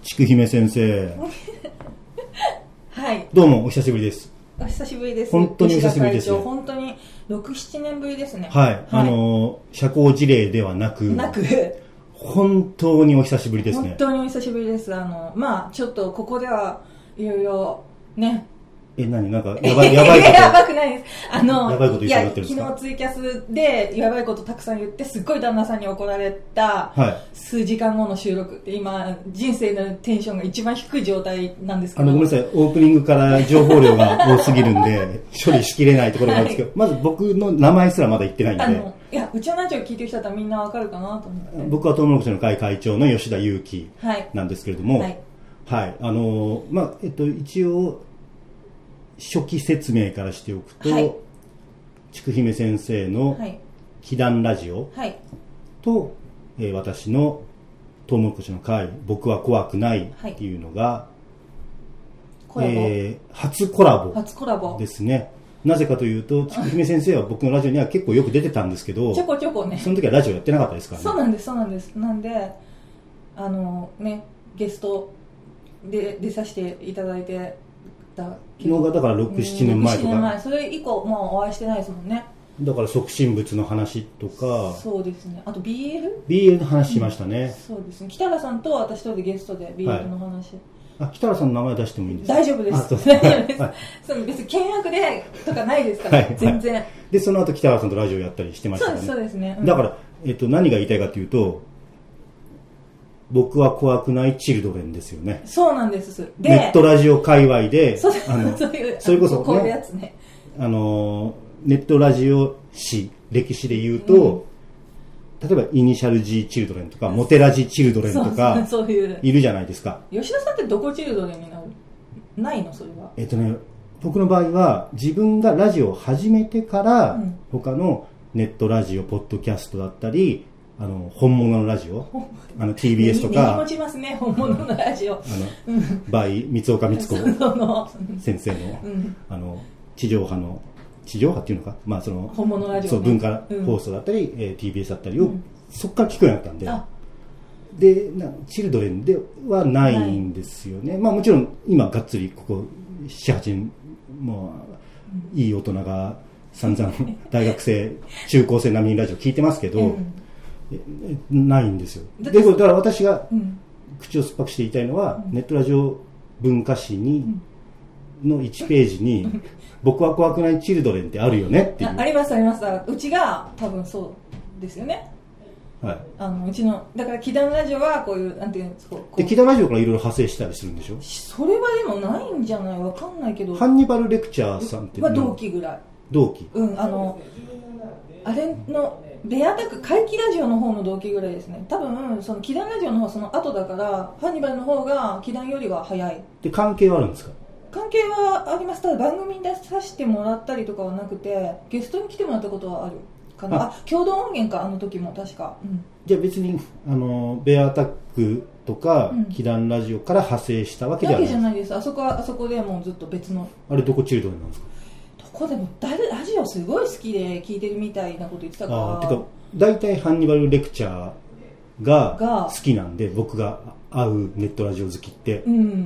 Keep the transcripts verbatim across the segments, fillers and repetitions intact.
ちくひめ先生はい、 どうもお久しぶりです。 お久しぶりです。 本当にお久しぶりです。 本当にろく、ななねんぶりですね。 はい、はい、あの社交辞令ではなくなく本当にお久しぶりですね。 本当にお久しぶりです。あのまあちょっとここではいろいろね。 え、何なんかやばいやばいことやばくないです。あのやばいこと言ってなってるんですか。 昨日ツイキャスでやばいことたくさん言ってすっごい旦那さんに怒られた数時間後の収録って今人生のテンションが一番低い状態なんですけど。 あのごめんなさい、オープニングから情報量が多すぎるんで処理しきれないところなんですけど、はい、まず僕の名前すらまだ言ってないんで。あのいやうちのラジオ聞いてる人だったらみんなわかるかなと思って。 僕はトウモロコシの会会長の吉田裕樹なんですけれども、はいはいはい、あのまあえっと一応初期説明からしておくと、はい、ちくひめ先生の奇談ラジオと、はいえー、私のトウモロコシの会僕は怖くないっていうのが、はいえー、初コラボ初コラボですね。なぜかというとちくひめ先生は僕のラジオには結構よく出てたんですけどちょこちょこねその時はラジオやってなかったですからね。 そうなんですそうなんですなんであのねゲストで出させていただいてのがだからろく、ななねんまえとか、 ろく、ななねんまえそれ以降もうお会いしてないですもんね。 だから促進物の話とかそうですね。あと ビーエル? ビーエル の話しましたね、 うん、そうですね。北原さんと私とでゲストで ビーエル の話、はい、 あ北原さんの名前出してもいいんですか。 大丈夫です。大丈夫です、はい、その別に倹約でとかないですから、はい、全然、はい、 でその後北原さんとラジオやったりしてましたからね。 そうですそうですね、 うん、だから、えっと、何が言いたいかというと僕は怖くないチルドレンですよね。 そうなんです。でネットラジオ界隈でそあのそういうそれこそ、ね、 こういうやつね、 あのネットラジオ史歴史で言うと、うん、例えばイニシャル G チルドレンとかモテラジチルドレンとかそうそうそういういるじゃないですか。 吉田さんってどこチルドレンになるないのそれは。 えっとね僕の場合は自分がラジオを始めてから、うん、他のネットラジオポッドキャストだったりあの本物のラジオあの ティービーエス とか持ちますね本物のラジオあの、うん、バイ三岡光子先生の、うん、あの地上波の地上波っていうのか、まあ、その本物ラジオ、ね、 そう文化放送だったり、うんえー、ティービーエス だったりを、うん、そこから聞くようになったんででなチルドレンではないんですよね、まあ、もちろん今がっつりここ ななはちねんもういい大人が散々大学生中高生並みにラジオ聞いてますけど、うんないんですよ。でだから私が口を酸っぱくして言いたいのは、うん、ネットラジオ文化史に、うん、のいちページに、うん、僕は怖くないチルドレンってあるよねっていうあ, ありますあります。うちが多分そうですよね、はい、あのうちのだから奇談ラジオはこういうなんていうんですかで奇談ラジオからいろいろ派生したりするんでしょ。 それはでもないんじゃないわかんないけどハンニバルレクチャーさんっては同期ぐらい同期うんあのあれのベアタック怪奇ラジオの方の同期ぐらいですね。多分その奇談ラジオの方はその後だからハンニバルの方が奇談よりは早い。 で関係はあるんですか。 関係はあります。ただ番組に出させてもらったりとかはなくてゲストに来てもらったことはあるかな。ああ共同音源かあの時も確か、うん、 じゃあ別にあのベアタックとか奇談ラジオから派生したわけじゃないですか。 わけじゃないです。あそこはあそこでもうずっと別のあれどこチルドレンなんですか。 ここでもラジオすごい好きで聞いてるみたいなこと言ってたから。 あてか大体ハンニバルレクチャーが好きなんで僕が会うネットラジオ好きって、うん、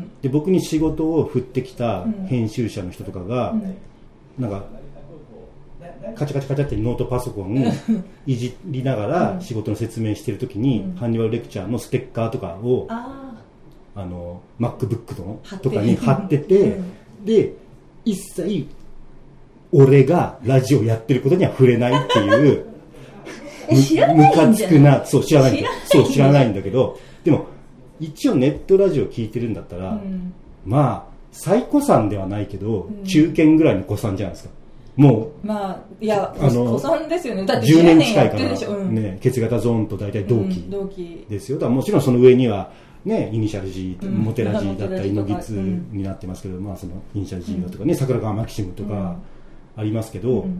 で僕に仕事を振ってきた編集者の人とかが、うん、なんかカチャカチャカチャってノートパソコンいじりながら仕事の説明してるときに、うん、ハンニバルレクチャーのステッカーとかをああの MacBook のとかに貼ってて、うん、で一切俺がラジオやってることには触れないっていう知らないんじゃない？ ムカつくな、そう知らないんだ、そう知らないんだけど、でも一応ネットラジオ聞いてるんだったら、うん、まあ最古参ではないけど、うん、中堅ぐらいの古参じゃないですか。もうまあいやあの古参ですよね。だってじゅうねん近いからでしょ、うん、 ね血型ゾーンと大体同期ですよ。だからもちろんその上にはねイニシャル G、うん、モテラ G だったりノギツになってますけど、まあそのイニシャル G だとかね、うん、桜川マキシムとかありますけど。うん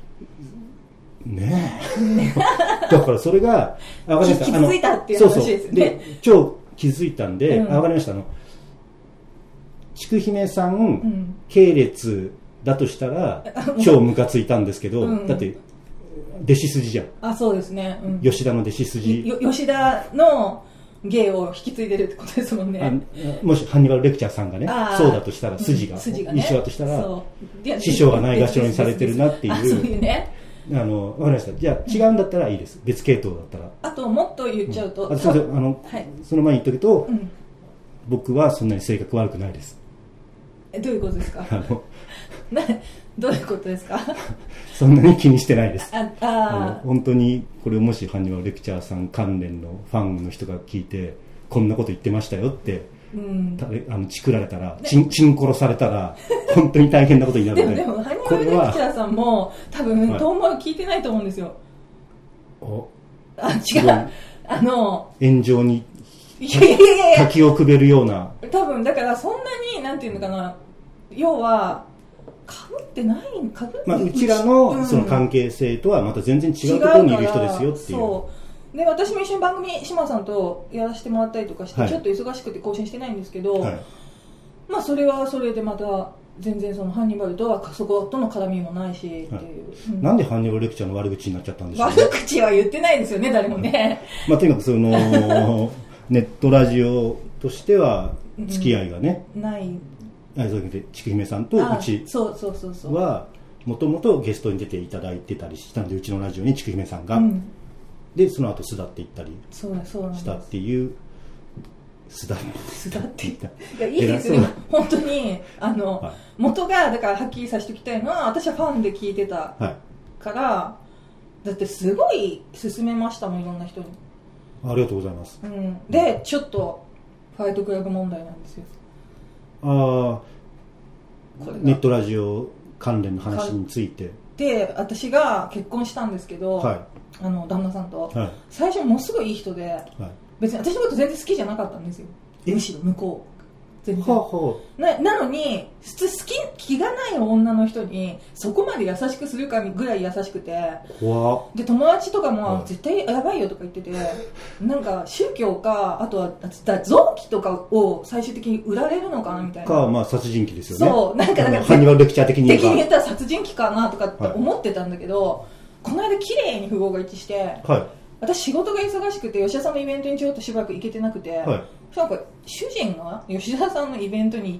ねえだからそれがあ気づいたっていう話ですよね。そうそうで超気づいたんで、うん、あ分かりました。あのちくひめさん、うん、系列だとしたら超ムカついたんですけど、うん、だって弟子筋じゃん。 あそうですね、うん、 吉田の弟子筋吉田の芸を引き継いでるってことですもんね。 もしハンニバル・レクチャーさんがねそうだとしたら筋が、うん、筋がね、一緒だとしたら師匠がないがしろにされてるなっていう、そういうね、あの分かりました。じゃあ違うんだったらいいです、別系統だったら。あともっと言っちゃうと、うん、あ、そうそう、あの、はい、その前に言っとくと、うん、僕はそんなに性格悪くないです。え、どういうことですか？あのなどういうことですか？そんなに気にしてないです。あああの本当にこれをもしハンニバルレクチャーさん関連のファンの人が聞いてこんなこと言ってましたよって、うん、あのチクられたら、チン、チン殺されたら本当に大変なことになるので。でもでもハンニバルレクチャーさんも多分トーマル聞いてないと思うんですよ。おあ違うあの炎上にいやいやいやいや滝をくべるような、多分だからそんなになんていうのかな、要はかぶってないかぶ、まあ、うちら の, うん、その関係性とはまた全然違うところにいる人ですよっていう。そうで私も一緒に番組島さんとやらせてもらったりとかして、はい、ちょっと忙しくて更新してないんですけど、はい、まあそれはそれでまた全然そのハンニバルとはそことの絡みもないしっていう、はい、うん、なんでハンニバルレクチャーの悪口になっちゃったんでしょう、ね、悪口は言ってないですよね誰もね、うん、まあとにかくそのネットラジオとしては付き合いがね、うん、ないちくひめさんとうちはもともとゲストに出ていただいてたりしたので、うちのラジオにちくひめさんが、うん、でその後巣立っていったりしたっていう、巣立っていったいやいいですよ本当にあの、はい、元がだからはっきりさせておきたいのは、私はファンで聞いてたから、はい、だってすごい勧めましたもん、いろんな人に。ありがとうございます、うん、でちょっとファイトクラブ問題なんですよ。あネットラジオ関連の話についてで、私が結婚したんですけど、はい、あの旦那さんと、はい、最初ものすごいいい人で、はい、別に私のこと全然好きじゃなかったんですよ、むしろ向こう全然はは な, なのに普通好き気がない女の人にそこまで優しくするかぐらい優しくて、で友達とかも絶対やばいよとか言ってて、なんか宗教かあとは臓器とかを最終的に売られるのかなみたいなか、まあ、殺人鬼ですよね。そうなんかなんかハンニバルレクチャー的に言えば的に言ったら殺人鬼かなとかって思ってたんだけど、はい、この間綺麗に符号が一致して、はい、私仕事が忙しくて吉田さんのイベントにちょっとしばらく行けてなくて、はい、なんか主人が吉田さんのイベントに行って、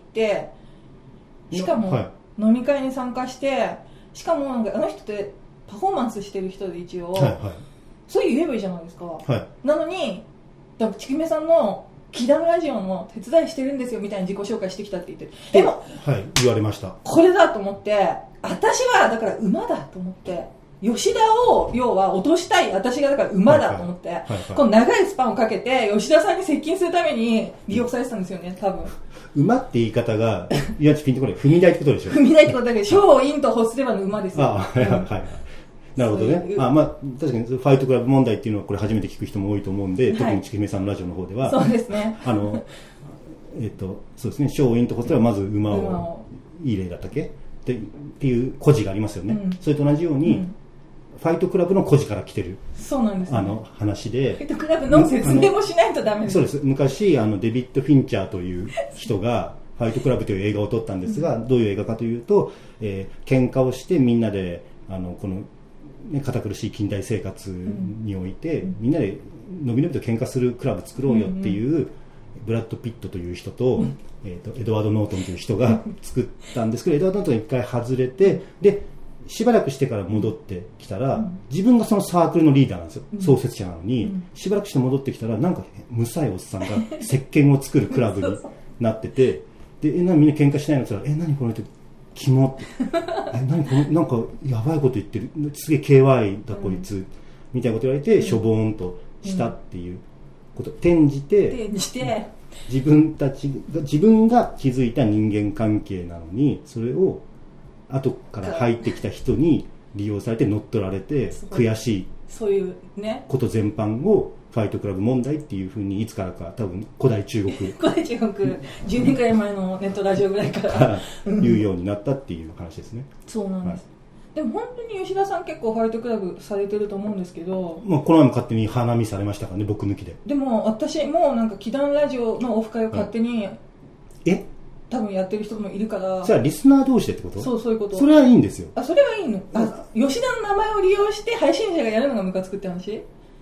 しかも飲み会に参加して、しかもなんかあの人ってパフォーマンスしてる人で一応、はいはい、そう言えばいいじゃないですか、はい、なのにちくひめさんのキダンラジオの手伝いしてるんですよみたいな自己紹介してきたって言って、でも、はい、言われました。これだと思って、私はだから馬だと思って、吉田を要は落としたい私がだから馬だと思って、はいはいはいはい、この長いスパンをかけて吉田さんに接近するために利用されてたんですよね、多分。馬って言い方がいやピンとこない、踏み台ってことでしょ。踏み台ってことだけど小陰とホスレバの馬ですよ。あ、はいはいはい、なるほどね。あ、まあ、確かにファイトクラブ問題っていうのはこれ初めて聞く人も多いと思うんで、はい、特にちくひめさんのラジオの方ではそうですね、あのえっとそうですね、小陰とホスレバはまず馬を、馬をいい例だったっけっていう故事がありますよね、うん、それと同じように、うん、ファイトクラブの故事から来てる、そうなんです、ね、あの話で、ファイトクラブの説明もしないとダメです。そうです。昔あのデビッド・フィンチャーという人がファイトクラブという映画を撮ったんですが、うん、どういう映画かというと、えー、喧嘩をしてみんなであのこの、ね、堅苦しい近代生活において、うん、みんなでのびのびと喧嘩するクラブ作ろうよっていう、うんうん、ブラッド・ピットという人と、うん、えー、とエドワード・ノートンという人が作ったんですけど、エドワード・ノートン一回外れて、でしばらくしてから戻ってきたら、うん、自分がそのサークルのリーダーなんですよ、うん、創設者なのに、うん、しばらくして戻ってきたらなんかむさいおっさんが石鹸を作るクラブになっててで、え、なにみんな喧嘩しないのって言ったら、え、何この人キモってえ、何このなんかやばいこと言ってる、すげえ ケーワイ だこいつ、うん、みたいなこと言われて、うん、しょぼーんとしたっていうこと、転じて転じて自分たちが自分が築いた人間関係なのに、それを後から入ってきた人に利用されて乗っ取られて悔しいそういうねこと全般をファイトクラブ問題っていうふうにいつからか多分古代中国古代中国じゅうねんくらい前のネットラジオぐらいから言うようになったっていう話ですね。そうなんです、はい、でも本当に吉田さん結構ファイトクラブされてると思うんですけど、まあ、この前も勝手に花見されましたからね、僕抜きで。でも私もなんか祈願ラジオのオフ会を勝手に、はい、え多分やってる人もいるから。じゃあリスナー同士でってこと？そう、そういうこと。それはいいんですよ。あ、それはいいの。あ、吉田の名前を利用して配信者がやるのがムカつくって話？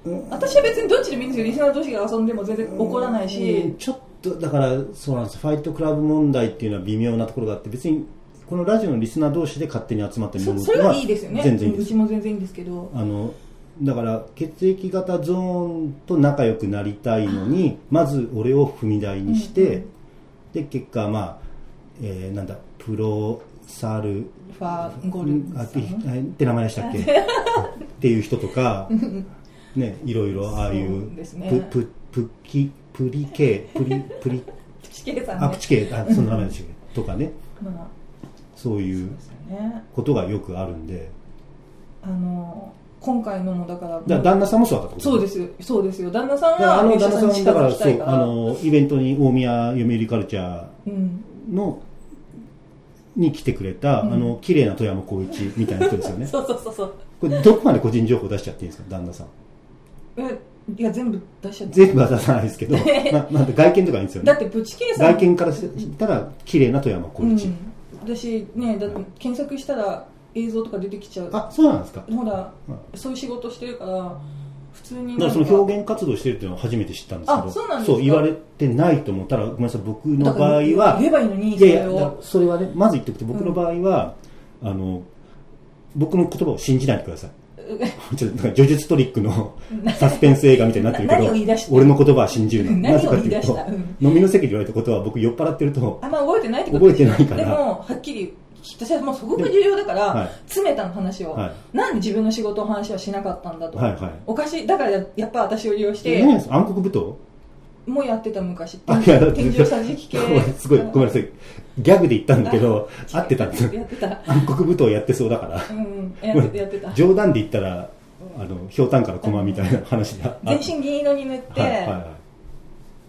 うん、私は別にどっちでもいいんですよ。リスナー同士が遊んでも全然怒らないし、 うん、ちょっとだからそうなんです。ファイトクラブ問題っていうのは微妙なところがあって、別にこのラジオのリスナー同士で勝手に集まってるものはそれはいいですよね。 全然いいです。 うちも全然いいんですけど、 あのだから血液型ゾーンと仲良くなりたいのに、まず俺を踏み台にして、うんうん、で結果まあ、えー、なんだプロサルファーゴルあってって名前でしたっけっていう人とかね、いろいろああいう、ね、プププキプリケプリプリプチケさん、ね、 あプチケあその名前でしたっけとかね、まあ、そういうことがよくあるんで、 あの今回のもだから、 だから旦那さんもそうだったってことですか？そうです、そうですよ。旦那さんはあの旦那さんだからそうあのイベントに大宮読売カルチャーの、うん、に来てくれた、うん、あの綺麗な富山光一みたいな人ですよね。 そうそうそうそう。 これどこまで個人情報出しちゃっていいんですか、旦那さん？ えいや全部出しちゃって全部は出さないですけど、ままあ、外見とかいいんですよね。 だってプチケイさん外見からしたら綺麗な富山光一、うん、 私ねだって検索したら映像とか出てきちゃう。 あ、そうなんですか。 ほら、うん、そういう仕事してるから普通にだからその表現活動してるっていうのは初めて知ったんですけど、 あ、そうなんですか。 そう言われてないと思ったらごめんなさい、僕の場合は言えばいいのに、 いやいやそれはねまず言っておくと、僕の場合は、うん、あの僕の言葉を信じないでください。ちょっとなんか叙述トリックのサスペンス映画みたいになってるけど俺の言葉は信じるの。なぜかというと、うん、飲みの席で言われたことは僕酔っ払ってるとあんま覚えてないってことですよ。 覚えてないから。 でもはっきり私はもうそこが重要だから、はい、詰めたの話を、はい、なんで自分の仕事の話はしなかったんだと、はいはい、おかしいだからやっぱ私を利用して何ですか暗黒舞踏もうやってた昔天井桟敷系すごいごめんなさいギャグで言ったんだけど合ってたんですよ。 やってた暗黒舞踏やってそうだから、 うん、やってたやってた冗談で言ったらあのひょうたんから駒みたいな話が全身銀色に塗って、はいはいはい、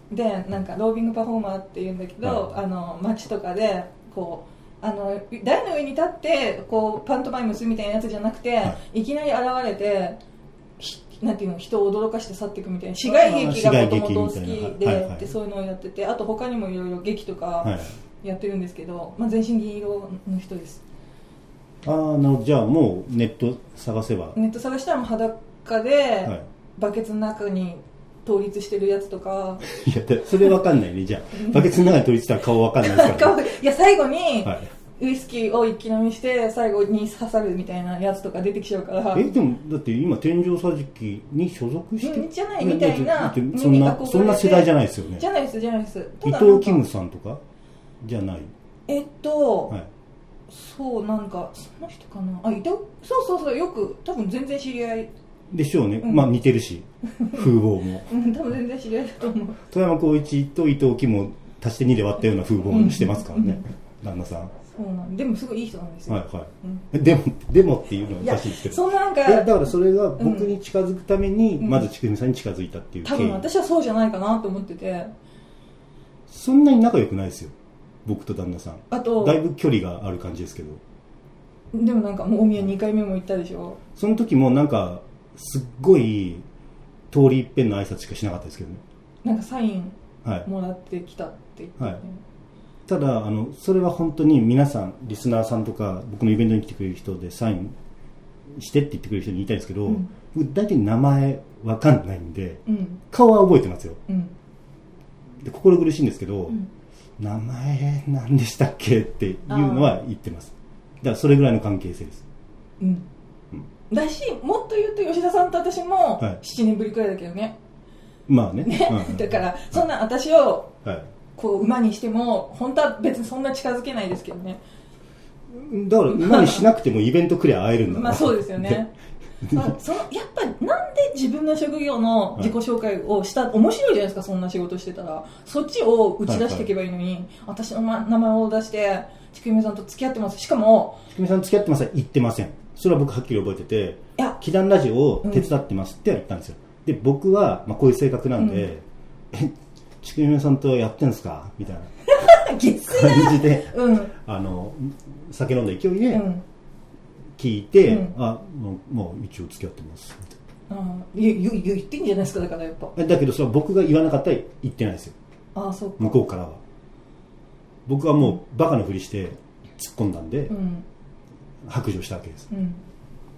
でなんかロービングパフォーマーっていうんだけど、はい、あの街とかでこうあの台の上に立ってこうパントマイムするみたいなやつじゃなくて、はい、いきなり現れてなんていうの人を驚かして去っていくみたいな市街劇がもともと好きで、はいはい、でそういうのをやってて、あと他にもいろいろ劇とかやってるんですけど、はいまあ、全身銀色の人です。 ああなるほど。じゃあもうネット探せばネット探したらもう裸で、はい、バケツの中に倒立してるやつとかいやそれ分かんないね。じゃあバケツの中に倒立したら顔分かんないですから、ね、 いや最後に、はいウイスキーを一気飲みして最後に刺さるみたいなやつとか出てきちゃうから。 えでもだって今天井桟敷に所属してじゃないみたいなそんなそんな世代じゃないですよね。 じゃないですじゃないです。 伊藤キムさんとかじゃない。 えっと、はい、そうなんかその人かなあ伊藤そうそうそうよく多分全然知り合いでしょうね、うん、まあ似てるし風貌も、 うん、多分全然知り合いだと思う。 富山光一と伊藤キムを足してにで割ったような風貌をしてますからね、うん、旦那さん。 そうなんでもすごいいい人なんですよ。 はいはいうん、でもでもっていうのはおかしいですけど。 そんなんかだからそれが僕に近づくために、うん、まずちくみさんに近づいたっていう経緯。 多分私はそうじゃないかなと思ってて。 そんなに仲良くないですよ僕と旦那さん。 あとだいぶ距離がある感じですけど。 でもなんかもう大宮にかいめも行ったでしょ。 その時もなんかすっごい通り一遍の挨拶しかしなかったですけどね。 なんかサインもらってきたって言って、ね、はいただあのそれは本当に皆さんリスナーさんとか僕のイベントに来てくれる人でサインしてって言ってくれる人に言いたいんですけど、うん、大体名前わかんないんで、うん、顔は覚えてますよ、うん、で心苦しいんですけど、うん、名前何でしたっけっていうのは言ってます。だからそれぐらいの関係性です、 うんうん、だしもっと言うと吉田さんと私もななねんぶりくらいだけどね、はい、まあね、ねうん、だからそんな私を、はいこう馬にしても本当は別にそんな近づけないですけどね。 だから馬にしなくてもイベント来りゃ会えるんだまあそうですよねそのやっぱりなんで自分の職業の自己紹介をした、はい、面白いじゃないですか。そんな仕事してたらそっちを打ち出していけばいいのに、はいはい、私の名前を出してちくみさんと付き合ってます。しかもちくみさんと付き合ってますは言ってません。それは僕はっきり覚えてて祈願ラジオを手伝ってますって言ったんですよ、うん、で僕は、まあ、こういう性格なんで、うん、ちくみめさんとやってんすかみたいな感じで、うん、あの酒飲んだ勢いで聞いて、うん、あもう、もう一応付き合ってますみたいな。あ言, 言, 言っていいんじゃないですか。だからやっぱだけどそれは僕が言わなかったら言ってないですよ。 あそうか。 向こうからは僕はもうバカのふりして突っ込んだんで、うん、白状したわけです、うん、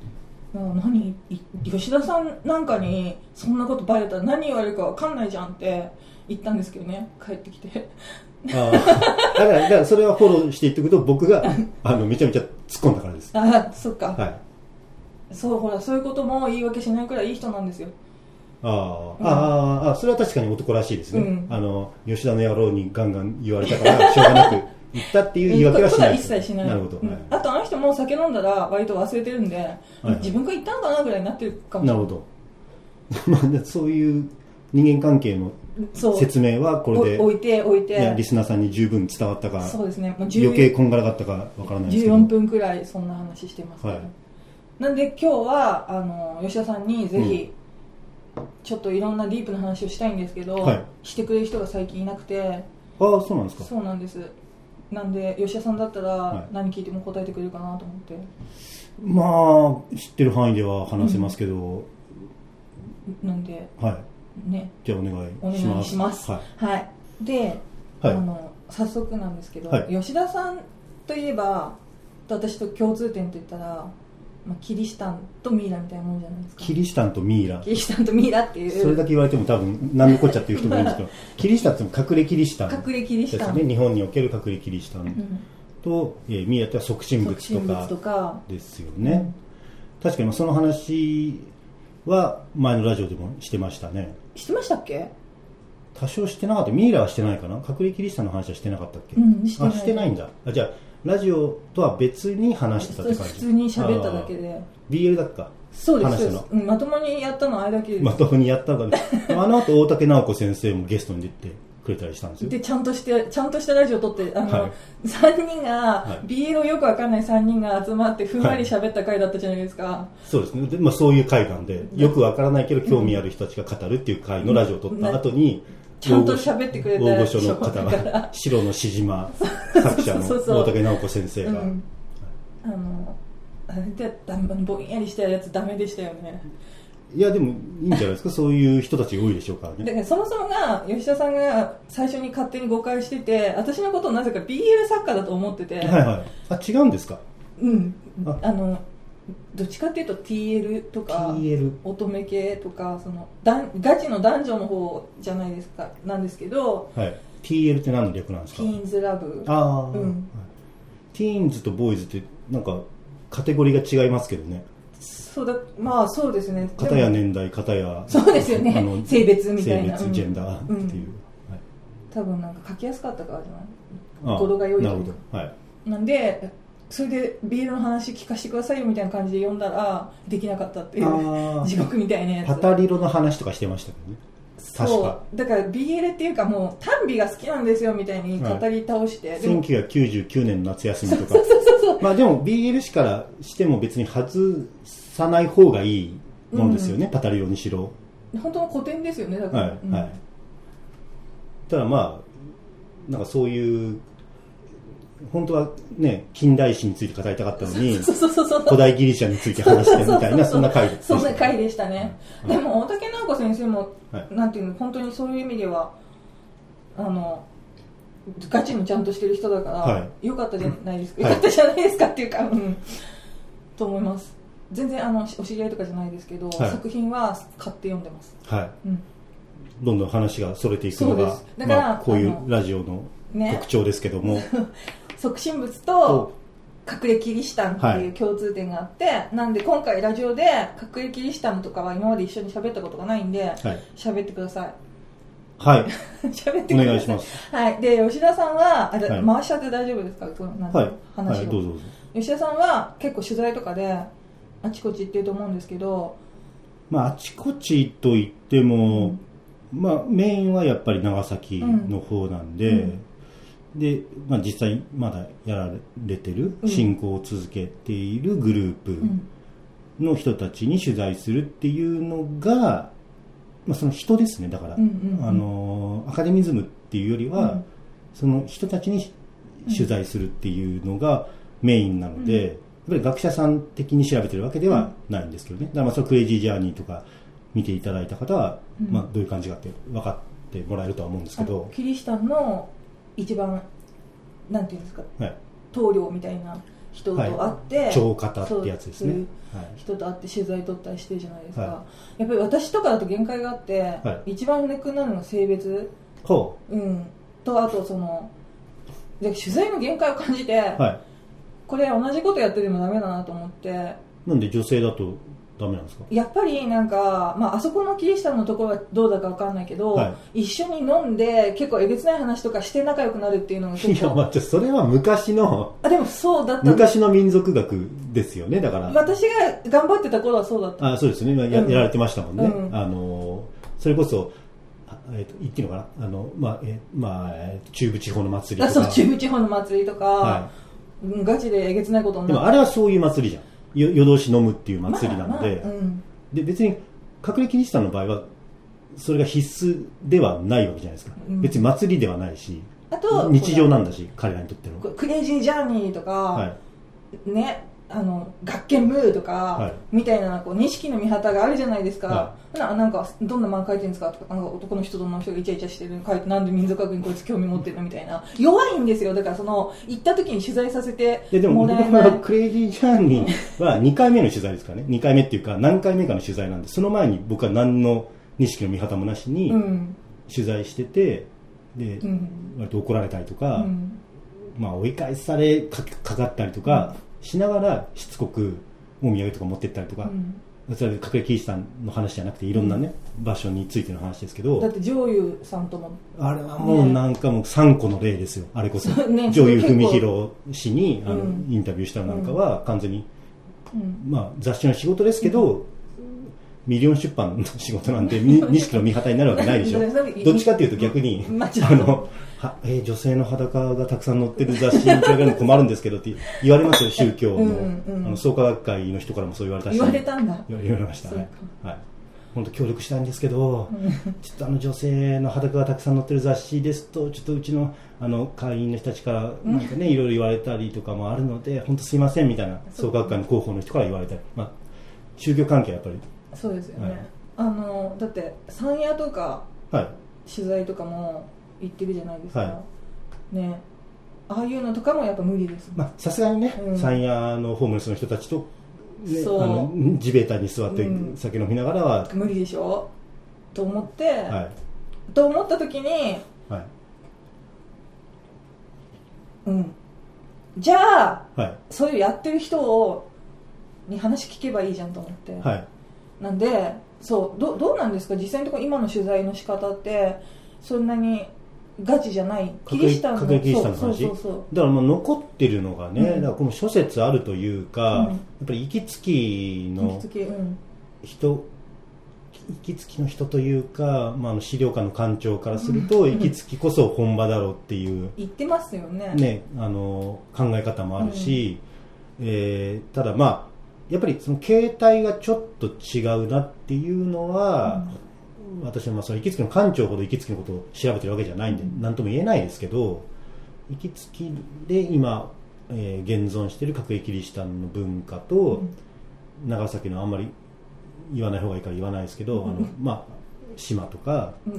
何吉田さんなんかにそんなことバレたら何言われるか分かんないじゃんって言ったんですけどね、帰ってきてあだからだからそれはフォローしていっておくと僕があのめちゃめちゃ突っ込んだからです。 あそっか、 はい、 そうほらそういうことも言い訳しないくらいいい人なんですよ。 あ、うん、ああそれは確かに男らしいですね、うん、あの吉田の野郎にガンガン言われたからしょうがなく言ったっていう言い訳はしないです、 一切しない。 なるほど、うん、 あとあの人も酒飲んだら割と忘れてるんで、はいはい、自分が言ったのかなぐらいになってるかもしれない。なるほどそういう人間関係の説明はこれで置いて置いてリスナーさんに十分伝わったか、 そうですね、もう余計こんがらがったかわからないですけどじゅうよんぷんくらいそんな話してます、ね、はい、なんで今日はあの吉田さんにぜひ、うん、ちょっといろんなディープな話をしたいんですけど、はい、してくれる人が最近いなくて。ああ、そうなんですか。 そうなんです。なんで吉田さんだったら何聞いても答えてくれるかなと思って、はい、 まあ知ってる範囲では話せますけど、うん、 なんで、 はいね、じゃあお願いします。お願いします。はい。はい、で、はい、あの早速なんですけど、はい、吉田さんといえば私と共通点といったら、まあ、キリシタンとミイラみたいなもんじゃないですか。 キリシタンとミイラ。 キリシタンとミイラっていう。 それだけ言われても多分何のこっちゃっていう人もいるんですけど、キリシタンって隠れキリシタン。 隠れキリシタン。 ですね。日本における隠れキリシタンと、うん、えー、ミイラって即身仏とかですよね。うん、確かにその話は前のラジオでもしてましたね。 してましたっけ？ 多少してなかった。ミイラはしてないかな。隠れキリシタンの話はしてなかったっけ？ うん、してない。 あ、してないんだ。あ、じゃあラジオとは別に話してたって感じ。 普通に喋っただけで。 ビーエル だっか。 そうです。うん、まともにやったのはあれだけです。 まともにやったのかね。あの後大竹直子先生もゲストに出てくれたりしたんですよ。 でちゃんとしてちゃんとしたラジオ撮ってあの、はい、さんにんが、はい、ビーエル をよくわかんないさんにんが集まってふんわり喋った回だったじゃないですか。はい、 そうですね。で、まあ、そういう回なんでよくわからないけど興味ある人たちが語るっていう回のラジオを撮った後に。うん、 ちゃんと喋ってくれた大御所の方が白のしじま作者の大竹直子先生が、うん、 あのあれでぼんやりしたやつダメでしたよね。 いやでもいいんじゃないですか。そういう人たちが多いでしょうからね。 だからそもそもが吉田さんが最初に勝手に誤解してて、私のことをなぜか ビーエル 作家だと思ってて、 はいはい、あ、違うんですか。 うん、ああのどっちかっていうと ティーエル とかティーエル乙女系とかそのだんガチの男女の方じゃないですかなんですけど、 はい、ティーエル って何の略なんですか。 ティーンズラブ。 あ、うん、ティーンズとボーイズってなんかカテゴリーが違いますけどね。 そうだ、まあそうですね。 片や年代、片やそうですよね。あの性別みたいな。 性別、ジェンダーっていう。うんうん、はい、 多分なんか書きやすかったからじゃない。語呂が良い。 なるほど。はい。 なんでそれでビールの話聞かせてくださいよみたいな感じで読んだらできなかったっていう地獄みたいなやつ。 パタリロの話とかしてましたけどね。確か。 だから ビーエル っていうかもう短美が好きなんですよみたいに語り倒して、はい、 せんきゅうひゃくきゅうじゅうきゅうねんの夏休みとか。そうそうそうそう。まあでも ビーエル 誌からしても別に外さない方がいいものですよね、うん、パタリロにしろ。 本当の古典ですよねだから。はい、うん、はい。 ただまあなんかそういう本当はね近代史について語りたかったのに古代ギリシャについて話してみたいなそんな回でした、 ね、そんな回でしたね、はい、でも大竹直子先生も、はい、なんていうの本当にそういう意味ではあのガチのちゃんとしてる人だから、はい、よかったじゃないですか、はい、よかったじゃないですかっていうか、うん、と思います。全然あのお知り合いとかじゃないですけど、はい、作品は買って読んでます。はい、うん、どんどん話がそれていくのがだから、まあ、こういうラジオの特徴ですけども、ね即身仏と隠れキリシタンっていう共通点があって、はい、なんで今回ラジオで隠れキリシタンとかは今まで一緒に喋ったことがないんで喋、はい、ってください。 はい喋ってください。お願いします。はい。で吉田さんはあれ、はい、回しちゃって大丈夫ですか。なんかはい話を、 はい、どうぞどうぞ。 吉田さんは結構取材とかであちこち行ってると思うんですけど、 まああちこちといっても、うん、まあメインはやっぱり長崎の方なんで。うんうんでまあ、実際まだやられてる進行を続けているグループの人たちに取材するっていうのが、まあ、その人ですね。だから、うんうんうん、あのアカデミズムっていうよりは、うん、その人たちに取材するっていうのがメインなので、うん、やっぱり学者さん的に調べてるわけではないんですけどね。だからまあそのクレイジージャーニーとか見ていただいた方は、うんまあ、どういう感じかって分かってもらえるとは思うんですけど、 キリシタンの一番なんていうんですか、はい、棟梁みたいな人と会って、 はい、超方ってやつですね。そういう人と会って取材取ったりしてるじゃないですか、はい、やっぱり私とかだと限界があって、はい、一番ネックになるのが性別、 ほう、うん、とあとそので取材の限界を感じて、はい、これ同じことやっててもダメだなと思って。 なんで女性だとダメなんですか？ やっぱりなんか、まあ、あそこのキリシタンのところはどうだか分かんないけど、はい、一緒に飲んで結構えげつない話とかして仲良くなるっていうのが結構。 いや待って、それは昔のあでもそうだった昔の民族学ですよね。だから私が頑張ってた頃はそうだった。 あそうですね、今 や,、うん、やられてましたもんね、うん、あのそれこそえー、と言っていいのかな、あの、まあえーまあ、中部地方の祭りとか。 あそう、中部地方の祭りとか、はい、ガチでえげつないことになって。 でもあれはそういう祭りじゃん。よ夜通し飲むっていう祭りなので、 まあまあうん、 で別に隠れキリシタンの場合はそれが必須ではないわけじゃないですか、うん、別に祭りではないし、あと日常なんだし、彼らにとってのクレイジージャーニーとか、はい、ね、あの学研ムーとか、はい、みたいなこう錦の御旗があるじゃないですか、はい、な, なんかどんな漫画描いてるんですかとか、なんか男の人と女の人がイチャイチャしてるの書いて、なんで民族学にこいつ興味持ってるのみたいな、弱いんですよ。だからその行った時に取材させてもらえない。 でも僕はクレイジージャーニーはにかいめの取材ですからね。にかいめっていうか何回目かの取材なんで、その前に僕は何の錦の御旗もなしに取材してて、うん、で、うん、割と怒られたりとか、うん、まあ追い返され か, かかったりとか、うん、しながらしつこくお土産とか持ってったりとか、うん、それで隠れキリシタンの話じゃなくていろんなね、うん、場所についての話ですけど、 だって女優さんともあれはもうなんかもうさんこの例ですよ、あれこそ、ね、女優文弘氏にあの、うん、インタビューしたのなんかは完全に、うんまあ、雑誌の仕事ですけど、うん、ミリオン出版の仕事なんで錦の御旗になるわけないでしょどっちかっていうと逆にあのは、えー、女性の裸がたくさん載ってる雑誌に比べるの困るんですけどって言われますよ、宗教の、うんうん、あの創価学会の人からもそう言われたし、 言われたんだ、 言われましたね、はい、本当協力したいんですけど、うん、ちょっとあの女性の裸がたくさん載ってる雑誌ですとちょっとうちのあの会員の人たちからなんかね、うん、いろいろ言われたりとかもあるので本当すいませんみたいな創価学会の広報の人から言われたり、まあ、宗教関係はやっぱりそうですよね、はい、あのだって山野とか、はい、取材とかも行ってるじゃないですか、はい、ね、ああいうのとかもやっぱ無理です、 まあ、さすがにね、うん、山野のホームレスの人たちと、ね、あの地べたに座って酒飲みながらは、 うん、無理でしょと思って、はい、と思った時に、はい、うん、じゃあ、はい、そういうやってる人をに話聞けばいいじゃんと思って、はい、なんでそう ど, どうなんですか実際のところ今の取材の仕方ってそんなにガチじゃないキリシタンの隠れキリシタンの話、そうそうそう、だからもう残ってるのがね、うん、だからこの諸説あるというか、うん、やっぱり行きつきの人、うん、行きつきの人というか、まあ、あの資料館の館長からすると、うん、行きつきこそ本場だろうっていう言ってますよね、 ね、あの考え方もあるし、うん、えー、ただまあやっぱりその形態がちょっと違うなっていうのは、うん、私はまあその行きつきの館長ほど行きつきのことを調べてるわけじゃないんで、うん、何とも言えないですけど、行きつきで今、えー、現存している隠れキリシタンの文化と、うん、長崎のあんまり言わない方がいいから言わないですけど、うん、あのまあ、島とか、うん、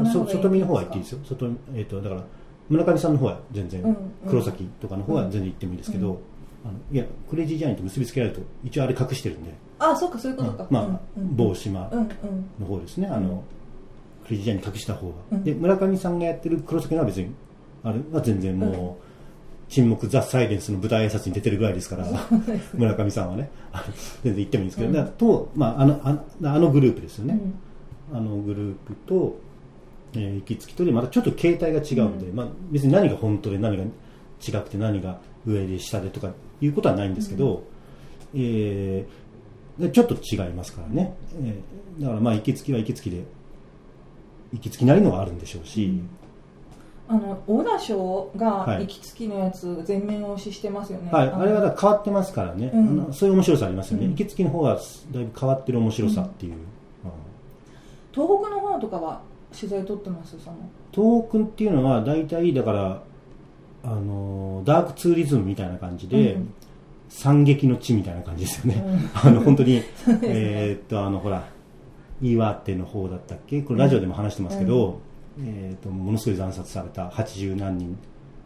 外見の方は言っていいですよ、外、えー、とだから村上さんの方は全然、うん、黒崎とかの方は全然言ってもいいですけど、うんうん、あのいやクレイジージャーニーと結びつけられると一応あれ隠してるんで、 ああそうかそういうことか、 うん、まあ、うんうん、某島の方ですね、うん、あのクレイジージャーニー隠した方が、うん、で村上さんがやってる黒崎のは別にあれは全然もう、うん、沈黙ザ・サイレンスの舞台挨拶に出てるぐらいですから村上さんはね全然言ってもいいんですけど、うん、だと、まあ、あのあのあのグループですよね、うん、あのグループと、えー、行きつきとでまたちょっと形態が違うんで、うん、まあ、別に何が本当で何が違くて何が上で下でとかいうことはないんですけど、うん、えー、ちょっと違いますからね、えー、だからまあ行きつきは行きつきで行きつきなりのがあるんでしょうし、 うん、あのオーダーショーが行きつきのやつ全面押ししてますよね、 はい、あ, あれはだから変わってますからね、うん、あのそういう面白さありますよね、うん、行きつきの方はだいぶ変わってる面白さっていう、うん、 東北の方とかは取材取ってます？その東北っていうのは大体だからあのダークツーリズムみたいな感じで、うん、惨劇の地みたいな感じですよね、うん、あの本当に、ね、えー、っとあのほら岩手の方だったっけ、これラジオでも話してますけど、うん、えー、っとものすごい惨殺されたはちじゅうなんにん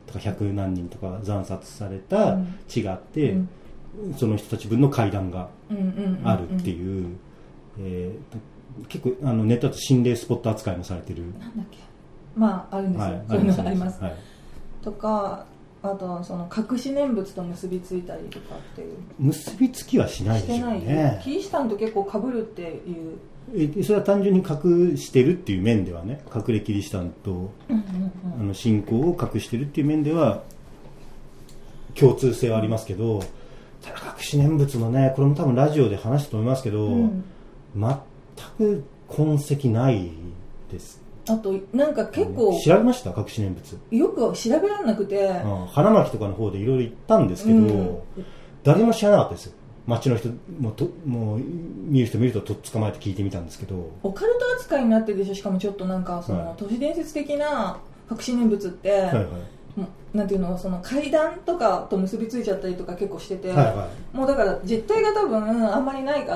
とかひゃくなんにんとか惨殺された地があって、うん、その人たち分の階段があるっていう、えー、結構あのネットだと心霊スポット扱いもされてる。 なんだっけ、まああるんですよ、はい、そういうのがあります、はい、とかあとその隠し念仏と結びついたりとかっていう。 結びつきはしないでしょうね。 キリシタンと結構被るっていう。 えそれは単純に隠してるっていう面ではね、隠れキリシタンと、うんうんうん、あの信仰を隠してるっていう面では共通性はありますけど、ただ隠し念仏のね、これも多分ラジオで話したと思いますけど、うん、全く痕跡ないです。 あとなんか結構、 うん、調べました隠し念仏。 よく調べられなくて、 うん、花巻とかの方でいろいろ行ったんですけど、うん、誰も知らなかったですよ。街の人もともう見る人見るととっ捕まえて聞いてみたんですけど、 オカルト扱いになってるでしょ。しかもちょっとなんかその、はい、都市伝説的な隠し念仏って、はいはい、なんていうの、その階段とかと結びついちゃったりとか結構してて、はいはい、もうだから実態が多分あんまりないから、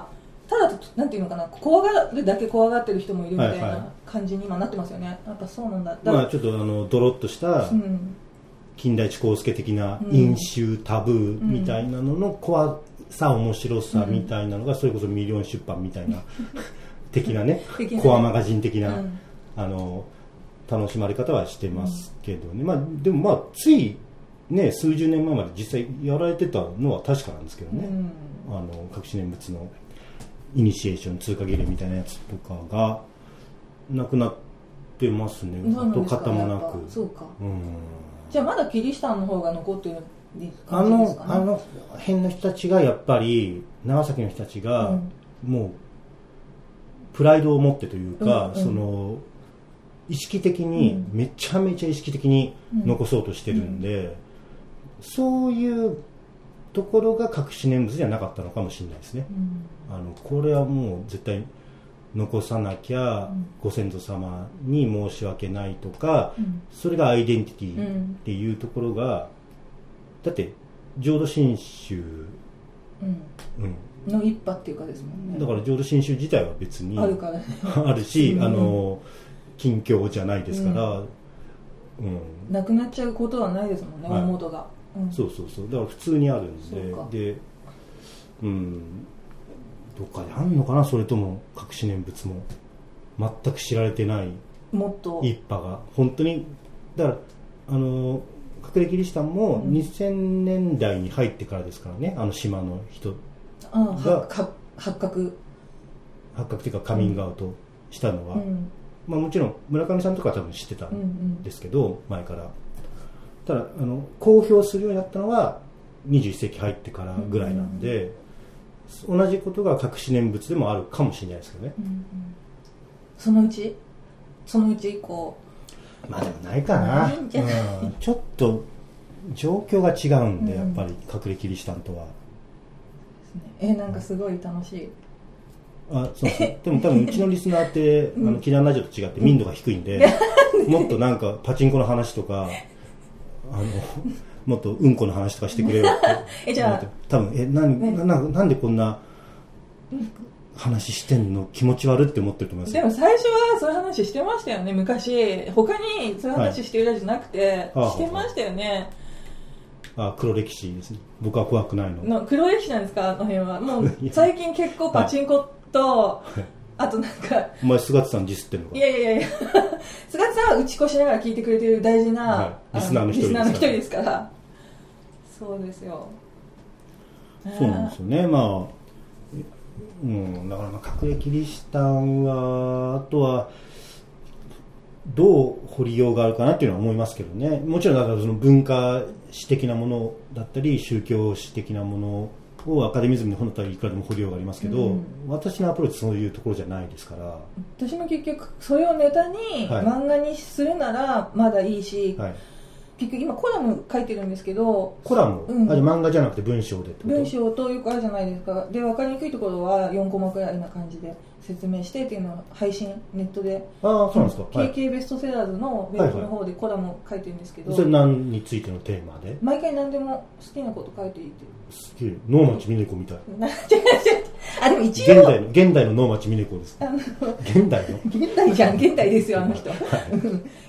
ただなんていうのかな、怖がるだけ怖がってる人もいるみたいな感じに今なってますよね、はいはい、やっぱそうなんだ。だまあちょっとあのドロッとした、うん、金田一耕助的な飲酒タブーみたいなのの怖さ、面白さみたいなのが、それこそミリオン出版みたいな的なねコアマガジン的な、うん、あの楽しまれ方はしてますけどね、うん、まあ、でもまあついね数十年前まで実際やられてたのは確かなんですけどね、うん、あの隠し念仏のイニシエーション通過儀礼みたいなやつとかがなくなってますね。跡形もなく。 そうか、うん、じゃあまだキリシタンの方が残ってるあの、あの辺の人たちがやっぱり長崎の人たちが、うん、もうプライドを持ってというか、うんうん、その意識的に、うん、めちゃめちゃ意識的に残そうとしてるんで、うん、そういうところが隠し念仏じゃなかったのかもしれないですね、うん、あのこれはもう絶対残さなきゃご先祖様に申し訳ないとか、うん、それがアイデンティティっていうところが、だって浄土真宗、 うんうん、の一派っていうかですもんね。 だから浄土真宗自体は別にあるから、ね、 あるし、あの近況じゃないですから、うんうん、 なくなっちゃうことはないですもんね、大元が、 うん、そうそうそう、だから普通にあるんで、で、うん、どっかであるのかな、それとも隠し念仏も全く知られてないもっと一派が本当に、だからあの隠れキリシタンもにせんねんだいに入ってからですからね、あの島の人が発覚発覚というかカミングアウトしたのは、うん、まあ、もちろん村上さんとかは多分知ってたんですけど、うんうん、前から。ただあの公表するようになったのはにじゅういっせいき入ってからぐらいなんで、うんうん、同じことが隠し念仏でもあるかもしれないですけどね、うんうん、 そのうちそのうち以降まあでもないかな、うん、ちょっと状況が違うんで、うん、やっぱり隠れキリシタンとは、 えなんかすごい楽しい。 あそうそうでも多分うちのリスナーって、うん、あのキランラジオと違って民度が低いんで、うん、もっとなんかパチンコの話とかあのもっとうんこの話とかしてくれよってえじゃあ多分え な, ね、な, なんでこんな話してんの気持ち悪って思ってると思います。 でも最初はそういう話してましたよね、昔。他にそういう話してるらじゃなくて、はい、してましたよね。 ああ、黒歴史ですね。僕は怖くないの。 の黒歴史なんですか、あの辺は。もう最近結構パチンコと、はい、あとなんかお前菅田さんディスってんのか。 いやいやいや菅田さんは打ち越しながら聞いてくれてる大事な、はい、 リスナーの一人ですから、 リスナーの一人ですからそうですよ。 そうなんですよね。まあうん、だからまあ隠れキリシタンはあとはどう掘りようがあるかなっていうのは思いますけどね。もちろんだからその文化史的なものだったり宗教史的なものをアカデミズムに本だったらいくらでも掘りようがありますけど、うん、私のアプローチそういうところじゃないですから。 私も結局それをネタに漫画にするならまだいいし、はい、結局今コラム書いてるんですけど、 コラム、うん、あれ漫画じゃなくて文章でってこと？ 文章とよくあるじゃないですか。で分かりにくいところはよんコマくらいな感じで説明してっていうのを配信ネットで、 ああそうなんですか、 ケーケー ベストセラーズのウェブの方でコラムを書いてるんですけど、はいはい、それ何についてのテーマで？毎回何でも好きなこと書いていいって。 好き、能町みね子みたい。 あでも一応現代の現代の能町みね子です。あの現代の現代じゃん、現代ですよあの人、はい、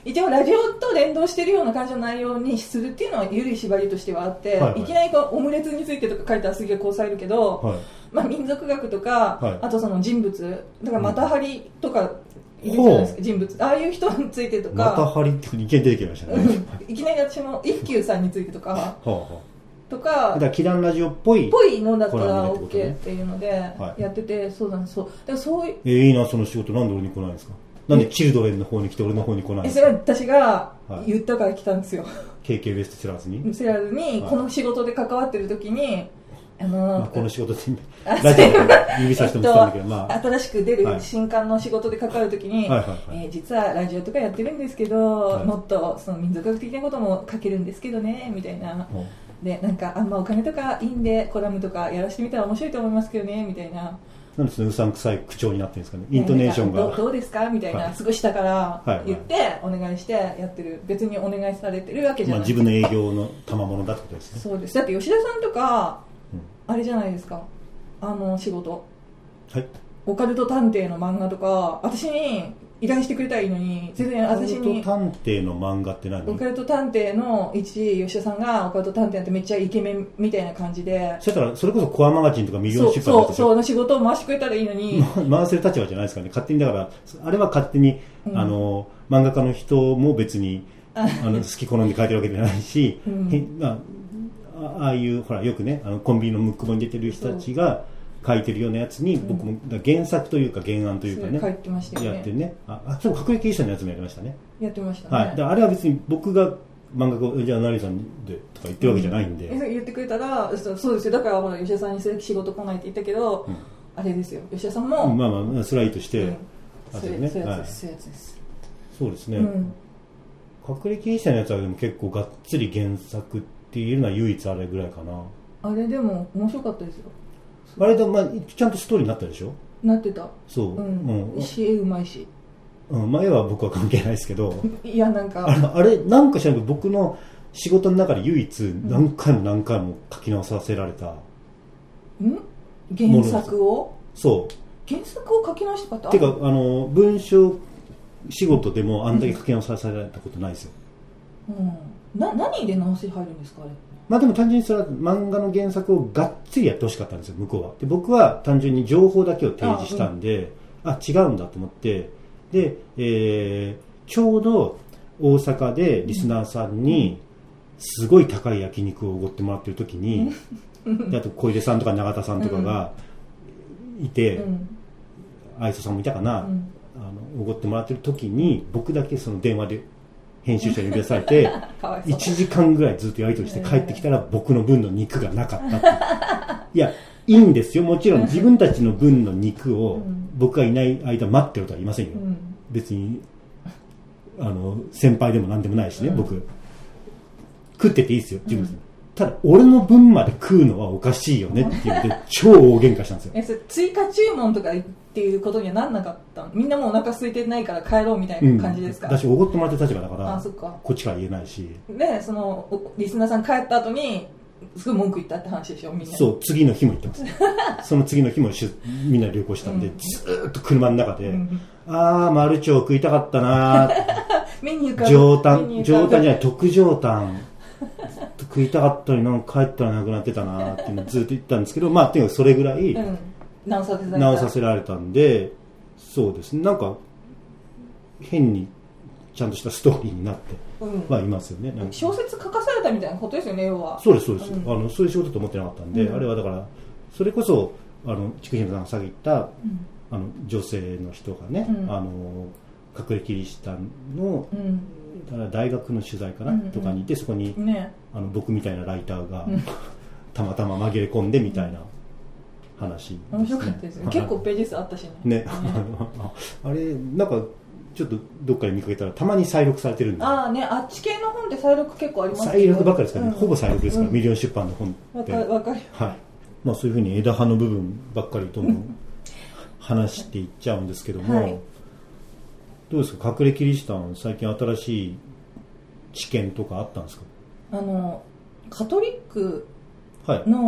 一応ラジオと連動してるような感じの内容にするっていうのは緩い縛りとしてはあって、はいはい、いきなりこうオムレツについてとか書いたらすげえこうされるけど、はい、まあ、民族学とか、はい、あとその人物だからマタハリとかいるじゃないですか、人物ああいう人についてとか、 マタハリっていきなり出てきましたねいきなり私も一休さんについてとかはあはあとか、 だからキランラジオっぽいぽいのだったら OK っていうのでやってて、はい、そうだね、そうでもそういう、 えー、いいなその仕事、なんで俺に来ないんですか。なんでチルドレンの方に来て俺の方に来ないんですか。 それは私が言ったから来たんですよ、はい、 ケーケー ベストセラーズにセラーズにこの仕事で関わってる時に、あのーまあ、この仕事でラジオで指さしても伝わるんだけど、まあ、 新しく出る新刊の仕事で関わるときに、はいえー、実はラジオとかやってるんですけど、はい、もっとその民族学的なことも書けるんですけどねみたいな、でなんかあんまお金とかいいんでコラムとかやらせてみたら面白いと思いますけどねみたいな。 なんでそのうさんくさい口調になってるんですかね、イントネーションがど, どうですかみたいな、はい、すごい下から言ってお願いしてやってる、別にお願いされてるわけじゃない、 まあ、自分の営業の賜物だってことですね。 そうです。だって吉田さんとか、うん、あれじゃないですか、あの仕事、はい、オカルト探偵の漫画とか私に依頼してくれたらいいのに、全然私に。 オカルト探偵の漫画って何？ オカルト探偵の一吉田さんがオカルト探偵ってめっちゃイケメンみたいな感じで、 そしたらそれこそコアマガジンとかミリオン出版とかそうそうの仕事を回してくれたらいいのに回せる立場じゃないですかね、勝手に。だからあれは勝手に、うん、あの漫画家の人も別にあの好き好んで書いてるわけじゃないし、うん、まあ、ああいうほらよくね、あのコンビニのムック本に出てる人たちが書いてるようなやつに、僕も原作というか原案というかね、 書いてましたよね、 やってね、ああそう隠れキリシタンのやつもやりましたね、 やってましたね、 はい、であれは別に僕が漫画家じゃあ何さんでとか言ってるわけじゃないんで、 うん、言ってくれたらそうですよ。だからほら吉田さんに仕事来ないって言ったけど、うん、あれですよ、吉田さんも、 うん、まあまあそれはいいとして、うん、 そういうやつです、そういうやつです。 そうですね、うん、隠れキリシタンのやつはでも結構がっつり原作っていうのは唯一あれぐらいかな。 あれでも面白かったですよ。 あれで、まあ、ちゃんとストーリーになったでしょ。 なってた。 そう、 うんうん、し絵うまいし、 うん、前は僕は関係ないですけどいやなんかあ, あれなんか知らないけど僕の仕事の中で唯一何回も何回も書き直させられた、 うん、原作をそう原作を書き直したかったてかあの文章仕事でもあんだけ書き直させられたことないですよ、 うん、な何で直し入るんですかあれ。 まあでも単純にそれは漫画の原作をがっつりやってほしかったんですよ向こうは。で僕は単純に情報だけを提示したんで、あ、うん、あ違うんだと思って、で、えー、ちょうど大阪でリスナーさんにすごい高い焼肉をおごってもらってる時に、うん、であと小出さんとか永田さんとかがいて、うん、愛想さんもいたかな、うん、あのおごってもらってる時に僕だけその電話で編集者に呼び出されていちじかんぐらいずっとやり取りして帰ってきたら僕の分の肉がなかったっていやいいんですよ、もちろん自分たちの分の肉を僕がいない間待ってるとは言いませんよ、うん、別にあの先輩でも何でもないしね、うん、僕食ってていいですよ自分、うん、ただ俺の分まで食うのはおかしいよねって言って超大喧嘩したんですよ。 えそれ追加注文とかっていうことにはなんなかったの？みんなもうお腹空いてないから帰ろうみたいな感じですか？ うん、私おごってもらってる立場だから、 あそっか、 こっちから言えないし、 でそのリスナーさん帰った後にすごい文句言ったって話でしょみんな。 そう次の日も言ってますその次の日もみんなで旅行したんで、うん、ずーっと車の中で、うん、あーマルチョウ食いたかったなメニューから上タン上タンじゃない特上タン食いたかったのになんか帰ったらなくなってたなっていうのをずっと言ったんですけど、まあとにかくそれぐらい、うん、 直させられた直させられたんで、そうですね、なんか変にちゃんとしたストーリーになってはいますよね、うん、 小説書かされたみたいなことですよね要は。 そうですそうです、うん、あのそういう仕事と思ってなかったんで、うん、あれはだからそれこそあの筑姫さんがさっき言った、うん、あの女性の人がね、うん、あの隠れキリシタンの、うん、だから大学の取材かな、うんうん、とかにいてそこに、ね、あの僕みたいなライターが、うん、たまたま紛れ込んでみたいな話ですね。 面白かったですね結構ページ数あったしね。 ねねあれなんかちょっとどっかで見かけたらたまに再録されてるんで。 ああね、あっち系の本って再録結構ありますね。 再録ばっかりですからね、うん、ほぼ再録ですから、うん、ミリオン出版の本ってわかわかる、 はい、まあ、そういうふうに枝葉の部分ばっかりどんどん話していっちゃうんですけども、はい、どうですか隠れキリシタン最近新しい知見とかあったんですか？ あのカトリックの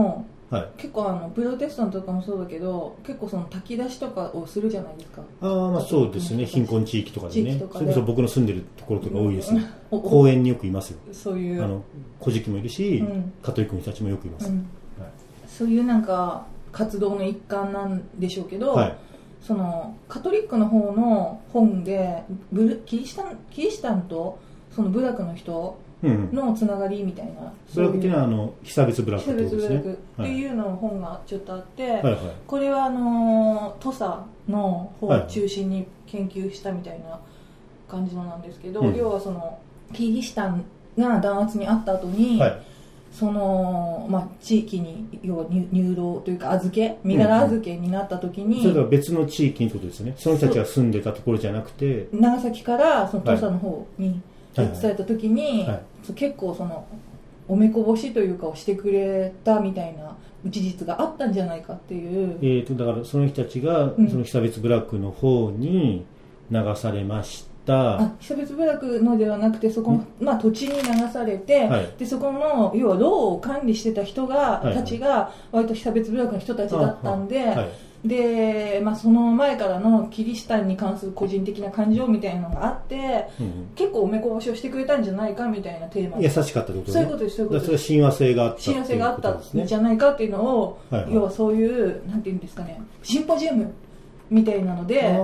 はい、 結構あのプロテスタントとかもそうだけど結構その炊き出しとかをするじゃないですか。 ああ、まあそうですね、貧困地域とかでね、それこそ僕の住んでるところとか多いですよ、うん、公園によくいますよ。 そういうあの古事記もいるし、うん、カトリックの人たちもよくいます、うんはい、そういうなんか活動の一環なんでしょうけど、はい、そのカトリックの方の本でブルキリシタン、キリシタンとその部落の人のつながりみたいな、 部落っていうのはあの被差別部落ってことですね。被差別部落っていうのの本がちょっとあって、はいはい、これはあの土佐の方を中心に研究したみたいな感じのなんですけど、はいはい、要はそのキリシタンが弾圧にあった後に、はい、そのまあ、地域に要は入労というか預け身柄預けになった時に、うんうん、 それが別の地域にということですよね。その人たちが住んでたところじゃなくて長崎からその土佐の方に移された時に、はいはいはい、結構そのおめこぼしというかをしてくれたみたいな事実があったんじゃないかっていう、 えー、とだからその人たちがその被差別部落の方に流されました、うん、 あ被差別部落のではなくてそこの、まあ、土地に流されて、はい、でそこの要は労を管理してた人が、はいはい、たちが割と被差別部落の人たちだったんで、はいでまあ、その前からのキリシタンに関する個人的な感情みたいなのがあって、うん、結構おめこぼしをしてくれたんじゃないかみたいなテーマで優しかったってことね。 そういうことです、そういうことです。 それは親和性があった親和性があったんじゃないかっていうのを、はいはい、要はそういうなんていうんですかね、シンポジウムみたいなので、うん、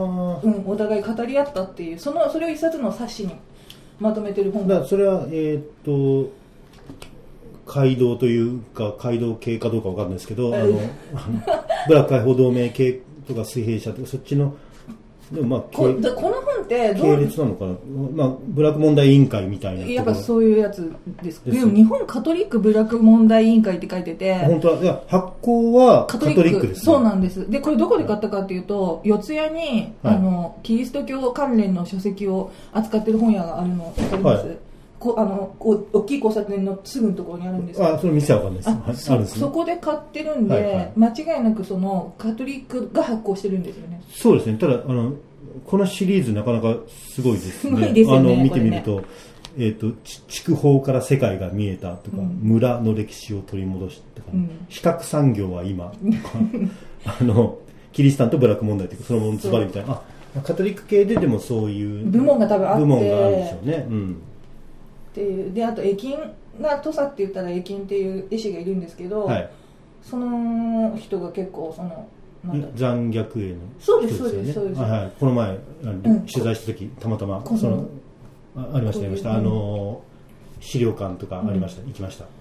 お互い語り合ったっていう、そのそれを一冊の冊子にまとめてる本だからそれはえー、っと街道というか街道系かどうかわかんないですけど、あのブラック解放同盟系とか水平社とかそっちのでもまあこ, この本って系列なのかな、まあ、ブラック問題委員会みたいなやっぱそういうやつです。でも日本カトリックブラック問題委員会って書いてて、 本当は。いや発行はカトリックです、ね、 そうなんです。でこれどこで買ったかっていうと、四谷に、はい、あのキリスト教関連の書籍を扱ってる本屋があるの分かります、はい、こあの大きい交差点のすぐのところにあるんです。 あ、それ店は分かんないです。あ、あるんですね。 そこで買ってるんで、はいはい、間違いなくそのカトリックが発行してるんですよね。 そうですね。ただあのこのシリーズなかなかすごいですね。 すごいですよね。 あの見てみると、ねえー、と筑豊から世界が見えたとか、うん、村の歴史を取り戻しとか、うん、比較産業は今あのキリシタンとブラック問題というかそのものズバリみたいな、あカトリック系ででもそういう部門が多分あって部門があるんでしょうね。うんっていうであと絵金が土佐って言ったら絵金っていう絵師がいるんですけど、はい、その人が結構その残虐絵の、ね、 そうですそうですそうです、 はい、この前、うん、取材した時たまたまそのありましたありました、あの資料館とかありました、うん、行きました、はい、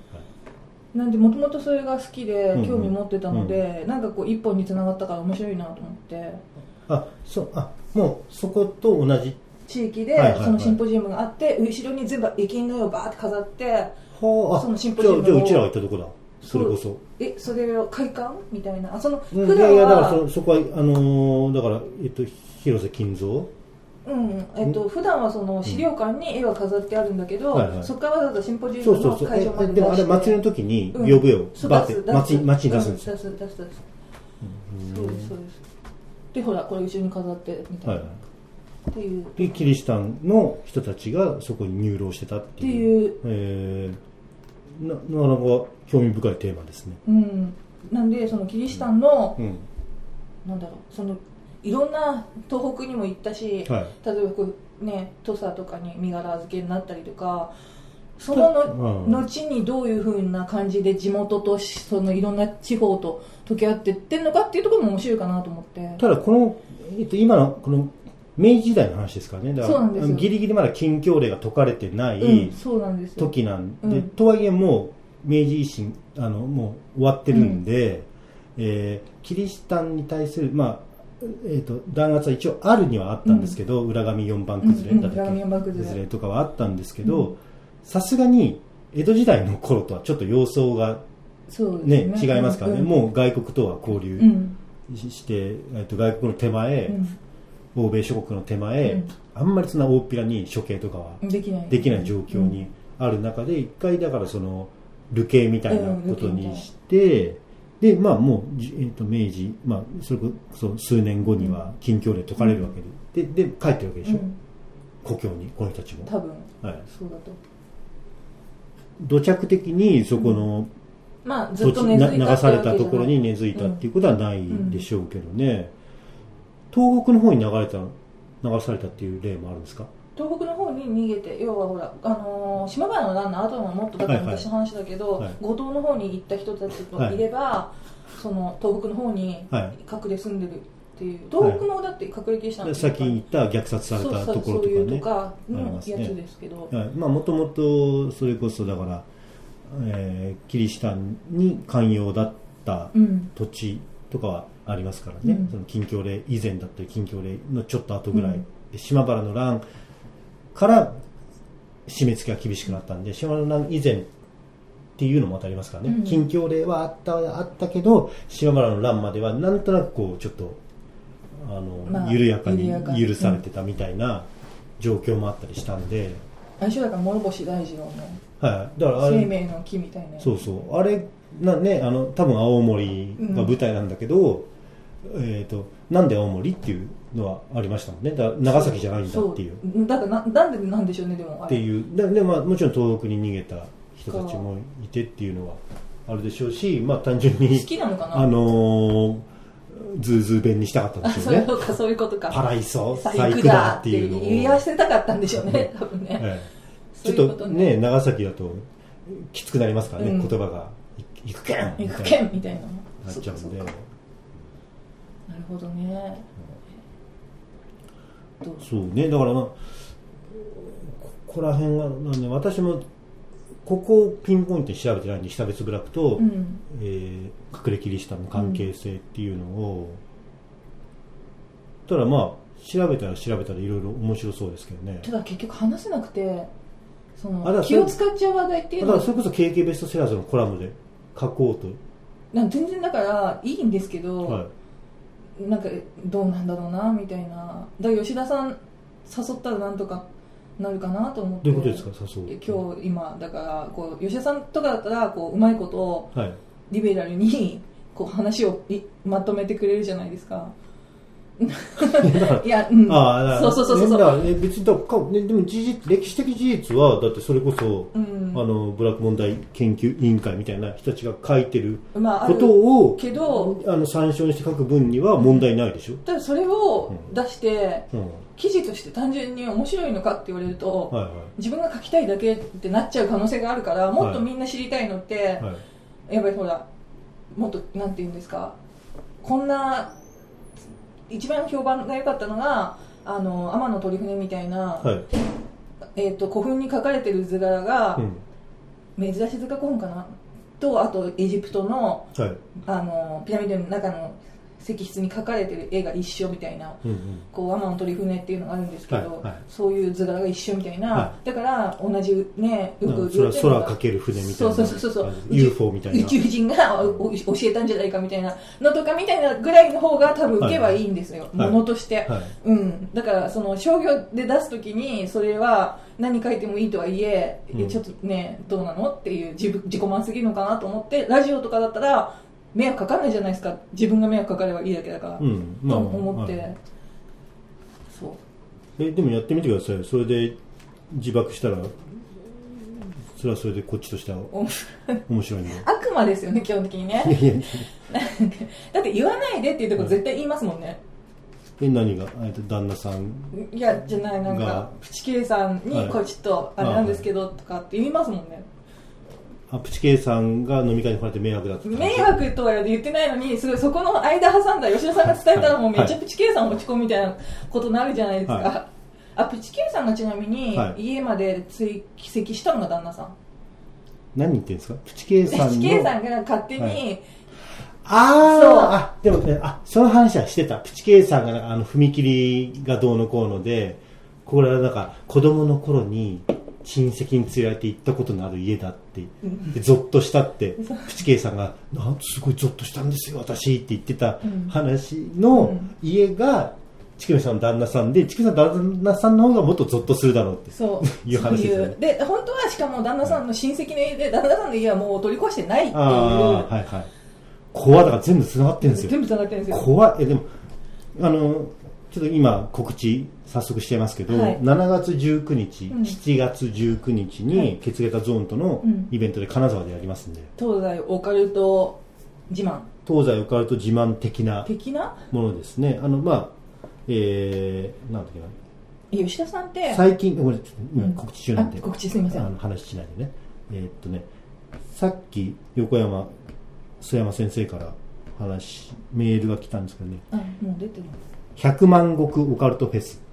なんでもともとそれが好きで興味持ってたので、うんうん、なんかこう一本に繋がったから面白いなと思って、 あそあもうそこと同じ地域でそのシンポジウムがあって、後ろに全部絵金の絵をバーって飾って、はあ、 そのシンポジウムをじゃあうちらが行ったとこだ。それこそえそれを会館みたいな、あその普段は、うん、いやいやだから そ, そこはあのー、だからえっと広瀬金蔵うんえっと普段はその資料館に絵は飾ってあるんだけど、うんはいはい、そこからわざわざシンポジウムの会場まで出して、 でもあれ祭りの時に屏風絵をバーって街に出すんですよ、 うん、出す出す出す、うん、そうですそうです。でほらこれ後ろに飾ってみたいな、はいはい、っていうでキリシタンの人たちがそこに入牢してたっていう、っていうえー、な, なかなか興味深いテーマですね、 うん、なんでそのキリシタンの、うん、なんだろうそのいろんな東北にも行ったし、はい、例えばこう、ね、土佐とかに身柄預けになったりとか、そのの、うん、後にどういう風な感じで地元とそのいろんな地方と溶け合っていってるのかっていうところも面白いかなと思って。 ただこの、えっと、今のこの明治時代の話ですからね。だからそうなんですよ。 ギリギリまだ禁教令が解かれてない時なんで、うん、とはいえもう明治維新あのもう終わってるんで、うんえー、キリシタンに対する、まあえー、と弾圧は一応あるにはあったんですけど、うん、裏紙四番崩れだったっけ、崩れとかはあったんですけど、さすがに江戸時代の頃とはちょっと様相が、ねね、違いますからね、うん、もう外国とは交流して、うんえー、と外国の手前、うん、欧米諸国の手前、うん、あんまりそんな大っぴらに処刑とかはできない、できない状況にある中で、一回だからその流刑みたいなことにして、でまあもう、えー、と明治、まあ、それこそ数年後には禁教令解かれるわけで、うん、で, で帰ってるわけでしょ、うん、故郷にこの人たちも多分、はい、そうだと土着的にそこの、 まあ、ずっと根付いた流されたところに根付いたっていうことはないでしょうけどね、うんうん、東北の方に流れた流されたっていう例もあるんですか？ 東北の方に逃げて、要はほら、あのー、島原の乱の後はもっとだから昔の話だけど、はいはい、五島の方に行った人たちといれば、はい、その東北の方に隠れ住んでるっていう、はい、東北もだって隠れてしたんですよ、 はい、先に言った虐殺されたところとかね、そういうとかのやつですけど、 もともとそれこそだから、えー、キリシタンに寛容だった土地とかはありますからね、うん、その禁教令以前だったり禁教令のちょっと後ぐらい、うん、で島原の乱から締め付けが厳しくなったんで、島原の乱以前っていうのも当たりますからね、うん、禁教令はあったあったけど島原の乱まではなんとなくこうちょっとあの、まあ、緩やかに許されてたみたいな状況もあったりしたんで、 あれだから諸星大二郎の、 はい、だからあれ生命の木みたいな、 そうそうあれな、ね、あの多分青森が舞台なんだけど、うん、えーと、なんで青森っていうのはありましたもんね。だから長崎じゃないんだっていう。 そうだからな、なんでなんでしょうね、でもあれっていうでで、まあ、もちろん東北に逃げた人たちもいてっていうのはあるでしょうし、まあ、単純に好きなのかな、 あのー、ズーズー弁にしたかったんでしょうね。 そうか、そういうことか。 パライソ細工だっていうのを言い合わせたかったんでしょうね、多分ね、ええ、ちょっとね、長崎だときつくなりますからね、うん、言葉が行くけん行くけんみたいななっちゃうんで。 なるほどね、 うん、そうね、だからなここら辺がなんで私もここをピンポイントに調べてないんで、被差別部落と、うん、えー、隠れキリシタンの関係性っていうのを、うん、ただまあ調べたら調べたらいろいろ面白そうですけどね。 ただ結局話せなくて、その気を使っちゃう話題っていうのは、 だからそれこそ ケーケー ベストセラーズのコラムで書こうと、 なん全然だからいいんですけど、はい、なんかどうなんだろうなみたいな。だから吉田さん誘ったらなんとかなるかなと思って。 どういうことですか、誘う。 今日今だからこう吉田さんとかだったらこううまいことをリベラルにこう話をまとめてくれるじゃないですか。いや、うん、あそうそうそうそう、ね、だからね、別にだから、ね、でも事実歴史的事実はだってそれこそ、うん、あのブラック問題研究委員会みたいな人たちが書いてることを、まあ、けどあの参照にして書く分には問題ないでしょ。 ただそれを出して、うんうん、記事として単純に面白いのかって言われると、はいはい、自分が書きたいだけってなっちゃう可能性があるから、もっとみんな知りたいのって、はいはい、やっぱりほらもっとなんて言うんですか、こんな一番評判が良かったのがあの天の鳥船みたいな、はい、えー、と古墳に書かれてる図柄が、うん、珍しい図画古墳かなと、あとエジプトの、はい、あのピラミッドの中の石室に描かれてる絵が一緒みたいな、うんうん、こう天の鳥船っていうのがあるんですけど、はいはい、そういう図柄が一緒みたいな、はい、だから同じね、よく言うてるのが空かける船みたいな、 そうそうそうそうユーフォー みたいな宇宙人が教えたんじゃないかみたいなのとかみたいなぐらいの方が多分受けはいいんですよ、はい、ものとして、はいはい、うん、だからその商業で出すときにそれは何書いてもいいとはいえ、うん、ちょっとねどうなのっていう自分自己満すぎるのかなと思って、ラジオとかだったら迷惑かかんないじゃないですか、自分が迷惑かかればいいだけだから、うん、まあ、と思って、はい、そうえでもやってみてください。それで自爆したらそれはそれでこっちとしては面白いんで悪魔ですよね基本的にね。いやいやだって言わないでっていうところ絶対言いますもんね。 え何が旦那さんいやじゃない、なんかプチケイさんにこれちょっとあれなんですけどとかって言いますもんね。 あプチケイさんが飲み会に来られて迷惑だった。 迷惑とは言ってないのに、すごいそこの間挟んだ吉田さんが伝えたらもうめっちゃプチケイさん落ち込むみたいなことになるじゃないですか、はい、あプチケイさんがちなみに家まで追跡したのが旦那さん。 何言ってるんですか。プチケイさんのプチケイさんが勝手に、はい、 ああでもね、あその話はしてた。プチケイさんがあの踏切がどうのこうので、これはなんか子供の頃に親戚に連れられて行ったことのある家だって、うん、でゾッとしたってプチケイさんがなんすごいゾッとしたんですよ私って言ってた話の家がチキノさんの旦那さんで、チキノさんの旦那さんの方がもっとゾッとするだろうってそういう話ですよね。 で本当はしかも旦那さんの親戚の家で、旦那さんの家はもう取り壊してないっていう、あ、 はいはい、怖だから全部繋がってるんですよ。 全部繋がってるんですよ。 怖い。えでもあのちょっと今告知早速しちゃいますけど、はい、しちがつじゅうくにち、うん、しちがつじゅうくにちに血液ゾーンとのイベントで金沢でやりますんで、 うん、東西オカルト自慢東西オカルト自慢的な的なものですね。あのまあえー、なんだっけな吉田さんって最近ごめんちょっと今告知中なんで、うん、 告知すみません、 あの話しないでね。えー、っとねさっき横山須山先生から話メールが来たんですけどね。 あ、もう出てる。 ひゃくまん石オカルトフェス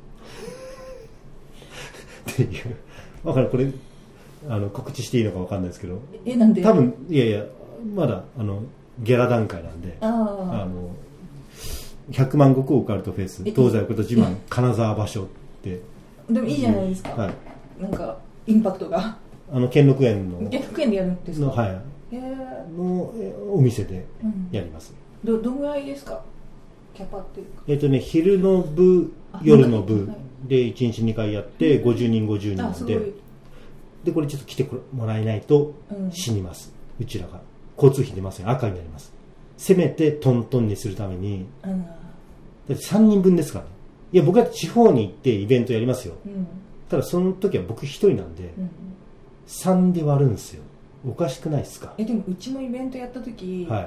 っていうわかるこれあの告知していいのかわかんないですけど。 えなんで？ 多分いやいやまだあのギャラ段階なんで、 ああのひゃくまん石オカルトフェス東西オカルト自慢金沢場所ってでもいいじゃないですか、はい、なんかインパクトがあの兼六園の兼六園でやるんですか？ の、はい、 へのお店でやります、 うん、ど, どんぐらいですかキャパっていうか、 えっとね、昼の部夜の部でいちにちにかいやってごじゅうにんごじゅうにんなんで、でこれちょっと来てもらえないと死にます、うん、うちらが交通費出ません、赤になります。せめてトントンにするために、うん、だってさんにんぶんですからね。いや僕は地方に行ってイベントやりますよ、うん、ただその時は僕一人なんで、うん、さんで割るんですよ。おかしくないですか？ えでもうちもイベントやった時、はい、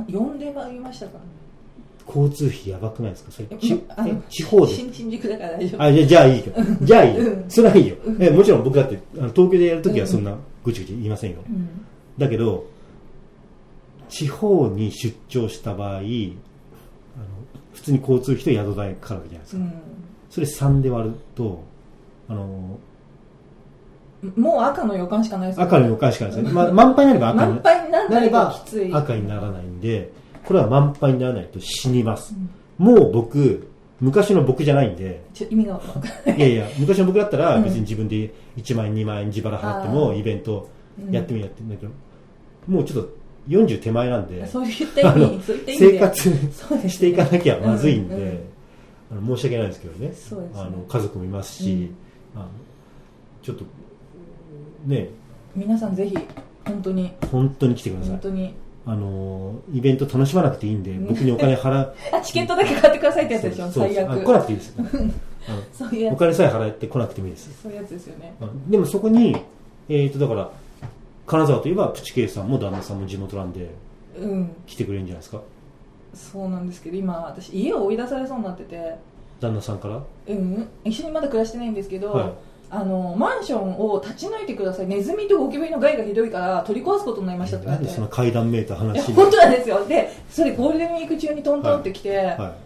よんで割りましたからね。 交通費やばくないですか？それちえ地方で新新宿だから大丈夫。 あじゃじゃあいいよじゃあいいよ、うん、それはいいよ、うん、えもちろん僕だってあの東京でやるときはそんなぐちぐち言いませんよ、うん、だけど地方に出張した場合あの普通に交通費と宿代かかるわけじゃないですか、うん、それさんで割るとあのもう赤の予感しかないですよね。 赤の予感しかないですね、ま、満杯になれば赤に満杯にならないときつい。 赤にならないんでこれは満杯にならないと死にます、うん、もう僕昔の僕じゃないんでちょ意味が分かんない。 いやいや昔の僕だったら別に自分でいちまんえんにまんえん自腹払ってもイベントやってもやってるんだけど、うん、もうちょっとよんじゅう手前なんでそういった意味そういった意味生活していかなきゃまずいんで、うんうん、あの申し訳ないですけどね、 そうですね、 あの家族もいますし、うん、あのちょっとね皆さんぜひ本当に本当に来てください。 本当にあのイベント楽しまなくていいんで僕にお金払うあチケットだけ買ってくださいってやつでしょ。最悪来なくていいですそういうお金さえ払って来なくてもいいです。 そういうやつですよね。 でもそこに、えー、とだから金沢といえばプチケイさんも旦那さんも地元なんで、うん、来てくれるんじゃないですか。 そうなんですけど今私家を追い出されそうになってて。 旦那さんから？ うん一緒にまだ暮らしてないんですけど、はい、あのマンションを立ち退いてください、ネズミとゴキブリの害がひどいから取り壊すことになりましたって言われて。 なんでその階段めいた話本当なんですよ。でそれゴールデンウィーク中にトントンってきて、はいはい、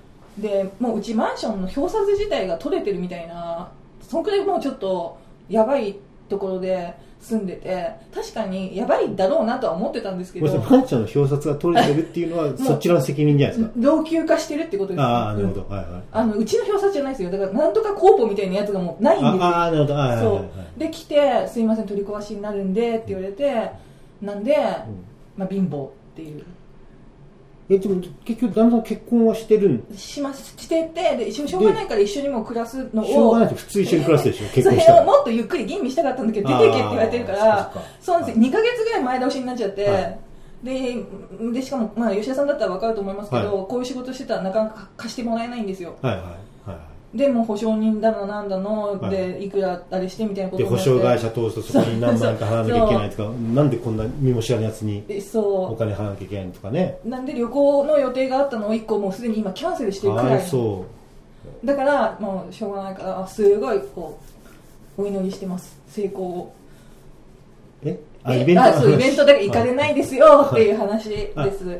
でもううちマンションの表札自体が取れてるみたいな、そのくらいもうちょっとやばいところで住んでて、確かにやばいだろうなとは思ってたんですけど、 マンションの表札が取れてるっていうのはそちらの責任じゃないですか。 老朽化してるってことです。 ああなるほど、はいはい、 あのうちの表札じゃないですよ。だからなんとかコーポみたいなやつがもうないんですよ。 ああなるほど、はいはいはい、 そうで来てすいません取り壊しになるんでって言われて、なんで、うんまあ、貧乏っていう。 えでも結局旦那さん結婚はしてるんしますしてて、でしょうがないから一緒にも暮らすのを、 しょうがないと普通一緒に暮らすでしょ結婚したら。 それをもっとゆっくり吟味したかったんだけど出てけって言われてるから、そうなんですよ、にかげつぐらい前倒しになっちゃって、はい、で, でしかも、まあ、吉田さんだったら分かると思いますけど、はい、こういう仕事してたらなかなか貸してもらえないんですよ。 はいはいはい、 でも保証人だのなんだのでいくらあれしてみたいなことになって、で保証会社通すとそこに何万円か払わなきゃいけないとかなんでこんな身も知らないやつにお金払わなきゃいけないとかね。 なんで旅行の予定があったのをいっこもうすでに今キャンセルしてるくらい、そうだからもうしょうがないからすごいこうお祈りしてます、成功を。 えあイベントあそうイベントだから行かれないですよっていう話です。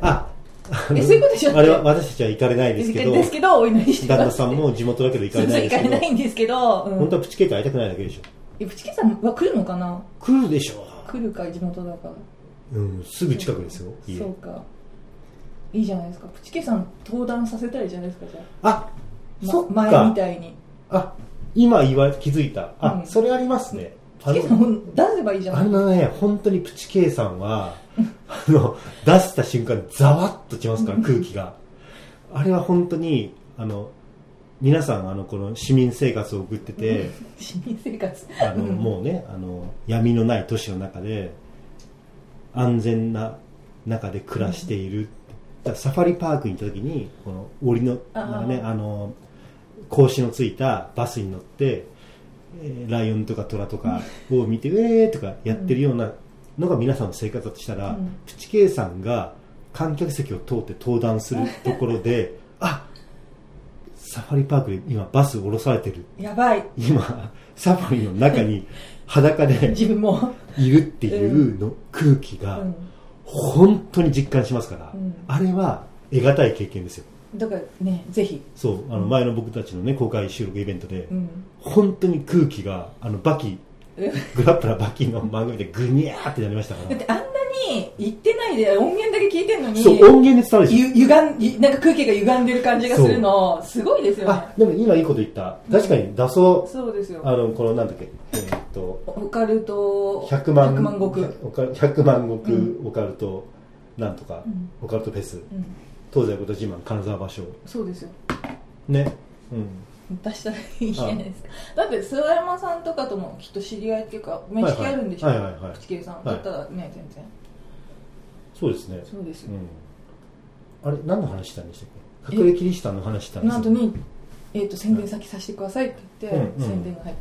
あえそういうことでしょ。 あれは私たちは行かれないですけど、 ですけどお祈りしてます。 旦那さんも地元だけど行かれないですけど、 行かれないんですけど、 うん、本当はプチケイと会いたくないだけでしょ。 えプチケイさんは来るのかな。 来るでしょ。 来るか地元だから。 うんすぐ近くですよ。 そう、そうかいいじゃないですか。プチケイさん登壇させたらいいじゃないですか。じゃああ、ま、そっか前みたいに。あ今言われ気づいた。あ、うん、それありますね。 プチケイさん出せばいいじゃないですか。 あのね本当にプチケイさんはあの出した瞬間ざわっときますから空気があれは本当にあの皆さんあのこの市民生活を送ってて市民生活あのもうねあの闇のない都市の中で安全な中で暮らしている、だからサファリパークに行った時にこの檻のなんかねあの格子のついたバスに乗って、えー、ライオンとかトラとかを見て、うん、えーとかやってるようなのが皆さんの生活だとしたら、うん、プチ K さんが観客席を通って登壇するところであ、サファリパークで今バス降ろされてる、 やばい、 今サファリの中に裸で自分もいるっていうの、うん、空気が本当に実感しますから、うん、あれは得難い経験ですよ。 だからね、ぜひそうあの前の僕たちの、ね、公開収録イベントで、うん、本当に空気があのバキグラップラーバキの番組でグニャーってなりましたから。 だってあんなに言ってないで音源だけ聞いてるのに、 そう音源で伝わるでしょ。 ゆ歪んなんか空気が歪んでる感じがするのすごいですよね。 あでも今いいこと言った。確かに打奏、うん、 そうですよ。 あのこのなんだっけ、えー、っとオカルトひゃくまんひゃくまんごくひゃくまんごくオカルトなんとか、うん、オカルトフェス、うん、東西こと自慢金沢場所、 そうですよね、うん、 出したらいいじゃないですか。だって諏訪山さんとかともきっと知り合いっていうか面識あるんでしょ、 はいはいはいはい、 プチ K さんだったらね、はい、全然そうですね。 そうですよ、 うん、あれ何の話したんでしたっけ。隠れキリシタンの話したんですよ。 なんとに、えー、と宣伝先させてくださいって言って、うんうん、宣伝が入った。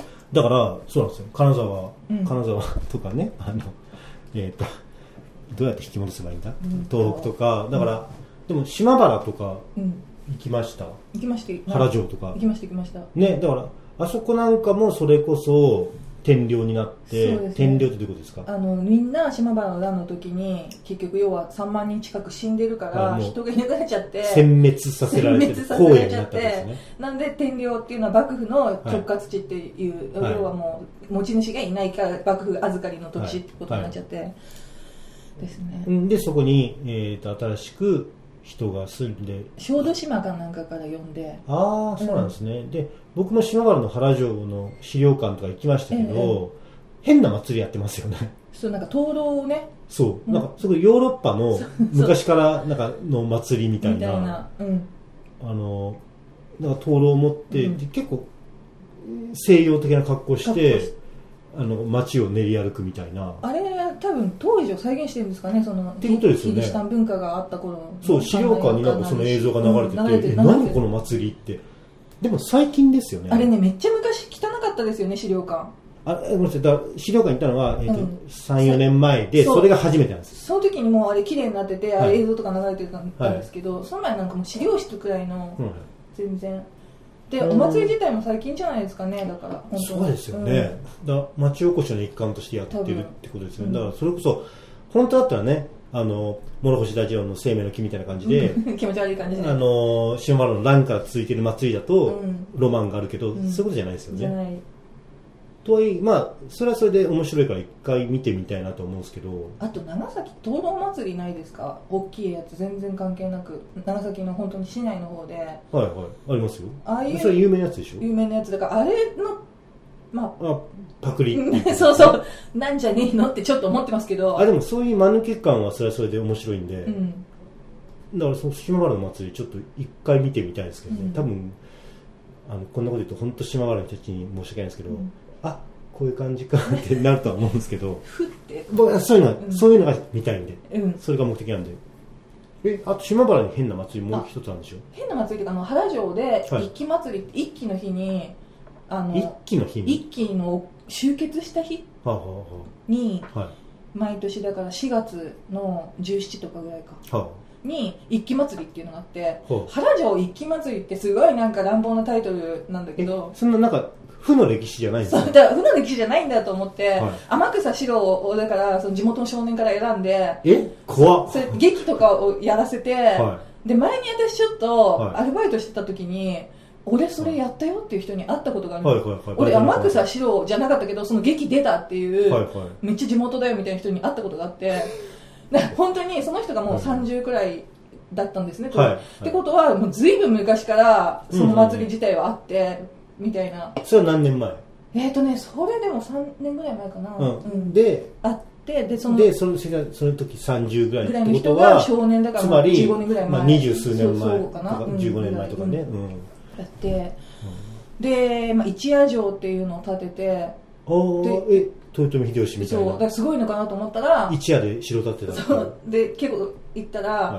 だからそうなんですよ。金沢、うん、金沢とかね、あのえっ、ー、とどうやって引き戻せばいいんだ、うん、東北とかだから、うん、でも島原とか行きました、うん、 行きました原城とか行きました行きましたね。だからあそこなんかもそれこそ天領になって、ね、天領ってどういうことですか。 あのみんな島原の乱の時に結局要はさんまんにん近く死んでるから人がいなくなっちゃって殲滅させられてる荒野になったんですね。 なんで天領っていうのは幕府の直轄地っていう、はい、要はもう持ち主がいないから幕府預かりの土地ってことになっちゃって、はいはいですね、 でそこに、えー、と新しく人が住んで小豆島かなんかから呼んで、 ああそうなんですね、うん、で僕も島原の原城の資料館とか行きましたけど、ええ、変な祭りやってますよね。 そうなんか灯籠をね、 そう、うん、なんかすごいヨーロッパの昔からなんかの祭りみたいな、みたいな、うん、あのなんか灯籠を持って、うん、結構西洋的な格好してあの街を練り歩くみたいな。 あれ多分当時を再現してるんですかね。そのってことですよね。 キリシタン文化があった頃の。 そう資料館になんかその映像が流れてて、うん、流れててえ何この祭りって。でも最近ですよね。 あれねめっちゃ昔汚かったですよね資料館。 あごめんなさい。だ資料館に行ったのは、えーとうん、さんよねんまえで そ, それが初めてなんです。 その時にもうあれ綺麗になってて、はい、あれ映像とか流れてたんですけど、はい、その前なんかもう資料室くらいの、うん、全然。でお祭り自体も最近じゃないですかね。だから本当そうですよね、うん、だ町おこしの一環としてやってるってことですよね、うん、だからそれこそ本当だったらねあの諸星大二郎の生命の木みたいな感じで気持ち悪い感じであの島原の乱から続いている祭りだとロマンがあるけど、うん、そういうことじゃないですよね、じゃないとはいえまあそれはそれで面白いから一回見てみたいなと思うんですけど。 あと長崎灯籠祭りないですか。大きいやつ全然関係なく長崎の本当に市内の方で、はいはいありますよ。 ああいうそれ有名なやつでしょ。 有名なやつだからあれのまあ、 あパクリそうそうなんじゃねえのってちょっと思ってますけど、 あでもそういう間抜け感はそれはそれで面白いんで、うん、だからその島原の祭りちょっと一回見てみたいですけどね、うん、多分あのこんなこと言うと本当島原の人たちに申し訳ないんですけど、うん、あこういう感じかってなるとは思うんですけどふって僕はそういうの、うん、そういうのが見たいんで、うん、それが目的なんで。えあと島原に変な祭りもう一つあるんでしょ。 変な祭りというかあの原城で一揆祭りって一揆の日にあの一揆の日に一揆の集結した日に、はあはあはい、毎年だからしがつのじゅうしちとかぐらいか、はあ、に一揆祭りっていうのがあって、はあ、原城一揆祭りってすごいなんか乱暴なタイトルなんだけど、 そんななんか負の歴史じゃないんですか。 そうだから負の歴史じゃないんだと思って、はい、天草四郎をだからその地元の少年から選んで、 え怖っ。 それ劇とかをやらせて、はい、で前に私ちょっとアルバイトしてた時に、はい、俺それやったよっていう人に会ったことがあるの、はいはいはい、俺天草四郎じゃなかったけどその劇出たっていう、はいはい、めっちゃ地元だよみたいな人に会ったことがあって本当にその人がもうさんじゅうくらいだったんですね、はいはい、ってことはもうずいぶん昔からその祭り自体はあって、うんうんうんみたいな。 それは何年前？ えーとね、それでもさんねんぐらい前かな、 うんうん、であってでそのでそのその時さんじゅうぐらいってことはの人が少年だからつまりじゅうごねんぐらい前、 まあ、にじゅうすうねん前そうかなとかじゅうごねんまえとかね、うん、 やって、うん、で、まあ、一夜城っていうのを建ててあえ豊臣秀吉みたいな。 そうだからすごいのかなと思ったら一夜で城建てた。 そうで結構行ったら、はい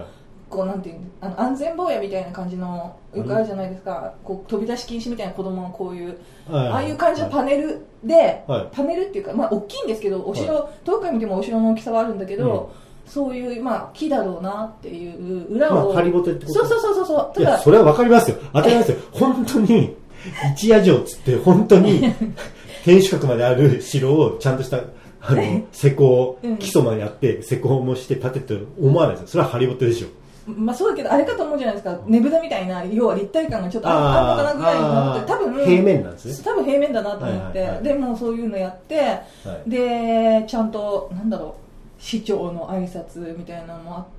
こうなんていうの、あの安全坊やみたいな感じのよくあるじゃないですか、こう飛び出し禁止みたいな子供のこういう、はい、ああいう感じのパネルで、はい、パネルっていうか、まあ大きいんですけど、お城、はい、遠くから見てもお城の大きさはあるんだけど、うん、そういう、まあ、木だろうなっていう裏を、 まあ、ハリボテってこと。 そうそうそうそう。 ただいやそれはわかりますよ、当たり前ですよ。本当に一夜城っつって本当に天守閣まである城をちゃんとしたあの施工、うん、基礎までやって施工もして建てて思わないですよ。それはハリボテでしょ。 まあそうだけどあれかと思うじゃないですか、ねぶたみたいな、要は立体感がちょっとあるのかなぐらいのって、多分平面なんですね。 多分平面だなと思って、はいはいはい、でもそういうのやって、はい、でちゃんとなんだろう、市長の挨拶みたいなのもあって、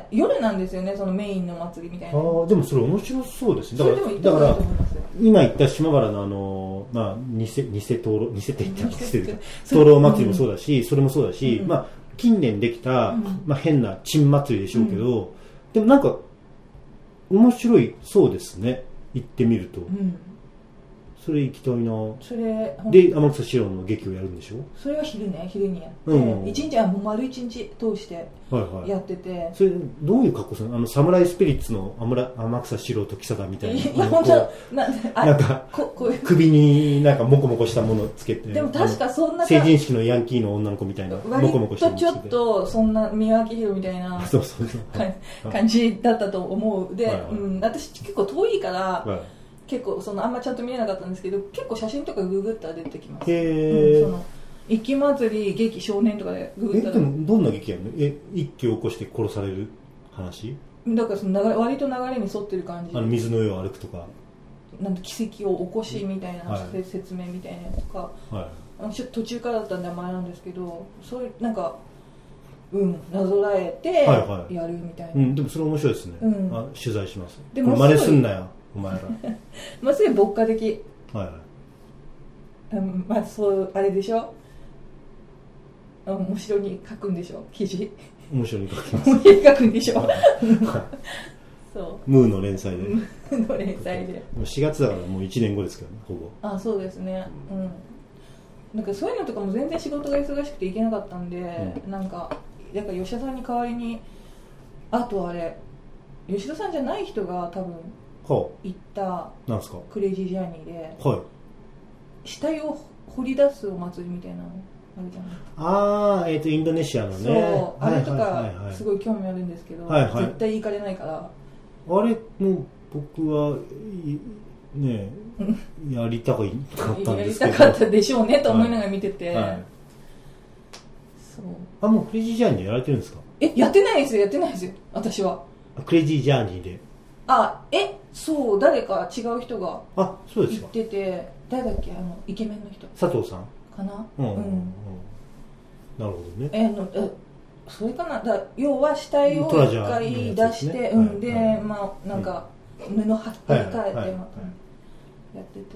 夜なんですよね、そのメインの祭りみたいな。 あでもそれ面白そうですね。だからだから今言った島原のあの、まあ、偽偽灯籠偽って言ったら失礼ですけど、灯籠祭りもそうだし、うん、それもそうだし、うん、まあ近年できた、うん、まあ、変な珍祭りでしょうけど、うん、でもなんか面白いそうですね、行ってみると。うん、それ行きたいな。それで天草四郎の劇をやるんでしょ。 それは昼ね、昼にやって、うん、一日はもう丸一日通してやってて、はいはい、 それどういう格好するの？あのサムライスピリッツの天草四郎と木貞みたいな。 いや本当ななんかここういう首になんかモコモコしたものをつけて、 でも確かそんな成人式のヤンキーの女の子みたいなモコモコしたものちょっとそんな三輪明宏みたいなそうそうそう感じだったと思う。で、 はいはい、 うん、私結構遠いから、 はい、 結構そのあんまちゃんと見えなかったんですけど、結構写真とかググったら出てきます。 へー、 うん、その一揆祭り劇少年とかでググったら。 えでもどんな劇やるの？え一揆を起こして殺される話？だからその流れ割と流れに沿ってる感じ。 あの水の上を歩くとか、 なんて奇跡を起こしみたいな、はい、説明みたいなやつとか、はい、あのちょっと途中からだったんであんまりなんですけど、そういうなんかうんなぞらえてやるみたいな。はいはい、うん、 でもそれ面白いですね。うん、あ取材します。 でも真似すんなよ。お前らまあすごい牧歌的、 はいはい、 うん、まあそうあれでしょ、面白に書くんでしょ、記事面白に書きます面白に書くんでしょそうムーの連載でムーの連載でしがつだからもういちねんごですけどね、ほぼ。 あそうですね、うん、なんかそういうのとかも全然仕事が忙しくて行けなかったんで、うん、なんかだから吉田さんに代わりに、あとあれ吉田さんじゃない人が多分行ったクレイジージャーニーで、はい、死体を掘り出すお祭りみたいなのあるじゃない。 ああ、えっとインドネシアのね。 そう、あれとかすごい興味あるんですけど、はいはい、絶対行かれないから。 あれも僕はねやりたかったんですけど。 やりたかったでしょうねと思いながら見てて。はいはい、 そう。あもうクレイジージャーニーでやられてるんですか？ えやってないですよ、やってないですよ私は。 クレイジージャーニーで。 あえそう誰か違う人があそうですか言ってて、誰だっけあのイケメンの人佐藤さんかな、 うんうんうん、なるほどね。 えのえそれかなだ要は死体を一回出して、ね、うん、で、はい、まあなんか、うん、布貼って替えて、はいはいはい、やってて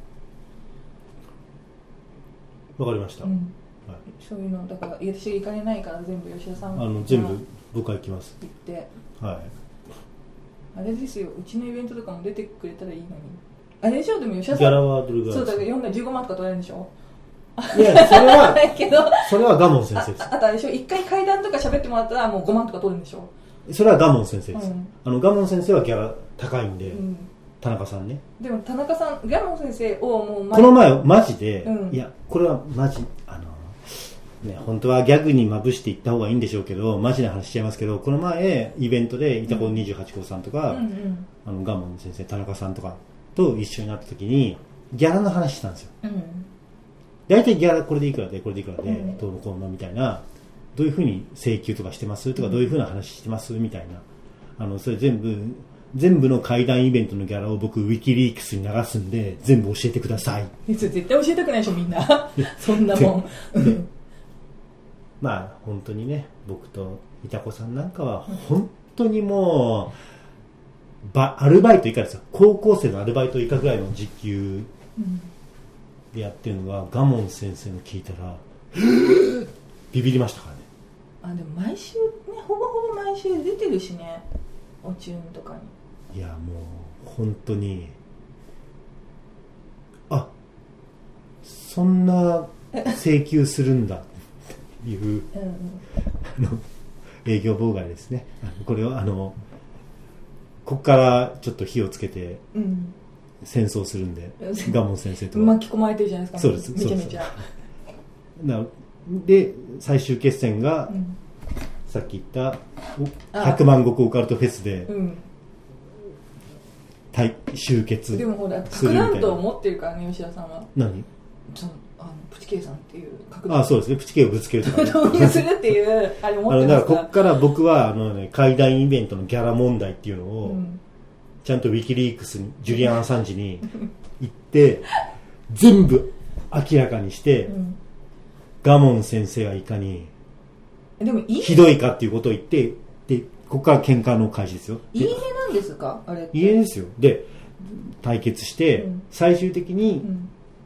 わ、うん、かりました、うんはい、そういうのだから私行かれないから全部吉田さんあの全部僕は行きます。 行ってはいあれですよ、うちのイベントとかも出てくれたらいいのに。あれでしょ、でも吉田さんギャラはどれぐらい？ そうだけど読んだらじゅうごまんとか取れるんでしょ。 いやそれはけどそれはガモン先生です。 あ, あとあれでしょ、一回階段とか喋ってもらったらもうごまんとか取るんでしょ。 それはガモン先生です、うん、あのガモン先生はギャラ高いんで、うん、田中さんね。 でも田中さんガモン先生をもうこの前マジで、うん、いやこれはマジあのね、本当はギャグにまぶしていった方がいいんでしょうけど、マジな話しちゃいますけど、この前イベントでイタコにじゅうはち号さんとか、うんうんうん、あのガモン先生田中さんとかと一緒になった時にギャラの話したんですよ、うん、大体ギャラこれでいくらでこれでいくらで、うん、どうのこうのみたいな、どういうふうに請求とかしてますとか、どういうふうな話してますみたいな、あのそれ全部全部の怪談イベントのギャラを僕ウィキリークスに流すんで全部教えてください。 絶対教えたくないでしょみんなそんなもんまあ本当にね、僕といたこさんなんかは本当にもうバアルバイト以下ですよ。高校生のアルバイト以下ぐらいの時給でやってるのが、ガモン先生の聞いたらビビりましたからね。 あでも毎週ね、ほぼほぼ毎週出てるしね、おチューンとかに。いやもう本当に、あそんな請求するんだいう、うん、あの営業妨害ですね。これはあのここからちょっと火をつけて戦争するんで、うん、ガモン先生と巻き込まれてるじゃないですか。 そうです。めちゃめちゃなで最終決戦が、うん、さっき言ったひゃくまんごくオカルトフェスで、うん、集結するみたいな。でもほら核弾頭を持ってるからね、吉田さんは。 何？ そのあのプチケイさんっていう核弾頭。あ、そうですね。プチケイをぶつけるとか、ね、 導入するっていうあれ持ってますから。だからこっから僕はあの、ね、怪談イベントのギャラ問題っていうのを、うん、ちゃんとウィキリークスにジュリアン・アサンジに行って全部明らかにして、うん、ガモン先生はいかにひどいかっていうことを言って、でここから喧嘩の開始ですよ。 いいねなんですかあれって。 いいねですよ。で対決して、うん、最終的に、うん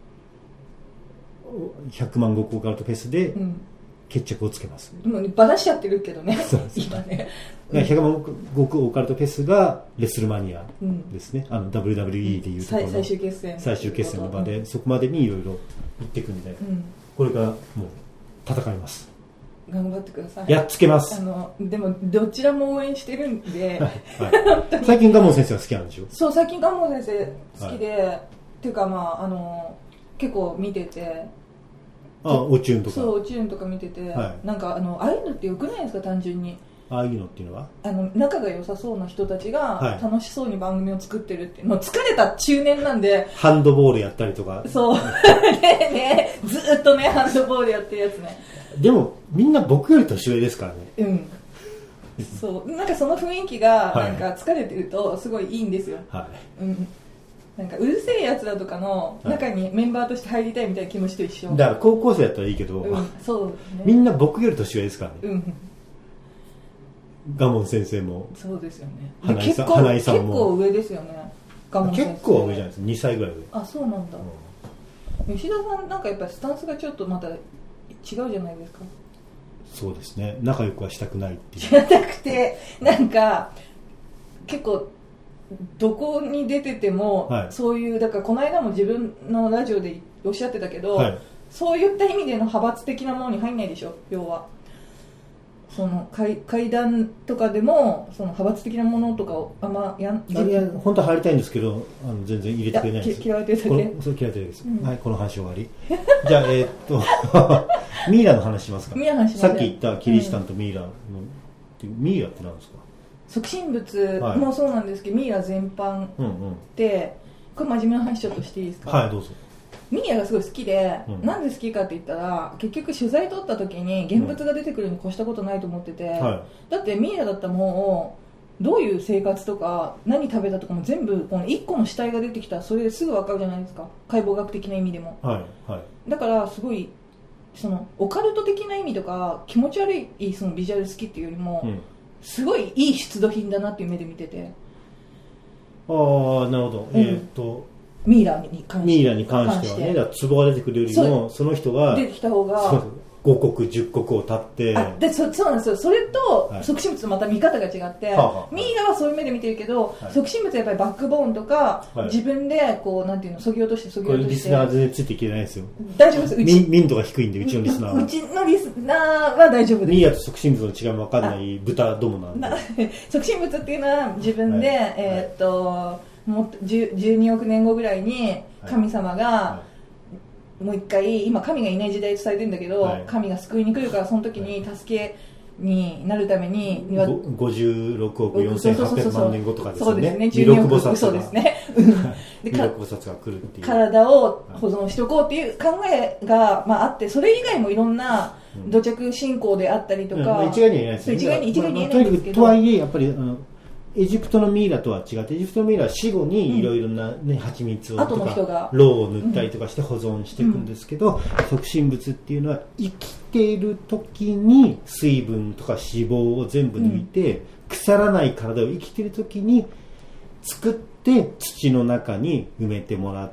ひゃくまんごくオカルトフェスで決着をつけます、 うん、もうばらしちゃってるけどね今ね、 うん、ひゃくまんごくオカルトフェスがレスルマニアですね、うん、あの ダブリューダブリューイー でいうところの最終決戦最終決戦の場で、うん、そこまでにいろいろ行っていくんで、うん、これからもう戦います。 頑張ってください。 やっつけます。 あのでもどちらも応援してるんで、 はいはい、最近ガモン先生は好きなんでしょ。 そう最近ガモン先生好きで、はい、っていうかまああの結構見てて、 あオチューンとかそうオチューンとか見てて、はい、なんかあのああいうのってよくないですか。単純にああいうのっていうのはあの仲が良さそうな人たちが楽しそうに番組を作ってるっていうの、はい、疲れた中年なんでハンドボールやったりとかそうねねずっとねハンドボールやってるやつね。 でもみんな僕より年上ですからね。 うんそうなんかその雰囲気がなんか疲れてるとすごいいいんですよ、はい、うんなんかうるせえやつらとかの中にメンバーとして入りたいみたいな気持ちと一緒。 だから高校生だったらいいけど、 うんそうね、 みんな僕より年上ですからね、 うん、 ガモン先生もそうですよね。 花井さん、花井さんも結構上ですよね。ガモン先生結構上じゃないですか。にさいぐらい上。 あそうなんだ、うん、吉田さんなんかやっぱりスタンスがちょっとまた違うじゃないですか。 そうですね。仲良くはしたくないっていうじゃなくてなんか結構どこに出てても、はい、そういうだからこの間も自分のラジオでおっしゃってたけど、はい、そういった意味での派閥的なものに入んないでしょ。要はその会、会談とかでもその派閥的なものとかをあんまやんいや本当は入りたいんですけどあの全然入れてくれないです。 嫌われてるだけ。 そう嫌われてるです、うん、はいこの話終わりじゃあえー、っとミイラの話しますか。 ミイラの話します。 さっき言ったキリシタンとミイラの、うん、ミイラって何ですか。 即身仏もそうなんですけど、はい、ミイラ全般って、うんうん、これ真面目な話ちょっとしていいですか。 はいどうぞ。 ミイラがすごい好きで、うん、なんで好きかって言ったら結局取材取った時に現物が出てくるに越したことないと思ってて、うんはい、だってミイラだったらもうどういう生活とか何食べたとかも全部このいっこの死体が出てきたらそれですぐ分かるじゃないですか。解剖学的な意味でも、はいはい、だからすごいそのオカルト的な意味とか気持ち悪いそのビジュアル好きっていうよりも、うんすごいいい出土品だなっていう目で見てて。 ああなるほど、うん、えー、っとミイラに関してミイラに関してはねだから壺が出てくるよりも そ, その人が出てきた方がごこくじゅっこくを立ってあで そ, そうなんですよ。それと即身仏とまた見方が違って、はい、ミイラはそういう目で見てるけど、はい、即身仏はやっぱりバックボーンとか、はい、自分でこうなんていうの削ぎ落として削ぎ落として。 これリスナー全然ついていけないですよ。 大丈夫です。うち民度が低いんでうちのリスナーはうちのリスナーは大丈夫です。 ミイラと即身仏の違いも分かんない豚どもなんで即身仏っていうのは自分で、はい、えー、っともっとじゅうにおくねんごぐらいに神様が、はいもう一回今神がいない時代とされてるんだけど、はい、神が救いに来るからその時に助けになるためにごじゅうろくおくよんせんはっぴゃくまんねんごとかですね。 そうですね。 弥勒菩薩がそうですね。 弥勒菩薩が来るっていう体を保存しておこうっていう考えが、まあ、あってそれ以外もいろんな土着信仰であったりとか、 うん、一概には言えないですね。 一概に一概に言えないんですけど、 とはいえやっぱりあのエジプトのミイラとは違ってエジプトのミイラは死後にいろいろな、ね、蜂蜜をとかろうを塗ったりとかして保存していくんですけど、うん、即身仏っていうのは生きている時に水分とか脂肪を全部抜いて、うん、腐らない体を生きている時に作って土の中に埋めてもらって、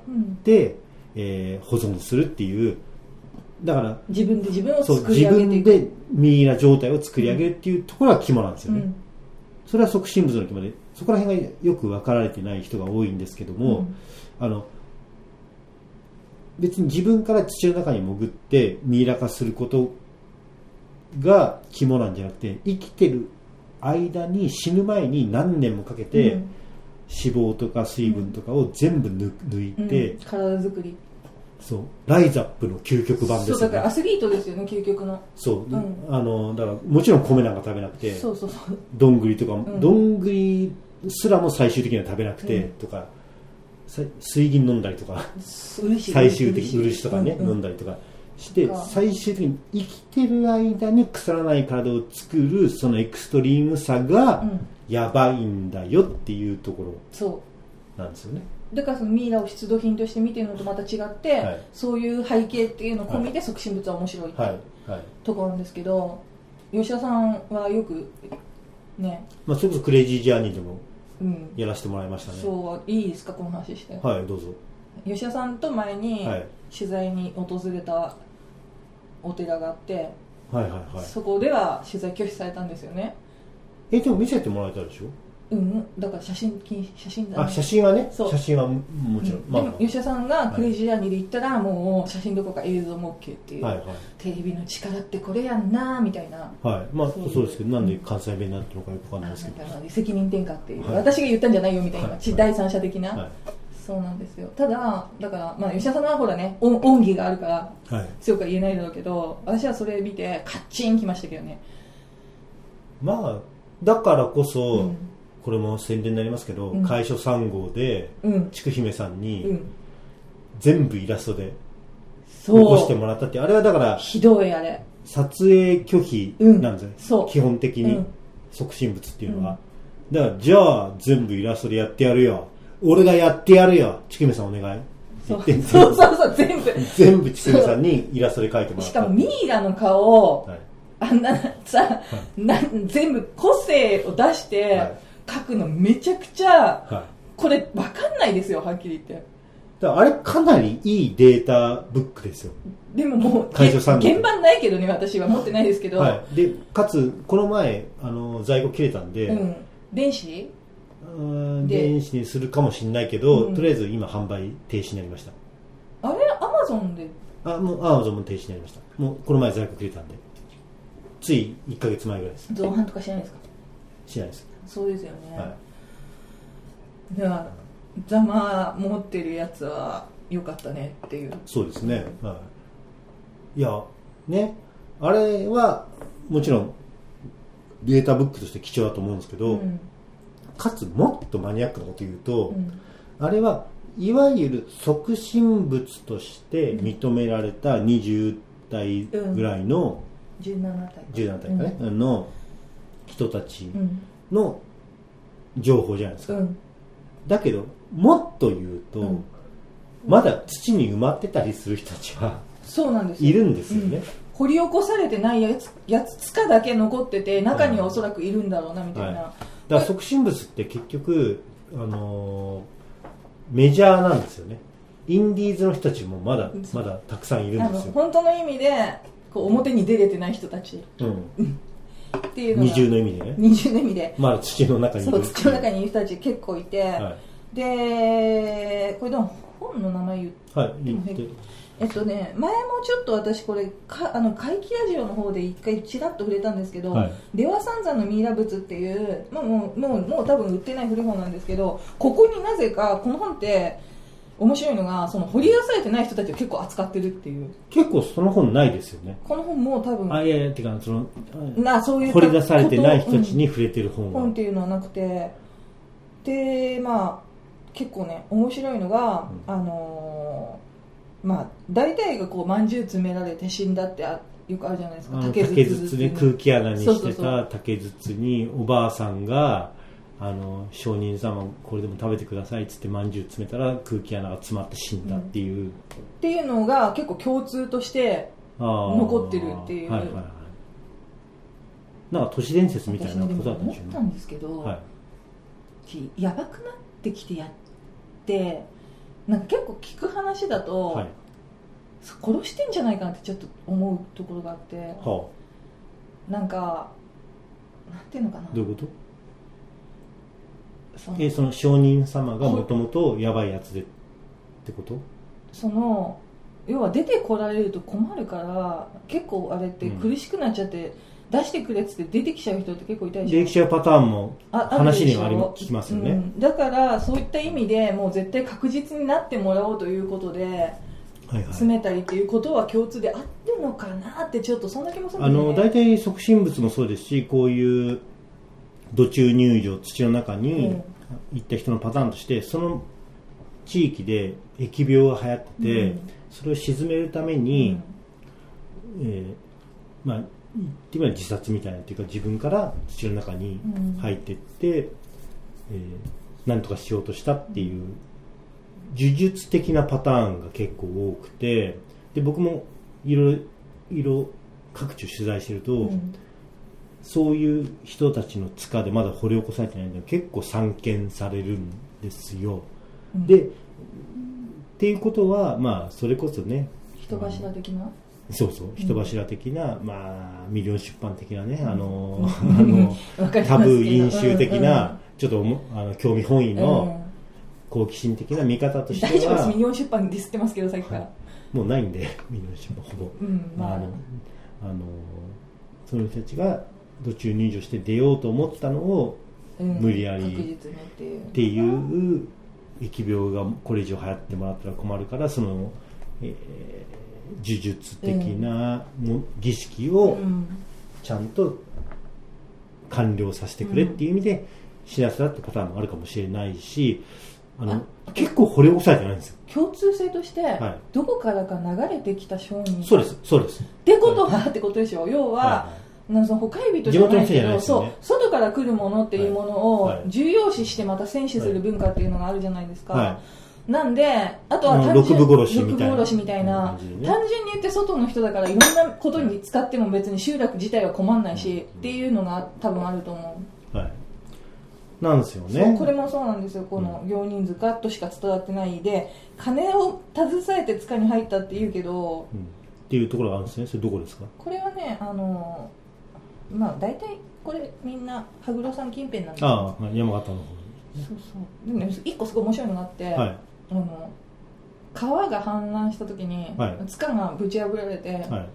うんえー、保存するっていうだから自分で自分を作り上げていく自分でミイラ状態を作り上げるっていうところが肝なんですよね、うんそれは即身仏の肝でそこら辺がよく分かられてない人が多いんですけども、うん、あの別に自分から土の中に潜ってミイラ化することが肝なんじゃなくて生きてる間に死ぬ前に何年もかけて、うん、 脂肪とか水分とかを全部抜いて、 うん、体作り、 そうライザップの究極版ですよね。 そうだからアスリートですよね、究極の。 そう、うん、あのだからもちろん米なんか食べなくて、 そうそうそう、 どんぐりとか、うん、どんぐりすらも最終的には食べなくて、うん、とか水銀飲んだりとか、最終的に漆とかね、うんうん、飲んだりとかして最終的に生きてる間に腐らない体を作るそのエクストリームさがやばいんだよっていうところなんですよね。 だからそのミイラを出土品として見てるのとまた違って、はい、そういう背景っていうの込みで即身仏は面白いっていう、はいはい、ところなんですけど、吉田さんはよくね、 まあ、それこそクレイジージャーニーでもやらせてもらいましたね、 うん、そういいですかこの話して。 はいどうぞ。 吉田さんと前に取材に訪れたお寺があって、はいはいはい、 そこでは取材拒否されたんですよね。 えでも見せてもらえたでしょ。 うん、だから写真禁止、写真だね。 あ、写真はね、写真はもちろん、 うんまあ、でも吉田さんがクレイジージャーニーで行ったら、はい、もう写真どころか映像も OK っていう、はいはい、テレビの力ってこれやんなみたいな。 はいまあそう、そうですけど、なんで関西弁になってるのかよくわかんないですけど、 責任転嫁っていう、はい、私が言ったんじゃないよみたいな、はい、第三者的な、はい、そうなんですよ。ただだから、まあ、吉田さんはほらね恩義があるから、はい、強くは言えないだろうけど、私はそれ見てカッチンきましたけどね。 まあだからこそ、うんこれも宣伝になりますけど、うん、会所さん号で、うん、ちくひめさんに、うん、全部イラストで残してもらったって、あれはだからひどいあれ撮影拒否なんですよ、うん、基本的に、うん、即身仏っていうのは、うん、だからじゃあ全部イラストでやってやるよ、俺がやってやるよ、ちくひめさんお願いそうそうそうそう全部全部ちくひめさんにイラストで描いてもらった。 しかもミイラの顔を、はい、あんなさ、はい、な全部個性を出して、はい書くのめちゃくちゃ、はい、これ分かんないですよはっきり言って。 だからあれかなりいいデータブックですよ。 でももう現場ないけどね、私は持ってないですけど、 はい、でかつこの前あの在庫切れたんで、うん、 電子うん電子にするかもしれないけど、うん、とりあえず今販売停止になりました。 あれアマゾンであもうアマゾンも停止になりました。もうこの前在庫切れたんでついいっかげつまえぐらいです。 造反とかしないですか。 しないです。 そうですよね、はい、ではざま持ってるやつは良かったねっていう。 そうですね、はい、いやねあれはもちろんデータブックとして貴重だと思うんですけど、うん、かつもっとマニアックなこと言うと、うん、あれはいわゆる即身仏として認められたにじゅうだいぐらいの、 うん、じゅうななたいじゅうななたいかね、うん、の人たちの情報じゃないですか、うん、だけどもっと言うと、うん、まだ土に埋まってたりする人たちはそうなんですよいるんですよね、うん、 掘り起こされてないやつ、やつつかだけ残ってて中にはおそらくいるんだろうなみたいな、はい、 だから即身仏って結局、あのー、メジャーなんですよね。インディーズの人たちもまだまだたくさんいるんですよ。 本当の意味でこう表に出れてない人たち、うんっていうのが二重の意味でね二重の意味でまだ土の中にいるそう土の中にいる人たち結構いて、はい、でこれでも本の名前言って、はい、言ってえっとね前もちょっと私これかあの怪奇ラジオの方で一回ちらっと触れたんですけど、はい、出羽三山のミイラ仏っていう、まあ、もうもうもう多分売ってない古い本なんですけど、ここになぜかこの本って面白いのがその掘り出されてない人たちを結構扱ってるっていう。 結構その本ないですよね。 この本も多分あいやいやてかそのなそういう掘り出されてない人たちに触れてる本は、 うん、本っていうのはなくて、でまあ結構ね面白いのが、うん、あのー、まあ大体がこう饅頭詰められて死んだってあよくあるじゃないですか。 竹筒で空気穴にしてた竹筒におばあさんがあの上人様これでも食べてくださいっつって饅頭詰めたら空気穴が詰まって死んだっていう、うん、 っていうのが結構共通として残ってるっていう、はいはいはい、 なんか都市伝説みたいなことだったんでしょうね。 思ったんですけど、はい、やばくなってきてやってなんか結構聞く話だと、はい、殺してんじゃないかなってちょっと思うところがあって、はあ、なんかなんていうのかな、 どういうこと？そのえその上人様がもともとやばいやつでってこと？ その要は出てこられると困るから結構あれって苦しくなっちゃって出してくれっつって出てきちゃう人って結構いたでしょ。 出てきちゃうパターンも話にはあり聞きますよね、うん、 だからそういった意味でもう絶対確実になってもらおうということで、はいはい、詰めたりっていうことは共通であってるのかなってちょっとそんな気もするんですよね。 あの大体促進物もそうですし、こういう土中入場土の中に行った人のパターンとして、その地域で疫病が流行ってて、うん、それを鎮めるために、うんえーまあ、言ってみれば自殺みたいなというか、自分から土の中に入っていって、うんえー、何とかしようとしたっていう呪術的なパターンが結構多くて、で僕もいろいろ各地取材してると、うん、そういう人たちの塚でまだ掘り起こされてないので結構散見されるんですよ、うん、でっていうことは、まあ、それこそね人柱的な、 そうそう人柱的な、うん、まあミリオン出版的なね、うん、あの、うん、あのタブー飲酒的な、うんうん、ちょっとあの興味本位の好奇心的な見方としては、 大丈夫です。ミリオン出版ディスってますけどさっきから、はい、 もうないんでミリオン出版ほぼ、うんまあ、あのあのその人たちが土中入場して出ようと思ったのを無理やりっていう疫病がこれ以上流行ってもらったら困るから、その、えー、呪術的な儀式をちゃんと完了させてくれっていう意味で知らせたってパターンもあるかもしれないし、あのあ結構掘り起こされてないんですよ。 共通性として、はい、どこからか流れてきた商人、 そうですそうですってことは、はい、ってことでしょ。要は、はいはい、その他人じゃないけど、ね、そう外から来るものっていうものを重要視してまた戦死する文化っていうのがあるじゃないですか、はいはい、なんであとは単純六部殺しみたいな、 六部殺しみたいな、ね、単純に言って外の人だからいろんなことに使っても別に集落自体は困んないし、はい、っていうのが多分あると思う、はい、 なんですよね。 そうこれもそうなんですよ。この行人塚としか伝わってないで、金を携えて塚に入ったって言うけど、 うん、っていうところがあるんですね。それどこですか？ これはね、あのまあ大体これみんな羽黒山近辺なんですよ。 ああ、山形の方に、ね、 そうそう。でもね、一個すごい面白いのがあって、はい、あの川が氾濫した時に、はい、塚がぶち破られて、はい、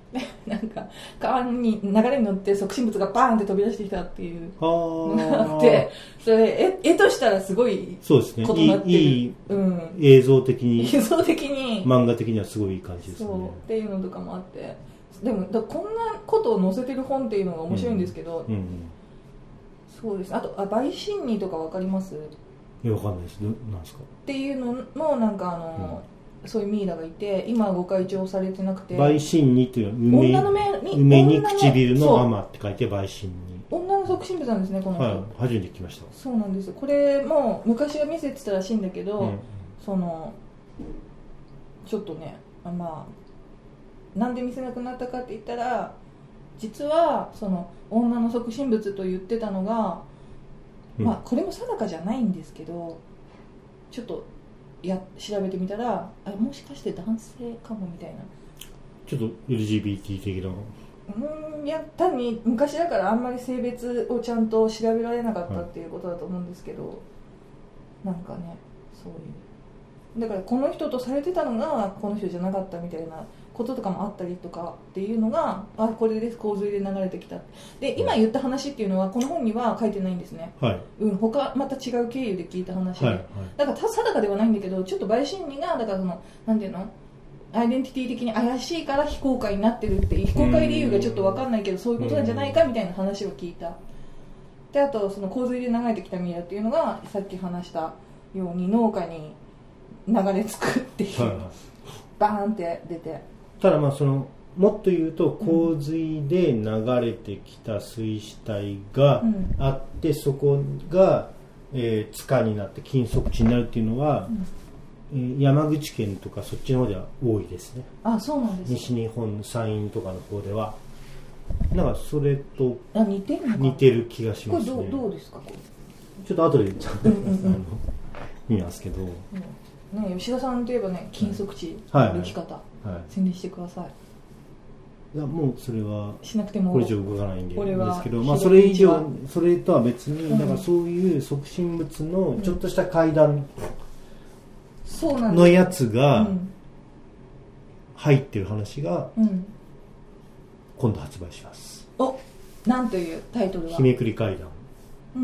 なんか川に流れに乗って促進物がバーンって飛び出してきたっていうのがあって、それ絵としたらすごいことになってる。いい、いい、うん、映像的に映像的に漫画的にはすごいいい感じですね。 そうっていうのとかもあって、でもだこんなことを載せてる本っていうのが面白いんですけど、うんうんうん、そうです。あとあ陪審人とかわかります？ いやわかんないです。なんですか？ っていうのもなんかあの、うん、そういうミイラがいて今はご開帳されてなくて、 陪審人っていうのは梅、女の目に梅に唇の天って書いて陪審人。 女の促進物なんですねこの人、はい、 初めて聞きました。 そうなんですよ。これも昔は見せてたらしいんだけど、うん、そのちょっとねまあなんで見せなくなったかって言ったら、実はその女の促進物と言ってたのが、うん、まあこれも定かじゃないんですけど、ちょっとや調べてみたらあもしかして男性かもみたいな、 ちょっと エルジービーティー 的な、 うんいや単に昔だからあんまり性別をちゃんと調べられなかったっていうことだと思うんですけど、はい、なんかねそういうだからこの人とされてたのがこの人じゃなかったみたいなこととかもあったりとかっていうのが、あこれです洪水で流れてきたで今言った話っていうのはこの本には書いてないんですね、はいうん、他また違う経由で聞いた話で、はいはい、だから定かではないんだけど、ちょっと陪審人がだからそのなんていうのアイデンティティ的に怪しいから非公開になってるっていう非公開理由がちょっと分かんないけどそういうことなんじゃないかみたいな話を聞いた。であとその洪水で流れてきたミイラっていうのがさっき話したように農家に流れ着くっていう、はい、バーンって出て、 ただまあそのもっと言うと洪水で流れてきた水死体があって、うん、そこが、えー、塚になって禁足地になるっていうのは、うん山口県とかそっちの方では多いですね。 あ、そうなんです。 西日本山陰とかの方ではなんかそれと似てるのか似てる気がしますね。 これ ど, うどうですか？これちょっと後でちゃんと、うんうんうん、あの見ますけど、 うんね、吉田さんといえばね禁足地の歩き方、はいはい、宣伝してください。 いやもうそれはしなくてもこれ以上動かないんでですけど、まあ、それ以上それとは別に、うん、だからそういう促進物のちょっとした階段、うんのやつが入ってる話が今度発売します。 おなんというタイトルは日めくり怪談。 うん、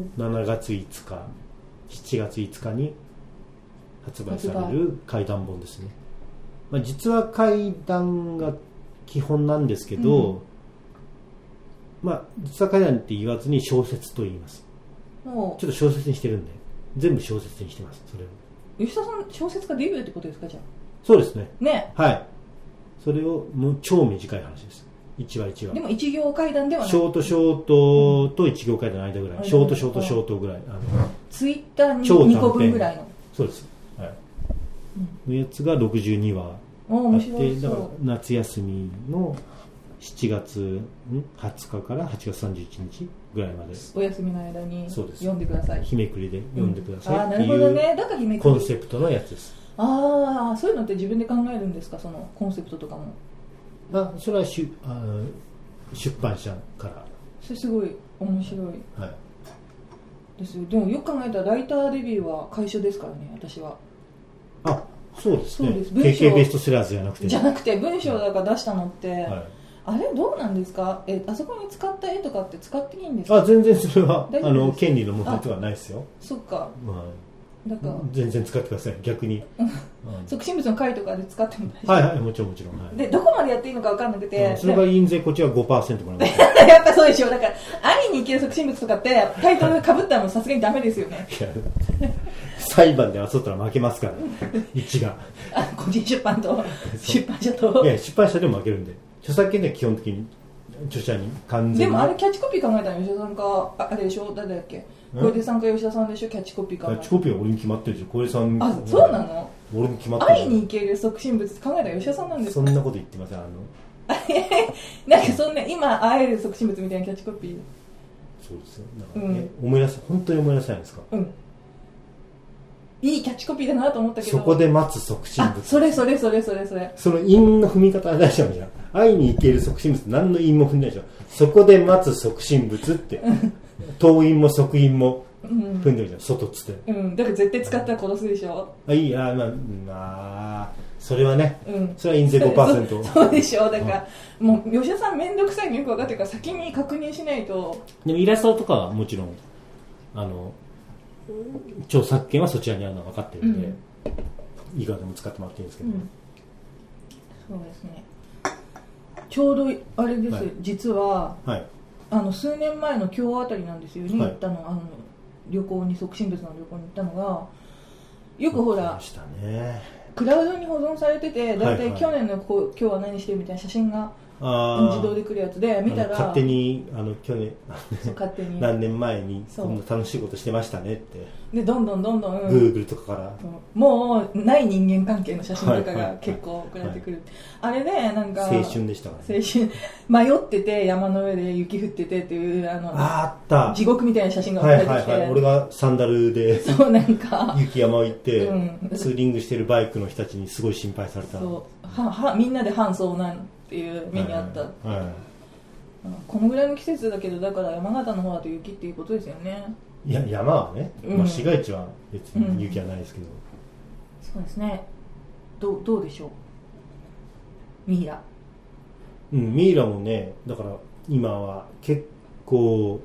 しちがついつかしちがついつかに発売される怪談本ですね。まあ、実は怪談が基本なんですけど、うん、まあ実は怪談って言わずに小説と言います。ちょっと小説にしてるんで全部小説にしてます。それを吉田さん小説家デビューってことですか？じゃあそうですね。 ね、 はい。それをもう超短い話です。一話一話。 でも一行怪談ではない。 ショートショートと一行怪談の間ぐらい、うん、ショートショートショートぐらい、あのツイッターににこぶんぐらいの。 そうです、はい、うん、のやつがろくじゅうにわあって、だから夏休みのしちがつはつかからはちがつさんじゅういちにちぐらいまでお休みの間に読んでください。 日めくりで読んでください、うん、 っていうコンセプトのやつです。 ああ、そういうのって自分で考えるんですか？そのコンセプトとかも。 あ、それはしゅあ出版社から。 それすごい面白い、 はい、 ですよ。でもよく考えたらライターデビューは会社ですからね、私は。 あ、そうですね。 そうです。 ケーケー ベストセラーズじゃなくてじゃなくて文章だから出したのって、はい、あれどうなんですか？え、あそこに使った絵とかって使っていいんですか？ あ、全然それはあの権利の問題とかはないですよ。 そっか、まあだから全然使ってください、逆に。 促進物の回とかで使っても大丈夫？ はいはい、もちろんもちろん、はい、 でどこまでやっていいのか分かんなくて、うん、 それが印税こっちは ごパーセント もらいます。 やっぱそうでしょ。だから会いに行ける促進物とかってタイトルかぶったらもさすがにダメですよね。 裁判で争ったら負けますから一があ、個人出版と出版社と。 いや、出版社でも負けるんで、著作権では基本的に著者に完全に。 でもあれキャッチコピー考えたの吉田さんか、あれでしょ、誰だっけ、小出さんか吉田さんでしょ、キャッチコピーか。 キャッチコピーは俺に決まってるでしょ、小出さん。 あ、そうなの？ 俺に決まってる。 会いに行ける促進物って考えたら吉田さんなんですか？ そんなこと言ってません。あのなんかそんな今会える促進物みたいなキャッチコピー。 そうですよ。だからね、うん、思い出す、本当に思い出せないんですか？ うん。いいキャッチコピーだなと思ったけど、 そこで待つ促進物。 あ、それそれそれそれそれ。 その韻の踏み方は大丈夫じゃん。会いに行ける促進物、何の韻も踏んでないでしょ。そこで待つ促進物って、頭韻も側韻も踏んでるじゃん、外つって。 うん、だから絶対使ったら殺すでしょ。 あ、いい、あ、まあ、まあ、それはね、うん、それは印税 ごパーセント。 そ, そうでしょ。だから、うん、もう吉田さん面倒くさいのよく分かってるから先に確認しないと。 でもイラストとかはもちろんあの著作権はそちらにあるのは分かってるんで、うん、いいかでも使ってもらっていいんですけど、うん、 そうですね。ちょうどあれです、はい、実は、はい、あの数年前の今日あたりなんですよね、はい、行ったの、あの旅行に、促進物の旅行に行ったのが、よくほら、 ね、 クラウドに保存されてて、だいたい去年のこう、はいはい、今日は何してるみたいな写真が自動で来るやつで見たら、 勝手にあの去年勝手に何年前にこんな楽しいことしてましたねってで、どんどんどんどん Google とかから、 うん、もうない人間関係の写真とかが結構送られてくる、はいはいはい、あれでなんか青春でしたからね。青春迷ってて山の上で雪降っててっていうあのあった地獄みたいな写真が送られてきて、 はいはいはい、俺がサンダルでそうなんか雪山を行って、うん、ツーリングしてるバイクの人たちにすごい心配された。 そうははみんなで半遭難っていう目にあった、はいはい、このぐらいの季節だけど、だから山形の方だと雪っていうことですよね。 いや、山はね、うん、まあ、市街地は別に雪はないですけど、うん、 そうですね。どう、どうでしょう、ミイラ。 うん、ミイラもね、だから今は結構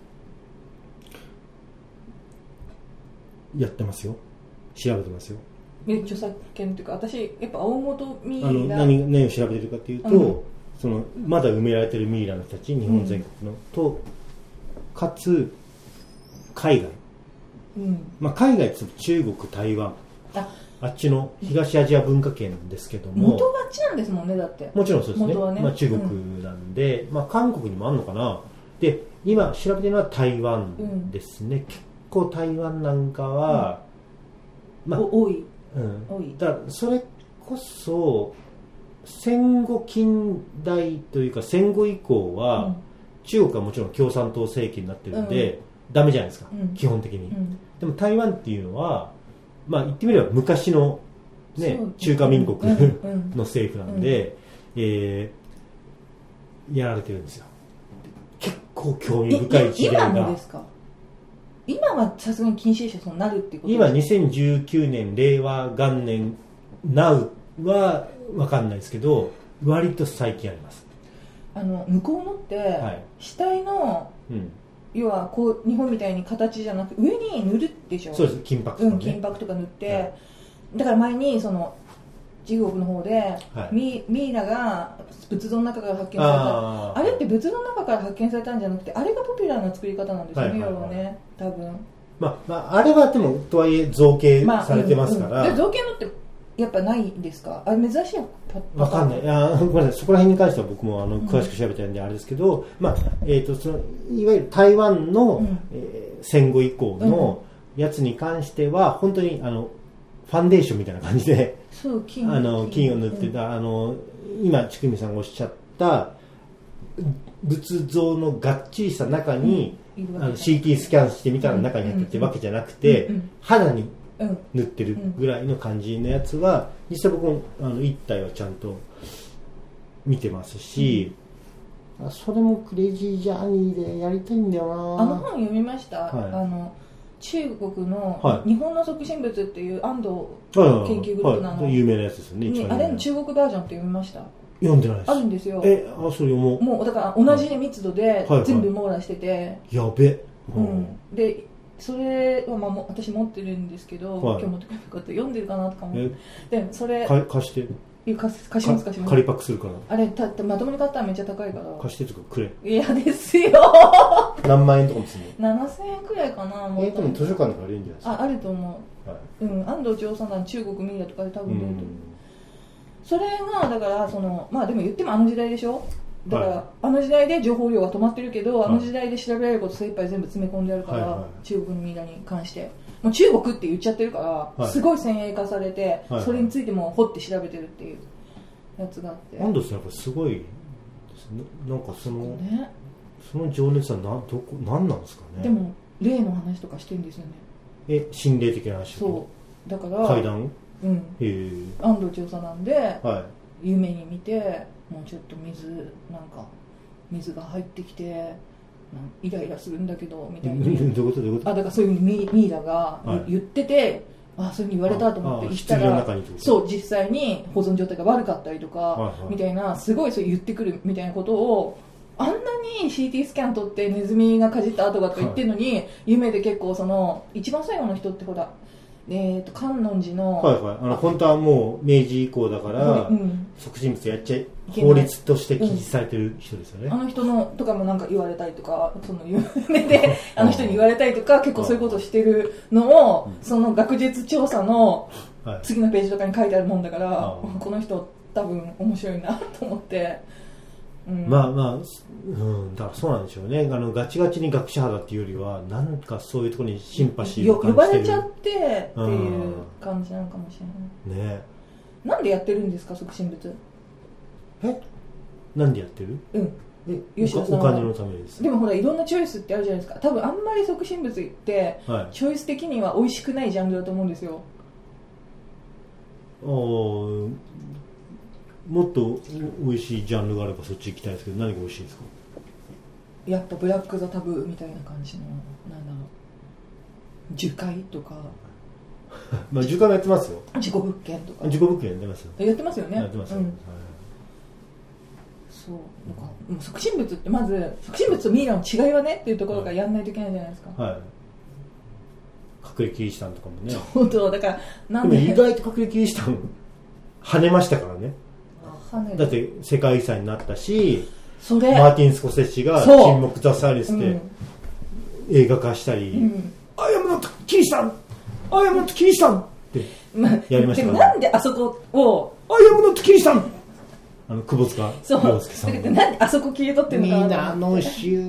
やってますよ、調べてますよ。 え、著作権というか、私やっぱ大本ミイラ、 あの 何, 何を調べてるかというと、うん、そのまだ埋められてるミイラの人たち、日本全国の、うん、とかつ海外、うんまあ、海外って中国、台湾、 あ, あっちの東アジア文化圏ですけども、 元があっちなんですもんね。だってもちろんそうですね、 元はね、 まあ、中国なんで、うんまあ、韓国にもあるのかな。で、今調べてるのは台湾ですね、うん、結構台湾なんかは、 うんまあ、多い、 うん、多い。だからそれこそ戦後近代というか戦後以降は、うん、中国はもちろん共産党政権になってるんで、うんダメじゃないですか、うん、基本的に、うん、でも台湾っていうのは、まあ、言ってみれば昔の、ね、中華民国の政府なんで、うんうんえー、やられてるんですよ。結構興味深い事例が。 今もですか？今はさすがに禁止者そうなるっていうことですか？ 今にせんじゅうきゅうねん令和元年 ナウ は分かんないですけど、割と最近あります。 あの向こうのって、はい、死体の、うん、要はこう日本みたいに形じゃなく上に塗るでしょ。 そうです、金箔とか、ね、 うん、金箔とか塗って、はい、だから前にその中国の方で、はい、ミ, ミイラが仏像の中から発見された あ, あれって仏像の中から発見されたんじゃなくてあれがポピュラーな作り方なんですよね、要はね、多分、 まあまあ、あれはでもとはいえ造形されてますから、まあうんうん、 で造形のってやっぱないんですか？あれ珍しいのわかんない。あ、ごめんなさい、そこら辺に関しては僕もあの詳しく調べてないんであれですけど、うん、まあえー、とそのいわゆる台湾の、うんえー、戦後以降のやつに関しては本当にあのファンデーションみたいな感じでそう金あの金を塗ってた、うん、あの今ちくみさんがおっしゃった仏像のがっちりした中に、うん、あの シーティー スキャンしてみたら中に入ってってわけじゃなくて、うんうん、肌に塗ってるぐらいの感じのやつは実際僕もあの一体はちゃんと見てますし、うん、それもクレイジージャーニーでやりたいんだよな。 あの本読みました、はい、あの中国の日本の即身仏っていう安藤研究グループなの、はいはいはい、 有名なやつですよね。 あれの中国バージョンって読みました？ 読んでないです。 あるんですよ。 え、あ、それもうもうだから同じ密度で全部網羅してて、はいはいはい、 やべ、 うん、でそれはまあも私持ってるんですけど、はい、今日持ってくればよかった。読んでるかなとか思ってでそれ貸して貸します貸します借りパックするからあれたまともに買ったらめっちゃ高いから貸してとかくれ。 嫌ですよ何万円とかもするのななせんえんくらいかな。 えー、でも図書館とかあるんじゃないですか。 あ、あると思う、はい、うん、安藤長さんの中国ミイラとかで多分出ると思う。それがだからそのまあでも言ってもあの時代でしょ。だから、はい、あの時代で情報量が止まってるけど、はい、あの時代で調べられること精一杯全部詰め込んであるから、はいはい、中国のミイラに関してもう中国って言っちゃってるから、はい、すごい先鋭化されて、はい、それについても掘って調べてるっていうやつがあって、 安藤さんやっぱすごいですね。なんかその、ね、その情熱はなどこ何なんですかね。 でも霊の話とかしてるんですよね。 え、心霊的な話。 そうだから階段、 うん、へ安藤調査なんで、はい、夢に見てもうちょっと水なんか水が入ってきてイライラするんだけどみたいな。どういうことどういうこと。あ、だからそういうふうにミイラが言ってて、はい、あ、そういうふうに言われたと思って言ったら、そう実際に保存状態が悪かったりとか、はいはい、みたいなすごいそう言ってくるみたいなことをあんなに シーティー スキャン撮ってネズミがかじった跡がとか言ってるのに、はい、夢で結構その一番最後の人ってほらえー、と観音寺の、 はいはい、あの本当はもう明治以降だから、うん、即身仏やっちゃい法律として禁止されてる人ですよね、うん、 あの人のとかもなんか言われたりとかその夢であの人に言われたりとか結構そういうことをしてるのを、うん、その学術調査の次のページとかに書いてあるもんだから、この人多分面白いなと思って、 うん、まあまあ、うん、だからそうなんでしょうね。あのガチガチに学者派だっていうよりはなんかそういうところにシンパシーを感じてる、 呼ばれちゃってっていう感じなのかもしれない、ね、なんでやってるんですか即身仏。 え、なんでやってる。うんえ吉田さんはお金のためです。 でもほらいろんなチョイスってあるじゃないですか。多分あんまり即身仏って、はい、チョイス的には美味しくないジャンルだと思うんですよ。 ああ、もっと美味しいジャンルがあればそっち行きたいですけど、何が美味しいですか。 やっぱブラック・ザ・タブーみたいな感じのなんだろう、樹海とかまあ樹海もやってますよ。 事故物件とか。 事故物件やってますよ。 やってますよね。 やってますよ、うん、はい、 そうなんかもう即身仏ってまず即身仏とミイラの違いはねっていうところからやんないといけないじゃないですか。はい、 隠れキリシタンとかもね。 本当だからなんででも意外と隠れキリシタン跳ねましたからね。だって世界遺産になったし、それマーティン・スコセッシが沈黙ザ・サイレンスで映画化したり、うん、アイアムノットキリシタンアイアムノットキリシタンってやりましたから、ね、 でもなんであそこをアイアムノットキリシタンあの窪塚洋介さんだからなんであそこ切り取ってるのかな。 皆の衆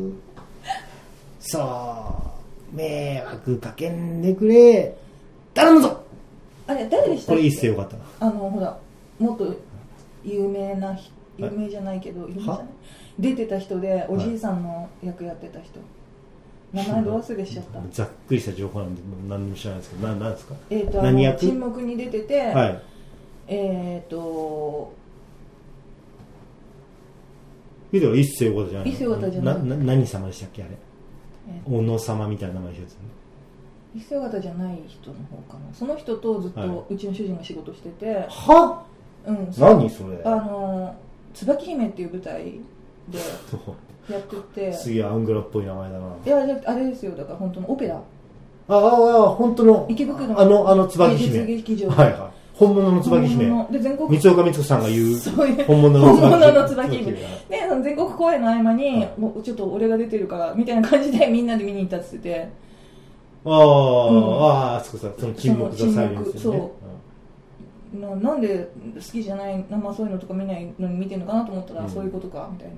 そう迷惑かけんでくれ頼むぞ。 あれ誰でしたっけ。 これいいっすよかった。 あのほらもっと有名な有名じゃないけど、有名じゃない出てた人でおじいさんの役やってた人、はい、名前ど忘れしちゃった。 ざっくりした情報なんで何も知らないですけど、な何ですか。 えーと何役。沈黙に出てて、はい、えっ、ー、とビデオ一世尾形じゃない。 一世尾形じゃない。 なな何様でしたっけあれ。えー、小野様みたいな名前ですよね。 一世尾形じゃない人の方かな。その人とずっとうちの主人が仕事してて。 は？ うん、 何それ。 あの椿姫っていう舞台でやっててすげえアングラっぽい名前だな。 いやあれですよ、だから本当のオペラ、 ああ本当の池袋のあのあの椿姫、 芸術劇場、 はいはい、本物の椿姫で全国三岡光子さんが言う本物の椿姫、 椿姫でその全国公演の合間に、はい、もうちょっと俺が出てるからみたいな感じでみんなで見に行ったって言ってて、 ああ、うん、ああそこさその沈黙がサイレンスですよね。 な, なんで好きじゃない、まあ、そういうのとか見ないのに見てるのかなと思ったら、うん、そういうことかみたいな。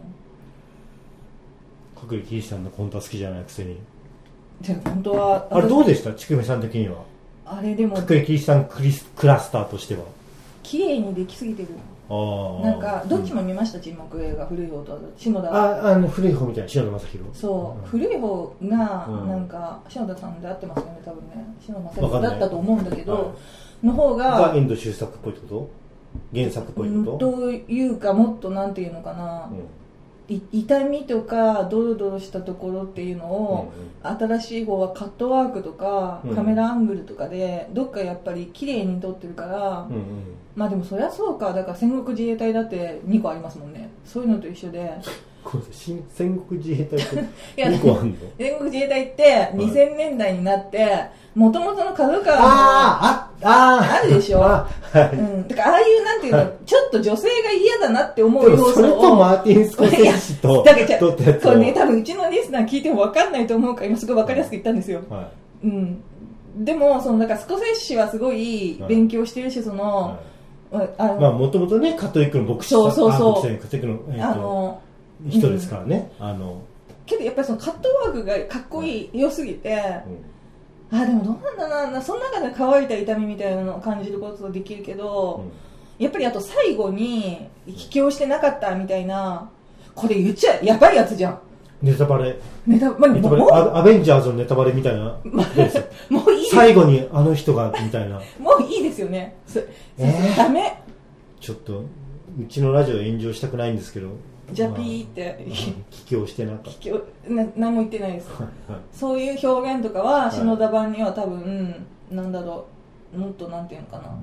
隠れキリシタンの本当は好きじゃないくせに。 じゃあ本当はあれどうでしたちくめさん的には。 あれでも隠れキリシタンクリスクラスターとしては綺麗にできすぎてる。あなんかどっちも見ました、うん、沈黙映画、古い方と篠田。 ああの古い方みたいな篠田正宏。 そう、うん、古い方がなんか、うん、篠田さんで合ってますよね多分ね。篠田正宏だったと思うんだけど、の方がが遠藤周作っぽいってこと、原作っぽいってこと、 というかもっとなんていうのかな、うん、痛みとかドロドロしたところっていうのを、うんうん、新しい方はカットワークとか、うん、カメラアングルとかでどっかやっぱり綺麗に撮ってるから、うんうん、まあでもそりゃそうか、だから戦国自衛隊だってにこありますもんね。そういうのと一緒で戦国自衛隊ってにこあるの戦国自衛隊ってにせんねんだいになってもともとの角川のああああるでしょ、はい、うん、だからああいうなんていうの、はい、ちょっと女性が嫌だなって思う要素を、 それとマーティン・スコセッシとだから撮ったやつをこれね多分うちのリスナー聞いても分かんないと思うから今すごい分かりやすく言ったんですよ、はい、うん、でもそのだからスコセッシはすごい勉強してるし、その、 はい、あのまあもともとねカトリックの牧師さん、 そうそうそうカトリックの、えー、あの人ですからね、うん、あのけどやっぱりそのカットワークがかっこいい、良すぎて、うん、あでもどうなんだな、その中で乾いた痛みみたいなのを感じることができるけど、うん、やっぱりあと最後に帰郷してなかったみたいな、これ言っちゃやばいやつじゃん。 ネタバレ、 ネタ、まあ、 ネタバレ、アベンジャーズのネタバレみたいな、 まあ、もういい最後にあの人がみたいなもういいですよね、えー、ダメ。 ちょっとうちのラジオ炎上したくないんですけど、 ジャピーって、 まあ、帰郷してなかった、 な何も言ってないです、はいはい、そういう表現とかは篠田版には多分、はい、なんだろう、もっとなんていうのかな、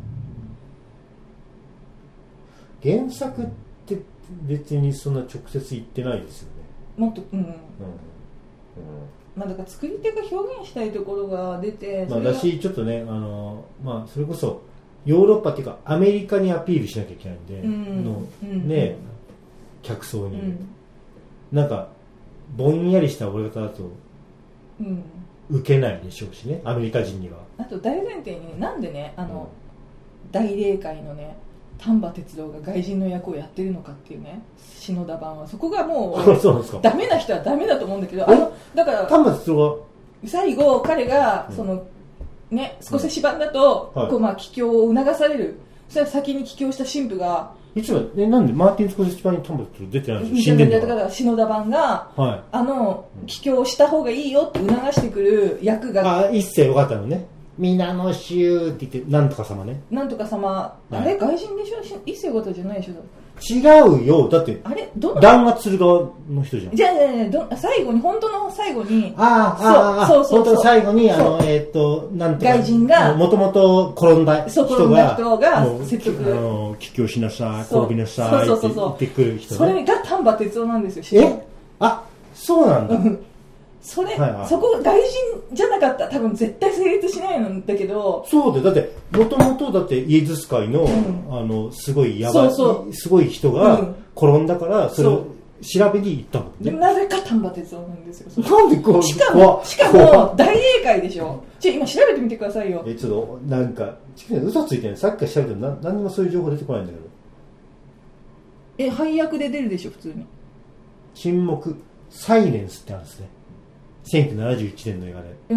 原作って別にそんな直接言ってないですよね。 もっとうん、うんうん、まあ、だから作り手が表現したいところが出て、 まあ、だしちょっとね、あの、まあ、それこそヨーロッパっていうかアメリカにアピールしなきゃいけないんで、うん、の、うん、ね、客層に、うん、なんかぼんやりした折り方だと、うん、受けないでしょうしね、アメリカ人には。 あと大前提に、ね、なんでね、あの、うん、大霊界のね丹波哲郎が外人の役をやってるのかっていうね、篠田版はそこがもうダメな人はダメだと思うんだけど、あのだから丹波哲郎が最後彼がその、うん、ね、少し芝だと、うん、こうまあ帰郷を促される、それは先に帰郷した神父が一応ね、なんでマーティン・スコセッシ版に丹波哲郎出てないんですよ、死んでんのか。 だから篠田版が、はい、あの帰郷した方がいいよって促してくる役が、 あ、一世よかったのね、皆の衆って言ってなんとか様ね、 なんとか様、はい、あれ外人でしょ、一世よかったじゃないでしょ。 違うよ、だってあれどの弾圧する側の人じゃん。 じゃあ、ね、ど最後に本当の最後に、 ああ、そうそうそうそう、本当の最後にあのえっ、ー、となんとか外人がもともと転んだ人が、 人が人が説得、 あの帰郷しなさい、転びなさいって言ってくる人、ね、 それが丹波哲郎なんですよ。 え、あ、そうなんだ。 それ、はいはい、そこが外人じゃなかったら多分絶対成立しないんだけど、 そうで、だってもともとだってイエズス会の、うん、あのすごいやばい、そうそう、すごい人が転んだから、うん、それを調べに行ったもんね。 でなぜか丹波哲郎なんですよ。 なんでこう、 しかもしかも大霊界でしょ。じゃあ今調べてみてくださいよ。 え、ちょっとなんか嘘ついてる、さっきから調べても何にもそういう情報出てこないんだけど。 え、配役で出るでしょ普通に。 沈黙サイレンスってあるんですね、せんきゅうひゃくななじゅういちねんの映画で、うん、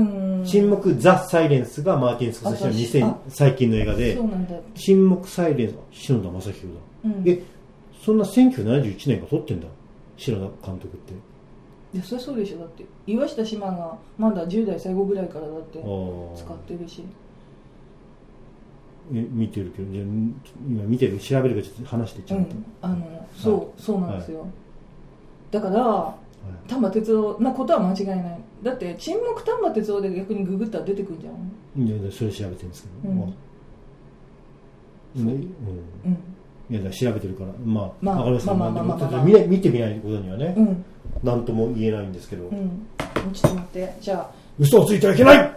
沈黙ザ・サイレンスがマーティン・スコセッシのにせん最近の映画で、 そうなんだ、 沈黙サイレンス、篠田正宏だ、うん、え、そんなせんきゅうひゃくななじゅういちねんが撮ってんだ篠田監督って。 いやそりゃそうでしょ、だって岩下志麻がまだじゅう代最後ぐらいからだって使ってるし。 え見てるけど、じゃ今見てる、調べるかちょっと話してちゃんと、うん、 あのそう、はい、そうなんですよ、はい、だから丹波哲郎なことは間違いない。だって沈黙丹波哲郎で逆にググったら出てくるんじゃん。 いやそれ調べてるんですけど、うん、うんうん、 いや調べてるからまあ、 まあ、 わかりますよ。 まあまあまあまあまあ、 見て見てみないことにはね、 うん、 なんとも言えないんですけど、 うん、ちょっと待って、じゃあ嘘をついてはいけない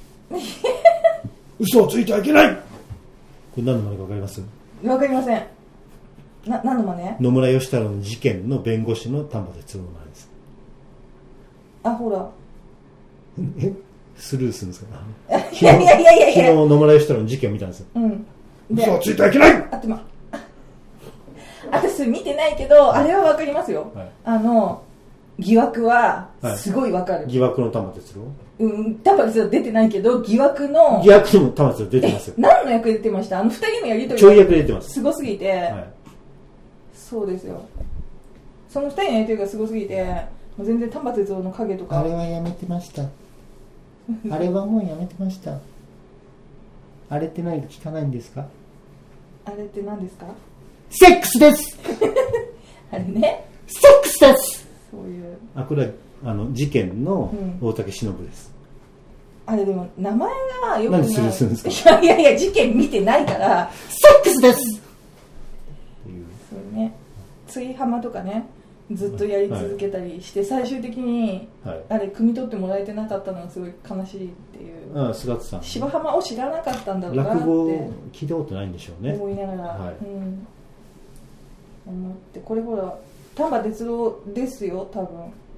嘘をついてはいけない。これ何の真似か分かります？ 分かりません。な何の真似？ 野村義太郎の事件の弁護士の丹波哲郎なんです。 あ、ほらえスルーするんですか？ いやいやいやいやいや、 昨日野村義太郎の事件を見たんですよ。うん、嘘をついてはいけない。 あってま私見てないけど、あれは分かりますよ、はい、あの疑惑はすごい分かる、はい、 疑惑の丹波哲郎、 うん、丹波哲郎出てないけど疑惑の疑惑にも丹波哲郎出てますよ。 何の役で出てました？あのふたりのやり取りちょい役で出てます。 すごすぎて、はい、そうですよ。そのふたりのやり取りがすごすぎて、もう全然丹波哲郎の影とか。 あれはやめてましたあれはもうやめてました。あれって何か聞かないんですか？ あれって何ですか？ セックスですあれね、 セックスです。そういう、あ、これはあの事件の大竹しのぶです、 うん、あれでも名前がよくない。 何でスルーするんですか？ いやいやいや、事件見てないからセックスですっていう、 そうね、追浜とかねずっとやり続けたりして、はい、最終的に、はい、あれ汲み取ってもらえてなかったのがすごい悲しいっていう。 ああ、菅田さん芝浜を知らなかったんだろうなって落語聞いたことないんでしょうね、 思いながら、 はい、うん、 思って、これほら丹波哲郎ですよ多分。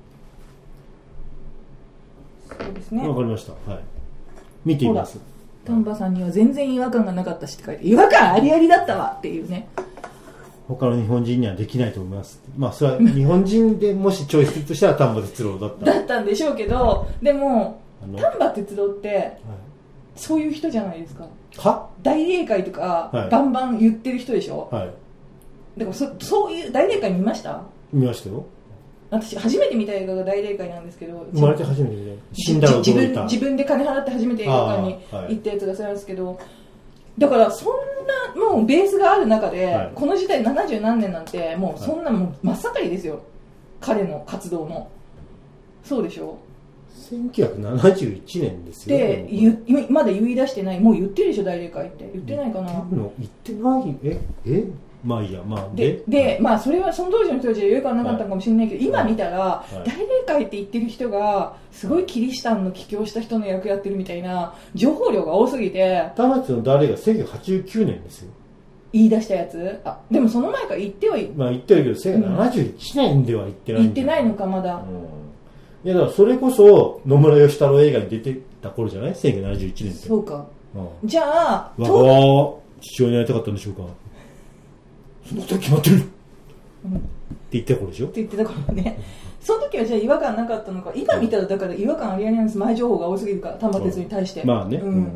そうですね、 わかりました、はい、見てみます。 丹波さんには全然違和感がなかったしって書いて、違和感ありありだったわっていうね。 他の日本人にはできないと思います。まあそれは日本人でもしチョイスするとしたら丹波哲郎だっただったんでしょうけど、でも丹波哲郎って、はい、そういう人じゃないですか。 は大霊界とか、はい、バンバン言ってる人でしょ、はい、だから そ, そういう大霊界見ました？ 見ましたよ。 私初めて見た映画が大霊界なんですけど、 生まれて初めて見た、死んだら驚いた、 自分、自分で金払って初めて映画館に行ったやつがそれなんですけど、はい、だからそんなもうベースがある中で、はい、この時代ななじゅう何年なんてもうそんなもう真っ盛りですよ、彼の活動の。そうでしょ。 せんきゅうひゃくななじゅういちねんですよ。 でまだ言い出してない。もう言ってるでしょ大霊界って。言ってないかな。 言ってない。ええまあいいや、まあ、 で, で、はい、まあそれはその当時の人たちはよくはなかったかもしれないけど、はい、今見たら、はい、大霊界って言ってる人がすごいキリシタンの帰郷した人の役やってるみたいな情報量が多すぎて。 田町の誰がせんきゅうひゃくはちじゅうきゅうねんですよ、 言い出したやつ。あ、でもその前から言ってはいまあ言ってるけどせんきゅうひゃくななじゅういちねんでは言ってないん、 言ってないのかまだ、うん、 いやだからそれこそ野村義太郎映画に出てた頃じゃない？せんきゅうひゃくななじゅういちねんって。 そうか、うん、じゃあわが父親に会いたかったんでしょうか。そのことは決まってる、うん、って言ってた頃でしょ。って言ってた頃ね。その時はじゃあ違和感なかったのか。今見たらだから違和感ありありなんです。前情報が多すぎるから丹波哲郎に対して。 まあね、うんうんうん、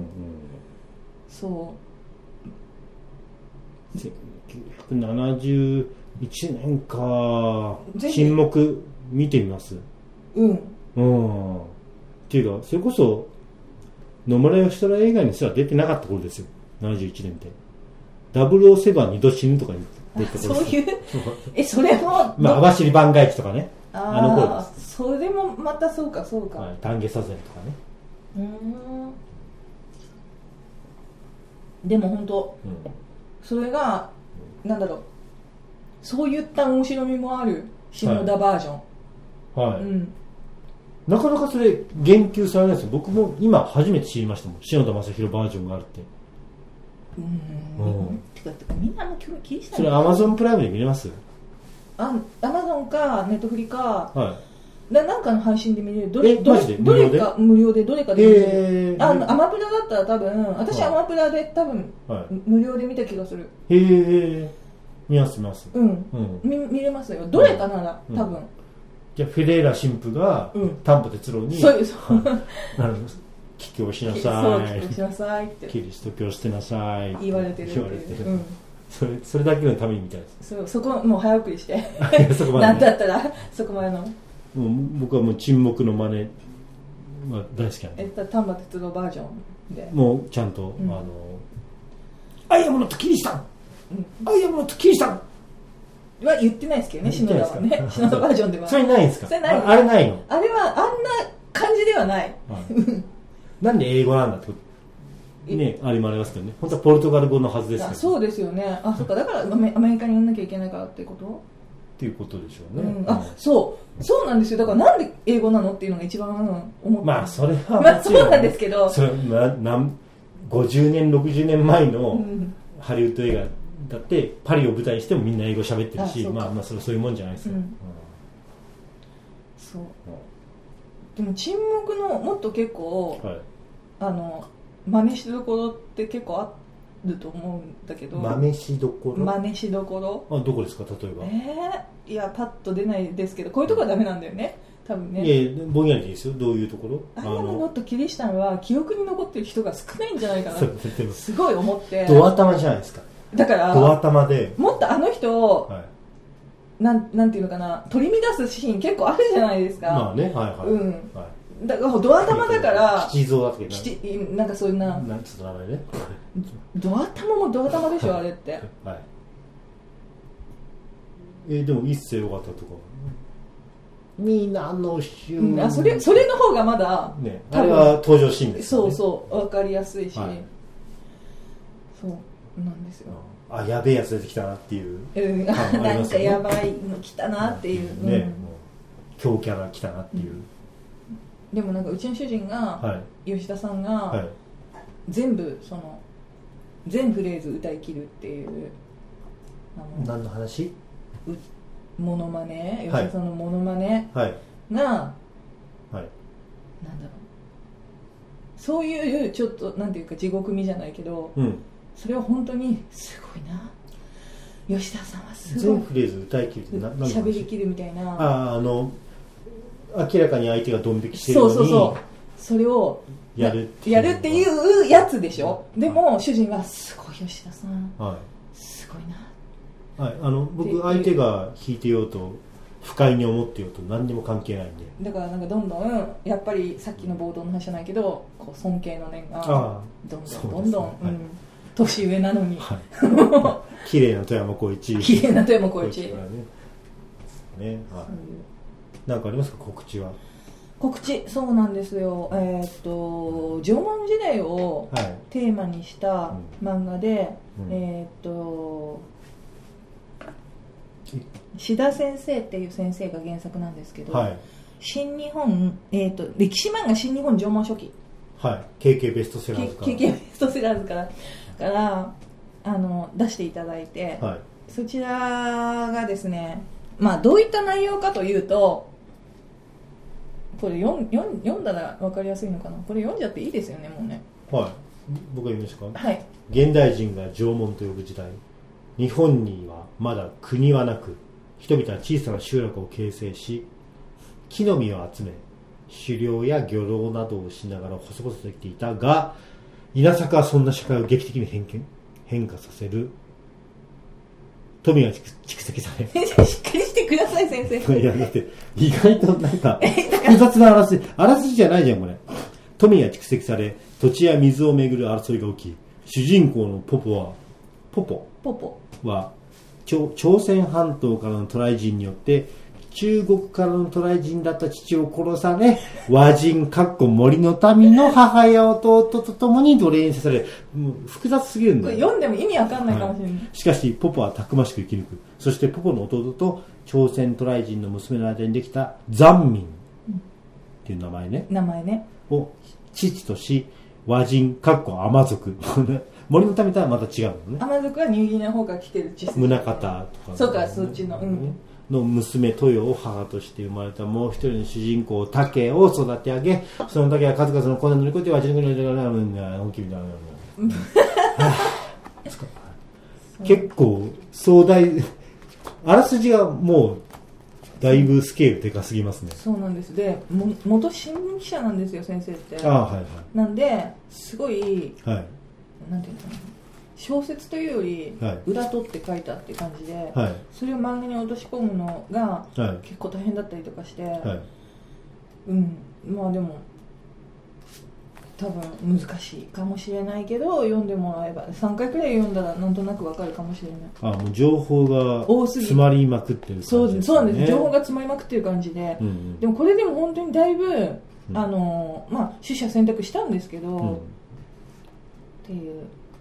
そうせんきゅうひゃくななじゅういちねんか。沈黙見てみます。 うんうんっていうかそれこそ野村義太郎映画にすら出てなかった頃ですよ、ななじゅういちねんって。ダブルオーセブン二度死ぬとかに出てた頃です。そういうえそれもまあ網走番外地とかね、 あ, あの頃です。それもまたそうかそうか、はい、 丹下左膳とかね。 うーんでも本当、うん、それがなんだろう、そういった面白みもある篠田バージョン。 はい、はい、うん、なかなかそれ言及されないですよ。僕も今初めて知りましたもん、篠田正宏バージョンがあるって。 うん、うん、てかてかみんなの興味気にしたそれアマゾンプライムで見れます？ あ、アマゾンかネットフリか、 はい、 な, なんかの配信で見れる。どれマジでどれか無料でどれかで見れる、 えー、 あのアマプラだったら多分私、はい、アマプラで多分、はい、無料で見た気がする。 へえ、見ます見ます。 うん、うん、見, 見れますよ。どれかなら、うん、多分。 じゃあフェレーラ神父が、うん、丹波哲郎にそうそうなる帰郷しなさい、 そう帰郷しなさいってキリスト教してなさい言われてるっていう、うん、 それそれだけのためにみたいです。 そ, そこもう早送りしてそこまで、ね、なんだったらそこまでのもう僕はもう沈黙の真似は大好きなんで、 えっと丹波哲郎バージョンでもうちゃんと、うん、あのアイアムノットキリシタン、うん、アイアムノットキリシタンは言ってないですけどね、篠田はね、篠田バージョンではそれないんですか？ それない、 あ, あれないの？ あれはあんな感じではない、 はい、なんで英語なんだってこと？ ね、あれもありますけどね、本当はポルトガル語のはずですけど。 そうですよね。あ、そっか、だからアメリカに呼んなきゃいけないからってことっていうことでしょうね。 うん、あ、そうそうなんですよ。だからなんで英語なのっていうのが一番思って。 まあそれはまあそうなんですけど、 それななんごじゅうねんろくじゅうねんまえのハリウッド映画だってパリを舞台にしてもみんな英語喋ってるし、まあまあそれそういうもんじゃないですか。うんうん、 そう。でも沈黙のもっと結構、はい、あの真似しどころって結構あると思うんだけど。 真似しどころ？ 真似しどころ。 あ、どこですか、例えば。 えー、いやパッと出ないですけど、こういうところはダメなんだよね。多分ね。 いやぼんやりでいいですよ。どういうところ？ アイアムノットキリシタンは記憶に残ってる人が少ないんじゃないかなすごい思って。 ド頭じゃないですか。 だからド頭でもっとあの人を、はい、なんなんていうのかな、取り乱すシーン結構あるじゃないですか。 まあね、はいはい。うん。はい、 だからド頭だから吉蔵だっけな、なんかそういうな、 なんつう名前ね。 ド頭もド頭でしょあれって。はい。 えー、でも一世尾形とか。皆の衆、 うん、あそれそれの方がまだ、 ね、あれは登場シーンですよね。そうそう、分かりやすいし、はい、そうなんですよ。 あ、やべえやつ出てきたなっていう、 うん、なんかやばいの来たなっていう、 ね、うん、もう強キャラ来たなっていう、うん、 でもなんかうちの主人が、はい、吉田さんが、はい、全部その全フレーズ歌い切るっていう、 あの何の話？ モノマネ、吉田さんのモノマネが、はい、なんだろう、そういうちょっとなんていうか地獄味じゃないけど、うん、それは本当にすごいな、吉田さんはすごい全フレーズ歌い切るってな喋り切るみたいな、 ああの明らかに相手がドン引きしてるのに、そうそうそう、 それをやるっていうやるっていうやつでしょ。でも主人がすごい吉田さん、はい、すごいな。 はい、あの僕相手が弾いてようと不快に思ってようと何にも関係ないんで、 だからなんかどんどんやっぱりさっきの冒頭の話じゃないけど、こう尊敬の念がどんどんどんどん、うん、年上なのに、 はい、綺麗な富山光一、 綺麗な富山光一ね、 ね、はい、なんかありますか、告知は。 告知、そうなんですよ、えー、っと縄文時代をテーマにした漫画で、はい、うん、えー、っと志田先生っていう先生が原作なんですけど、はい、新日本、えー、と歴史漫画新日本縄文書紀、 はい、ケーケー ベストセラーズからケーケー ベストセラーズからからあの出していただいて、はい、そちらがですね、まあ、どういった内容かというと、これ読ん、読ん、読んだら分かりやすいのかな、これ読んじゃっていいですよね、もうね。 はい、僕が読みますか。 はい。 現代人が縄文と呼ぶ時代、日本にはまだ国はなく、人々は小さな集落を形成し、木の実を集め狩猟や漁労などをしながら細々と生きていたが、稲作はそんな社会を劇的に変変変化させる。富が蓄積されしっかりしてください先生。 いやだって意外となんか複雑なあらすじ、あらすじじゃないじゃんこれ。富が蓄積され、土地や水をめぐる争いが起き、主人公のポポはポポポポは朝鮮半島からの渡来人によって中国からの渡来人だった父を殺され、和人かっこ森の民の母や弟と共に奴隷にさせられ、もう複雑すぎるんだよ。 読んでも意味わかんないかもしれない、はい、 しかしポポはたくましく生き抜く。そしてポポの弟と朝鮮渡来人の娘の間にできた残民っていう名前ね、 名前ねを父とし、和人かっこア族森の民とはまた違うのね。 アマ族はニューギニアの方から来てる地宗像とか、 そうか、そっちの、うん、 の娘豊を母として生まれたもう一人の主人公竹を育て上げ、その竹は数々の困難を乗り越えて和人の国に本気みたいな結構壮大、あらすじがもうだいぶスケールでかすぎますね。 そうなんです。で、も元新聞記者なんですよ先生って。 ああ、はいはい。 なんですごい、はい、なんていうのかな、小説というより裏取って書いたって感じで、はい、それを漫画に落とし込むのが結構大変だったりとかして、はい、うんまあでも多分難しいかもしれないけど読んでもらえばさんかいくらい読んだらなんとなくわかるかもしれない。 あ、もう情報が詰まりまくってる感じですね。 そう、そうなんです。情報が詰まりまくってる感じで、うんうん、でもこれでも本当にだいぶ、うん、あのまあ取捨選択したんですけど、うん、 ていう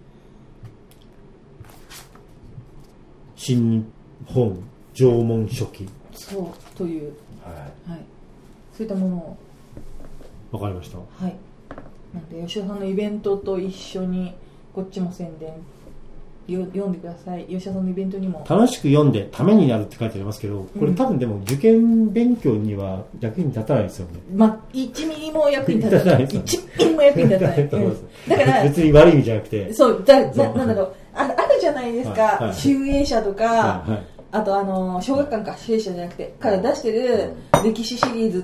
新日本縄文書紀そうという、はいはい、そういったものをわかりました。 はいなんで吉田さんのイベントと一緒にこっちも宣伝読んでください。吉田さんのイベントにも楽しく読んでためになるって書いてありますけど、これ多分でも受験勉強には役に立たないですよね。 まあ、いちミリも役に立たない。いちミリも役に立たない。うん、だから別に悪い意味じゃなくて、 そうだな、なんだろうあ、あるじゃないですか。はいはい、集英社とか、はいはい、あとあの小学館か集英社じゃなくてから出してる歴史シリーズって、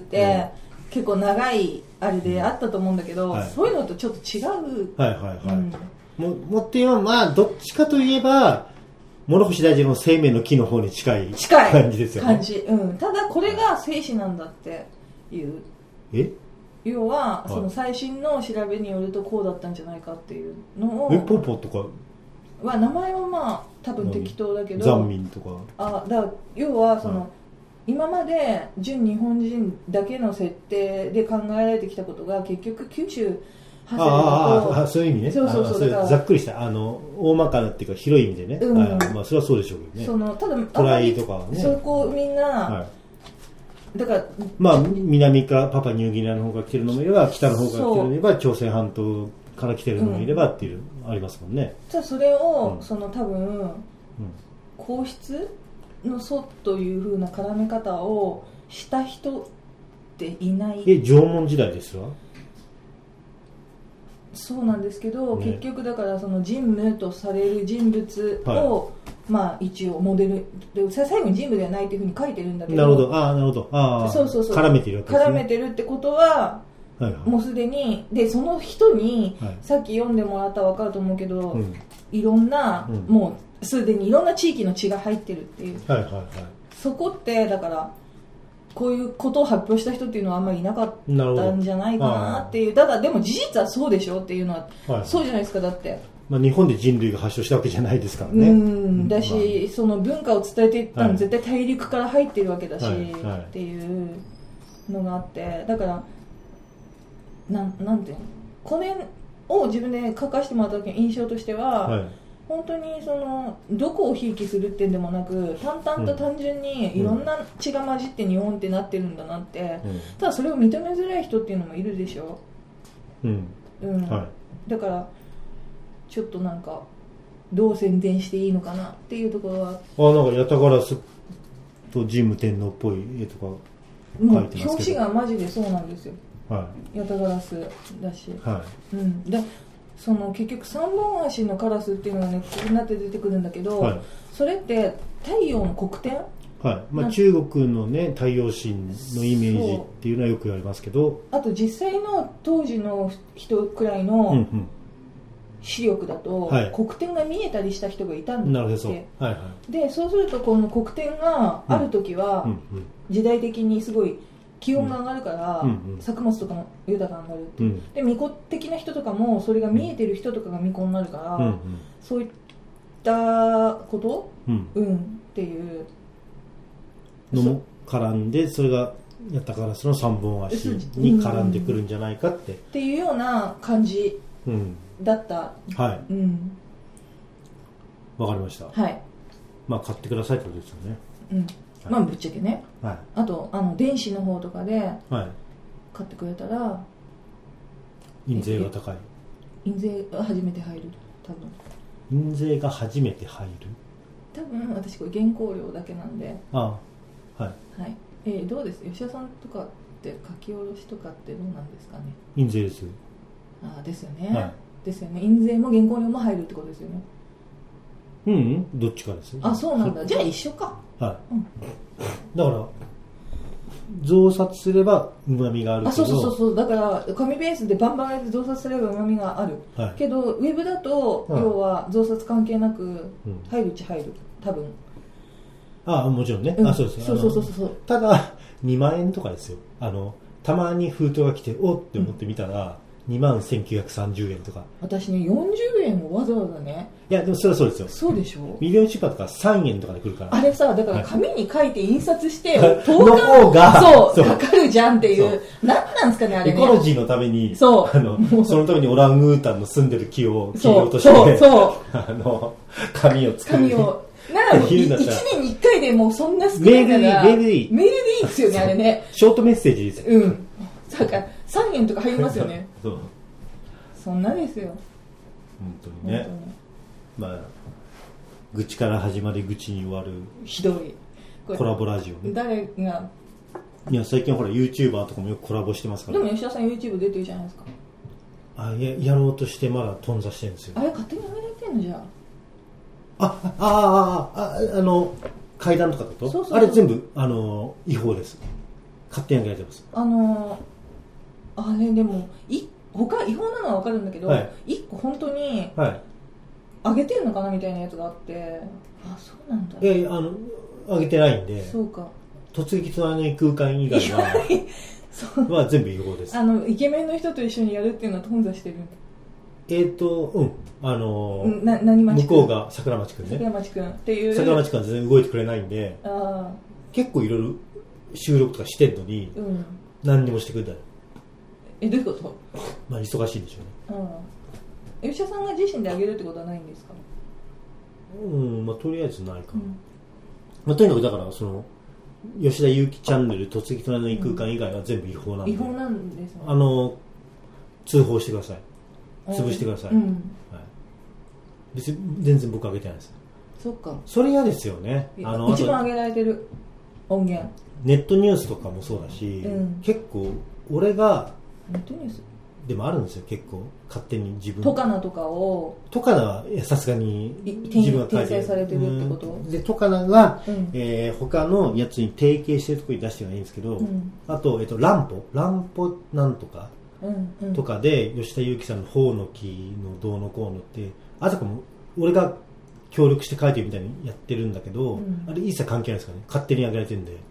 うん、結構長いあれであったと思うんだけど、はい、そういうのとちょっと違う。はいはいはい。うんも, もっていうのはまあどっちかといえば諸星大臣の生命の木の方に近い感じですよね。 感じ、うん、ただこれが生死なんだっていうえ要はその最新の調べによるとこうだったんじゃないかっていうのをえポポとかは名前はまあ多分適当だけど残民とかあだ要はその、はい、今まで純日本人だけの設定で考えられてきたことが結局九州ああそういう意味ね。そうそうそう。ざっくりしたあの大まかなっていうか広い意味でね。うん、まあそれはそうでしょうけどね。 そのただトライとかはね。 そこみんな、はい、だからまあ南かパパニューギニアの方が来てるのもいれば北の方が来てるのもいれば朝鮮半島から来てるのもいればっていう、うん、ありますもんね。 じゃあそれを、うん、その多分、うん、皇室の祖という風な絡め方をした人っていない。 え縄文時代ですわ。 そうなんですけど、ね、結局だからその人務とされる人物を、はい、まあ一応モデルで最後に人務ではないというふうに書いてるんだけど、 なるほど、ああなるほど、ああそうそうそう絡めてるわけですね。 絡めてるってことは、はいはい、もうすでにでその人に、はい、さっき読んでもらったら分かると思うけど、うん、いろんな、うん、もうすでにいろんな地域の血が入ってるっていう、はいはいはい、そこってだからこういうことを発表した人っていうのはあんまりいなかったんじゃないかなっていう。ただでも事実はそうでしょっていうのは、はい、そうじゃないですか。だって、 まあ、日本で人類が発祥したわけじゃないですからね。 うんだし、まあ、その文化を伝えていったのは絶対大陸から入っているわけだし、はいはい、っていうのがあってだからな ん, なんていうのこれを自分で書かせてもらった時の印象としては、はい、本当にそのどこをひいきするってんでもなく淡々と単純にいろんな血が混じって日本ってなってるんだなって、うん、ただそれを認めづらい人っていうのもいるでしょ、うんうんはい、だからちょっとなんかどう宣伝していいのかなっていうところはあなんかヤタガラスと神武天皇っぽい絵とか書いてますけど表紙がマジでそうなんですよ、はい、ヤタガラスだし、はいうん、でその結局三本足のカラスっていうのがねこうになって出てくるんだけど、はい、それって太陽の黒点、 はいまあ、中国の、ね、太陽神のイメージっていうのはよく言われますけどあと実際の当時の人くらいの視力だと、うんうん、黒点が見えたりした人がいたんだって、はいはい、でそうするとこの黒点がある時は、うんうんうん、時代的にすごい気温が上がるから、うんうん、作物とかも豊かになるって、うん、で巫女的な人とかもそれが見えてる人とかが巫女になるから、うんうん、そういったこと、うんうん、っていうのも絡んでそれがやったからその三本足に絡んでくるんじゃないかって、うん、 っていうような感じだった、 うん、はい、うん、わかりました。はいまあ買ってくださいってことですよね。 うんまあぶっちゃけね、はい、あとあの電子の方とかで買ってくれたら、はい、印税が高い。 印税が初めて入る多分。 印税が初めて入る多分私これ原稿料だけなんで。ああはい、はいえー、どうです吉田さんとかって書き下ろしとかってどうなんですかね。 印税です。 ああですよね、はい、ですよね。印税も原稿料も入るってことですよね。 うん、うん、どっちかです。 あそうなんだ。じゃあ一緒か。はい、うん、 だから増刷すればうまみがあるけどあそうそうそうだから紙ベースでバンバンやって増刷すればうまみがある、はい、けどウェブだと、はい、要は増刷関係なく入るっちゃ入る多分ああもちろんね、うん、あそうですそうそうそうそうただにまん円とかですよ。あのたまに封筒が来ておって思ってみたら、うんにまんせんきゅうひゃくさんじゅうえんとか。 私ねよんじゅうえんをわざわざね。 いやでもそれはそうですよ。 そうでしょ。 ミリオン出版とかさんえんとかで来るから。 あれさだから紙に書いて印刷して、 はい、 投の方がそうかかるじゃんっていう何なんですかねあれね。 エコロジーのためにそうあのそのためにオランウータンの住んでる木を切り落としてそうそうあの紙を作る。 紙をならもういちねんにいっかいでもうそんな少ないからメールでいいメールでいいですよねあれね。 ショートメッセージですよ。 うんだからさんえんとか入りますよね。 そうそんなですよ本当にね。まあ愚痴から始まり愚痴に終わるひどいコラボラジオね。 誰がいや最近ほら YouTuber とかもよくコラボしてますから。 でも吉田さん YouTube 出てるじゃないですか。 あややろうとしてまだ頓挫してるんですよ。 あれ勝手に上げられてんのじゃあああああああの階段とかだとそうそうそうあれ全部あの違法です。勝手に上げられてます。 あのあれでもい他違法なのは分かるんだけど、はい、いっこ本当に上げてんのかなみたいなやつがあって、あそうなんだ。 いやいやあの上げてないんで。 そうか。 突撃隣の空間以外はそうは全部違法です。 あのイケメンの人と一緒にやるっていうのは頓挫してる。 えーとうんあのー、 な何町向こうが桜町くんね。 桜町くんっていう桜町くんは全然動いてくれないんで、あ結構いろいろ収録とかしてんのに、うん、何にもしてくれない。 えどういうこと？ まあ忙しいんでしょうね。 うん。吉田さんが自身であげるってことはないんですか？ うんまあとりあえずないかな。うん、まあとにかくだからその吉田裕樹チャンネル突撃隣の空間以外は全部違法なんで、 違法なんですね。 あの通報してください。潰してください。うん、はい、別に全然僕上げてないです。 そっか。 それ嫌ですよね。 あの一番上げられてる音源。 ネットニュースとかもそうだし、うん、結構俺がネットニュースでもあるんですよ結構勝手に自分。 トカナとかを。 トカナはさすがに自分が書いて転載されてるってこと？ でトカナが、うん、えー、他のやつに提携してるところに出してはいいんですけど、うん、あとえっとランポランポなんとか。うんうん、とかで吉田裕樹さんの方の木のどうのこうのってあたかも俺が協力して書いてるみたいにやってるんだけど、うん、あれ一切関係ないですからね。勝手に上げられてるんで。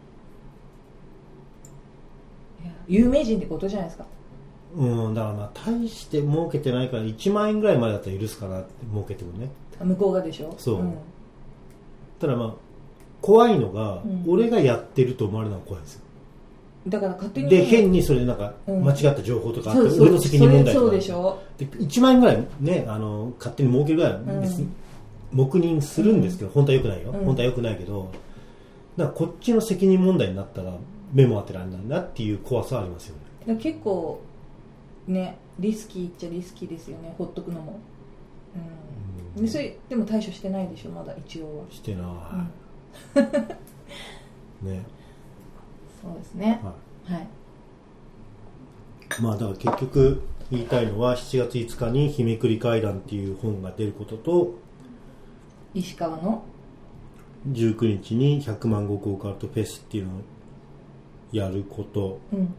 有名人ってことじゃないですか。 うんだからまあ大して儲けてないからいちまんえんぐらいまでだったら許すかなって儲けてもね。 向こうがでしょ。 そう、うん、ただまあ怖いのが、うん、俺がやってると思われるのが怖いんですよ。 だから勝手に、 ね、で変にそれでなんか間違った情報とかあって、うん、俺の責任問題とかそうでしょ。 でいちまんえんぐらいねあの勝手に儲けるぐらい別に黙認するんですけど、うん、本当は良くないよ、うん、本当は良くないけどだからこっちの責任問題になったら目も当てられないなっていう怖さはありますよね。 結構ねリスキーっちゃリスキーですよねほっとくのも、うん、でそれでも対処してないでしょまだ一応は。 してない、うん、ねそうですね、はいはい、 まあだから結局言いたいのはしちがついつかに日めくり階段っていう本が出ることと石川のじゅうくにちにひゃくまんご効果アートフェスっていうのをやること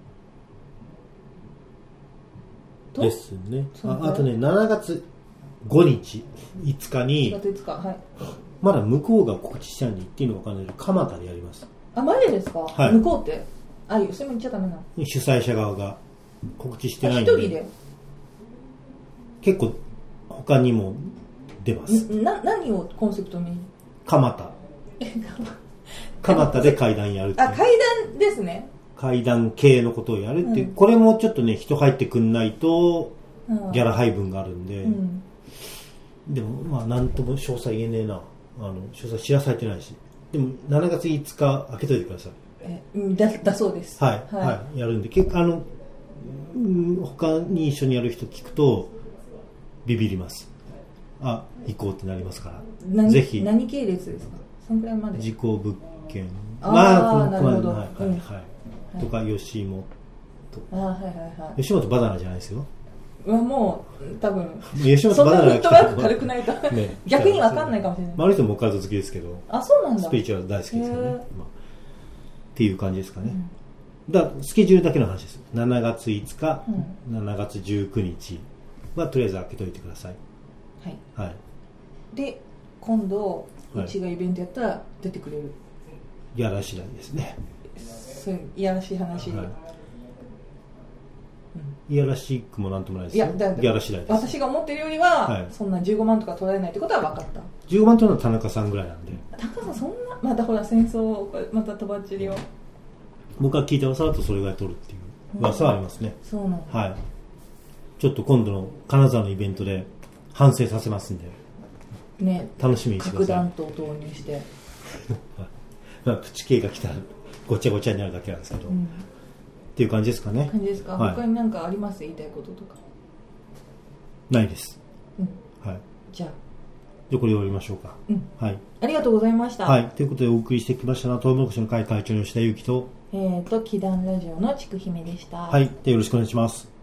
ですね、うん、あ, あとねしちがつごにちいつかにしちがついつか、はい、まだ向こうが告知したんで言っていいのか分からないけど蒲田でやります。 あ、マジですか、はい、向こうって。あ、それも言っちゃダメな。 主催者側が告知してないんで。 一人で結構他にも出ます。 な、何をコンセプトに？ 蒲田。蒲田で会談やるっていう。 あ、会談ですね。 会談系のことをやるっていう、うん、これもちょっとね人入ってくんないとギャラ配分があるんで、うん、でもまあなんとも詳細言えねえな。あの詳細知らされてないし。でもしちがついつか開けといてください。 えだ, だそうです。 はい、はいはい、やるんで結構あの他に一緒にやる人聞くとビビります。あ、行こうってなりますからぜひ。 何系列ですか？そのくらいまで。 事故物件あ、まあ、なるほど、 はいはいはい、うん、とか吉本あ、はいはいはい、 吉本バナナじゃないですよ。 はもう多分吉本バナナが来たらそんなフットワーク軽くないと、ね、逆に分かんないかもしれない。 あの人もオカルト好きですけど。 あ、そうなんだ。 スピリチュアル大好きですよね、まあ、っていう感じですかね、うん、だスケジュールだけの話です。しちがついつか、うん、しちがつじゅうくにちはとりあえず開けといてください。はい、はい、で今度うちがイベントやったら出てくれる、はい、 やらしいですね。 そういやらしい話、はい、うんいやらしくもなんともないですよ。いや、いやらしいです。 私が思ってるよりは、はい、そんなじゅうごまんとか取られないってことは分かった。 じゅうごまん取るのは田中さんぐらいなんで。 田中さんそんな、またほら戦争、またとばっちりを。 僕が聞いた噂だとそれぐらい取るっていう噂はありますね。 そうなんだ。 はい。ちょっと今度の金沢のイベントで反省させますんで。 ね。 楽しみにしてください。 核弾頭投入して。 まあ、プチ系が来たらごちゃごちゃになるだけなんですけど。うん、っていう感じですかね。 感じですか。はい、他に何かあります？言いたいこととか。 ないです。 うん。 はい。 じゃあ。 じゃあこれ終わりましょうか。 うん。 はい。 ありがとうございました。 はい。ということでお送りしてきましたのはトウモロコシの会会長の吉田裕樹と、 えっ、ー、と、祈願ラジオのちくひめでした。 はい。でよろしくお願いします。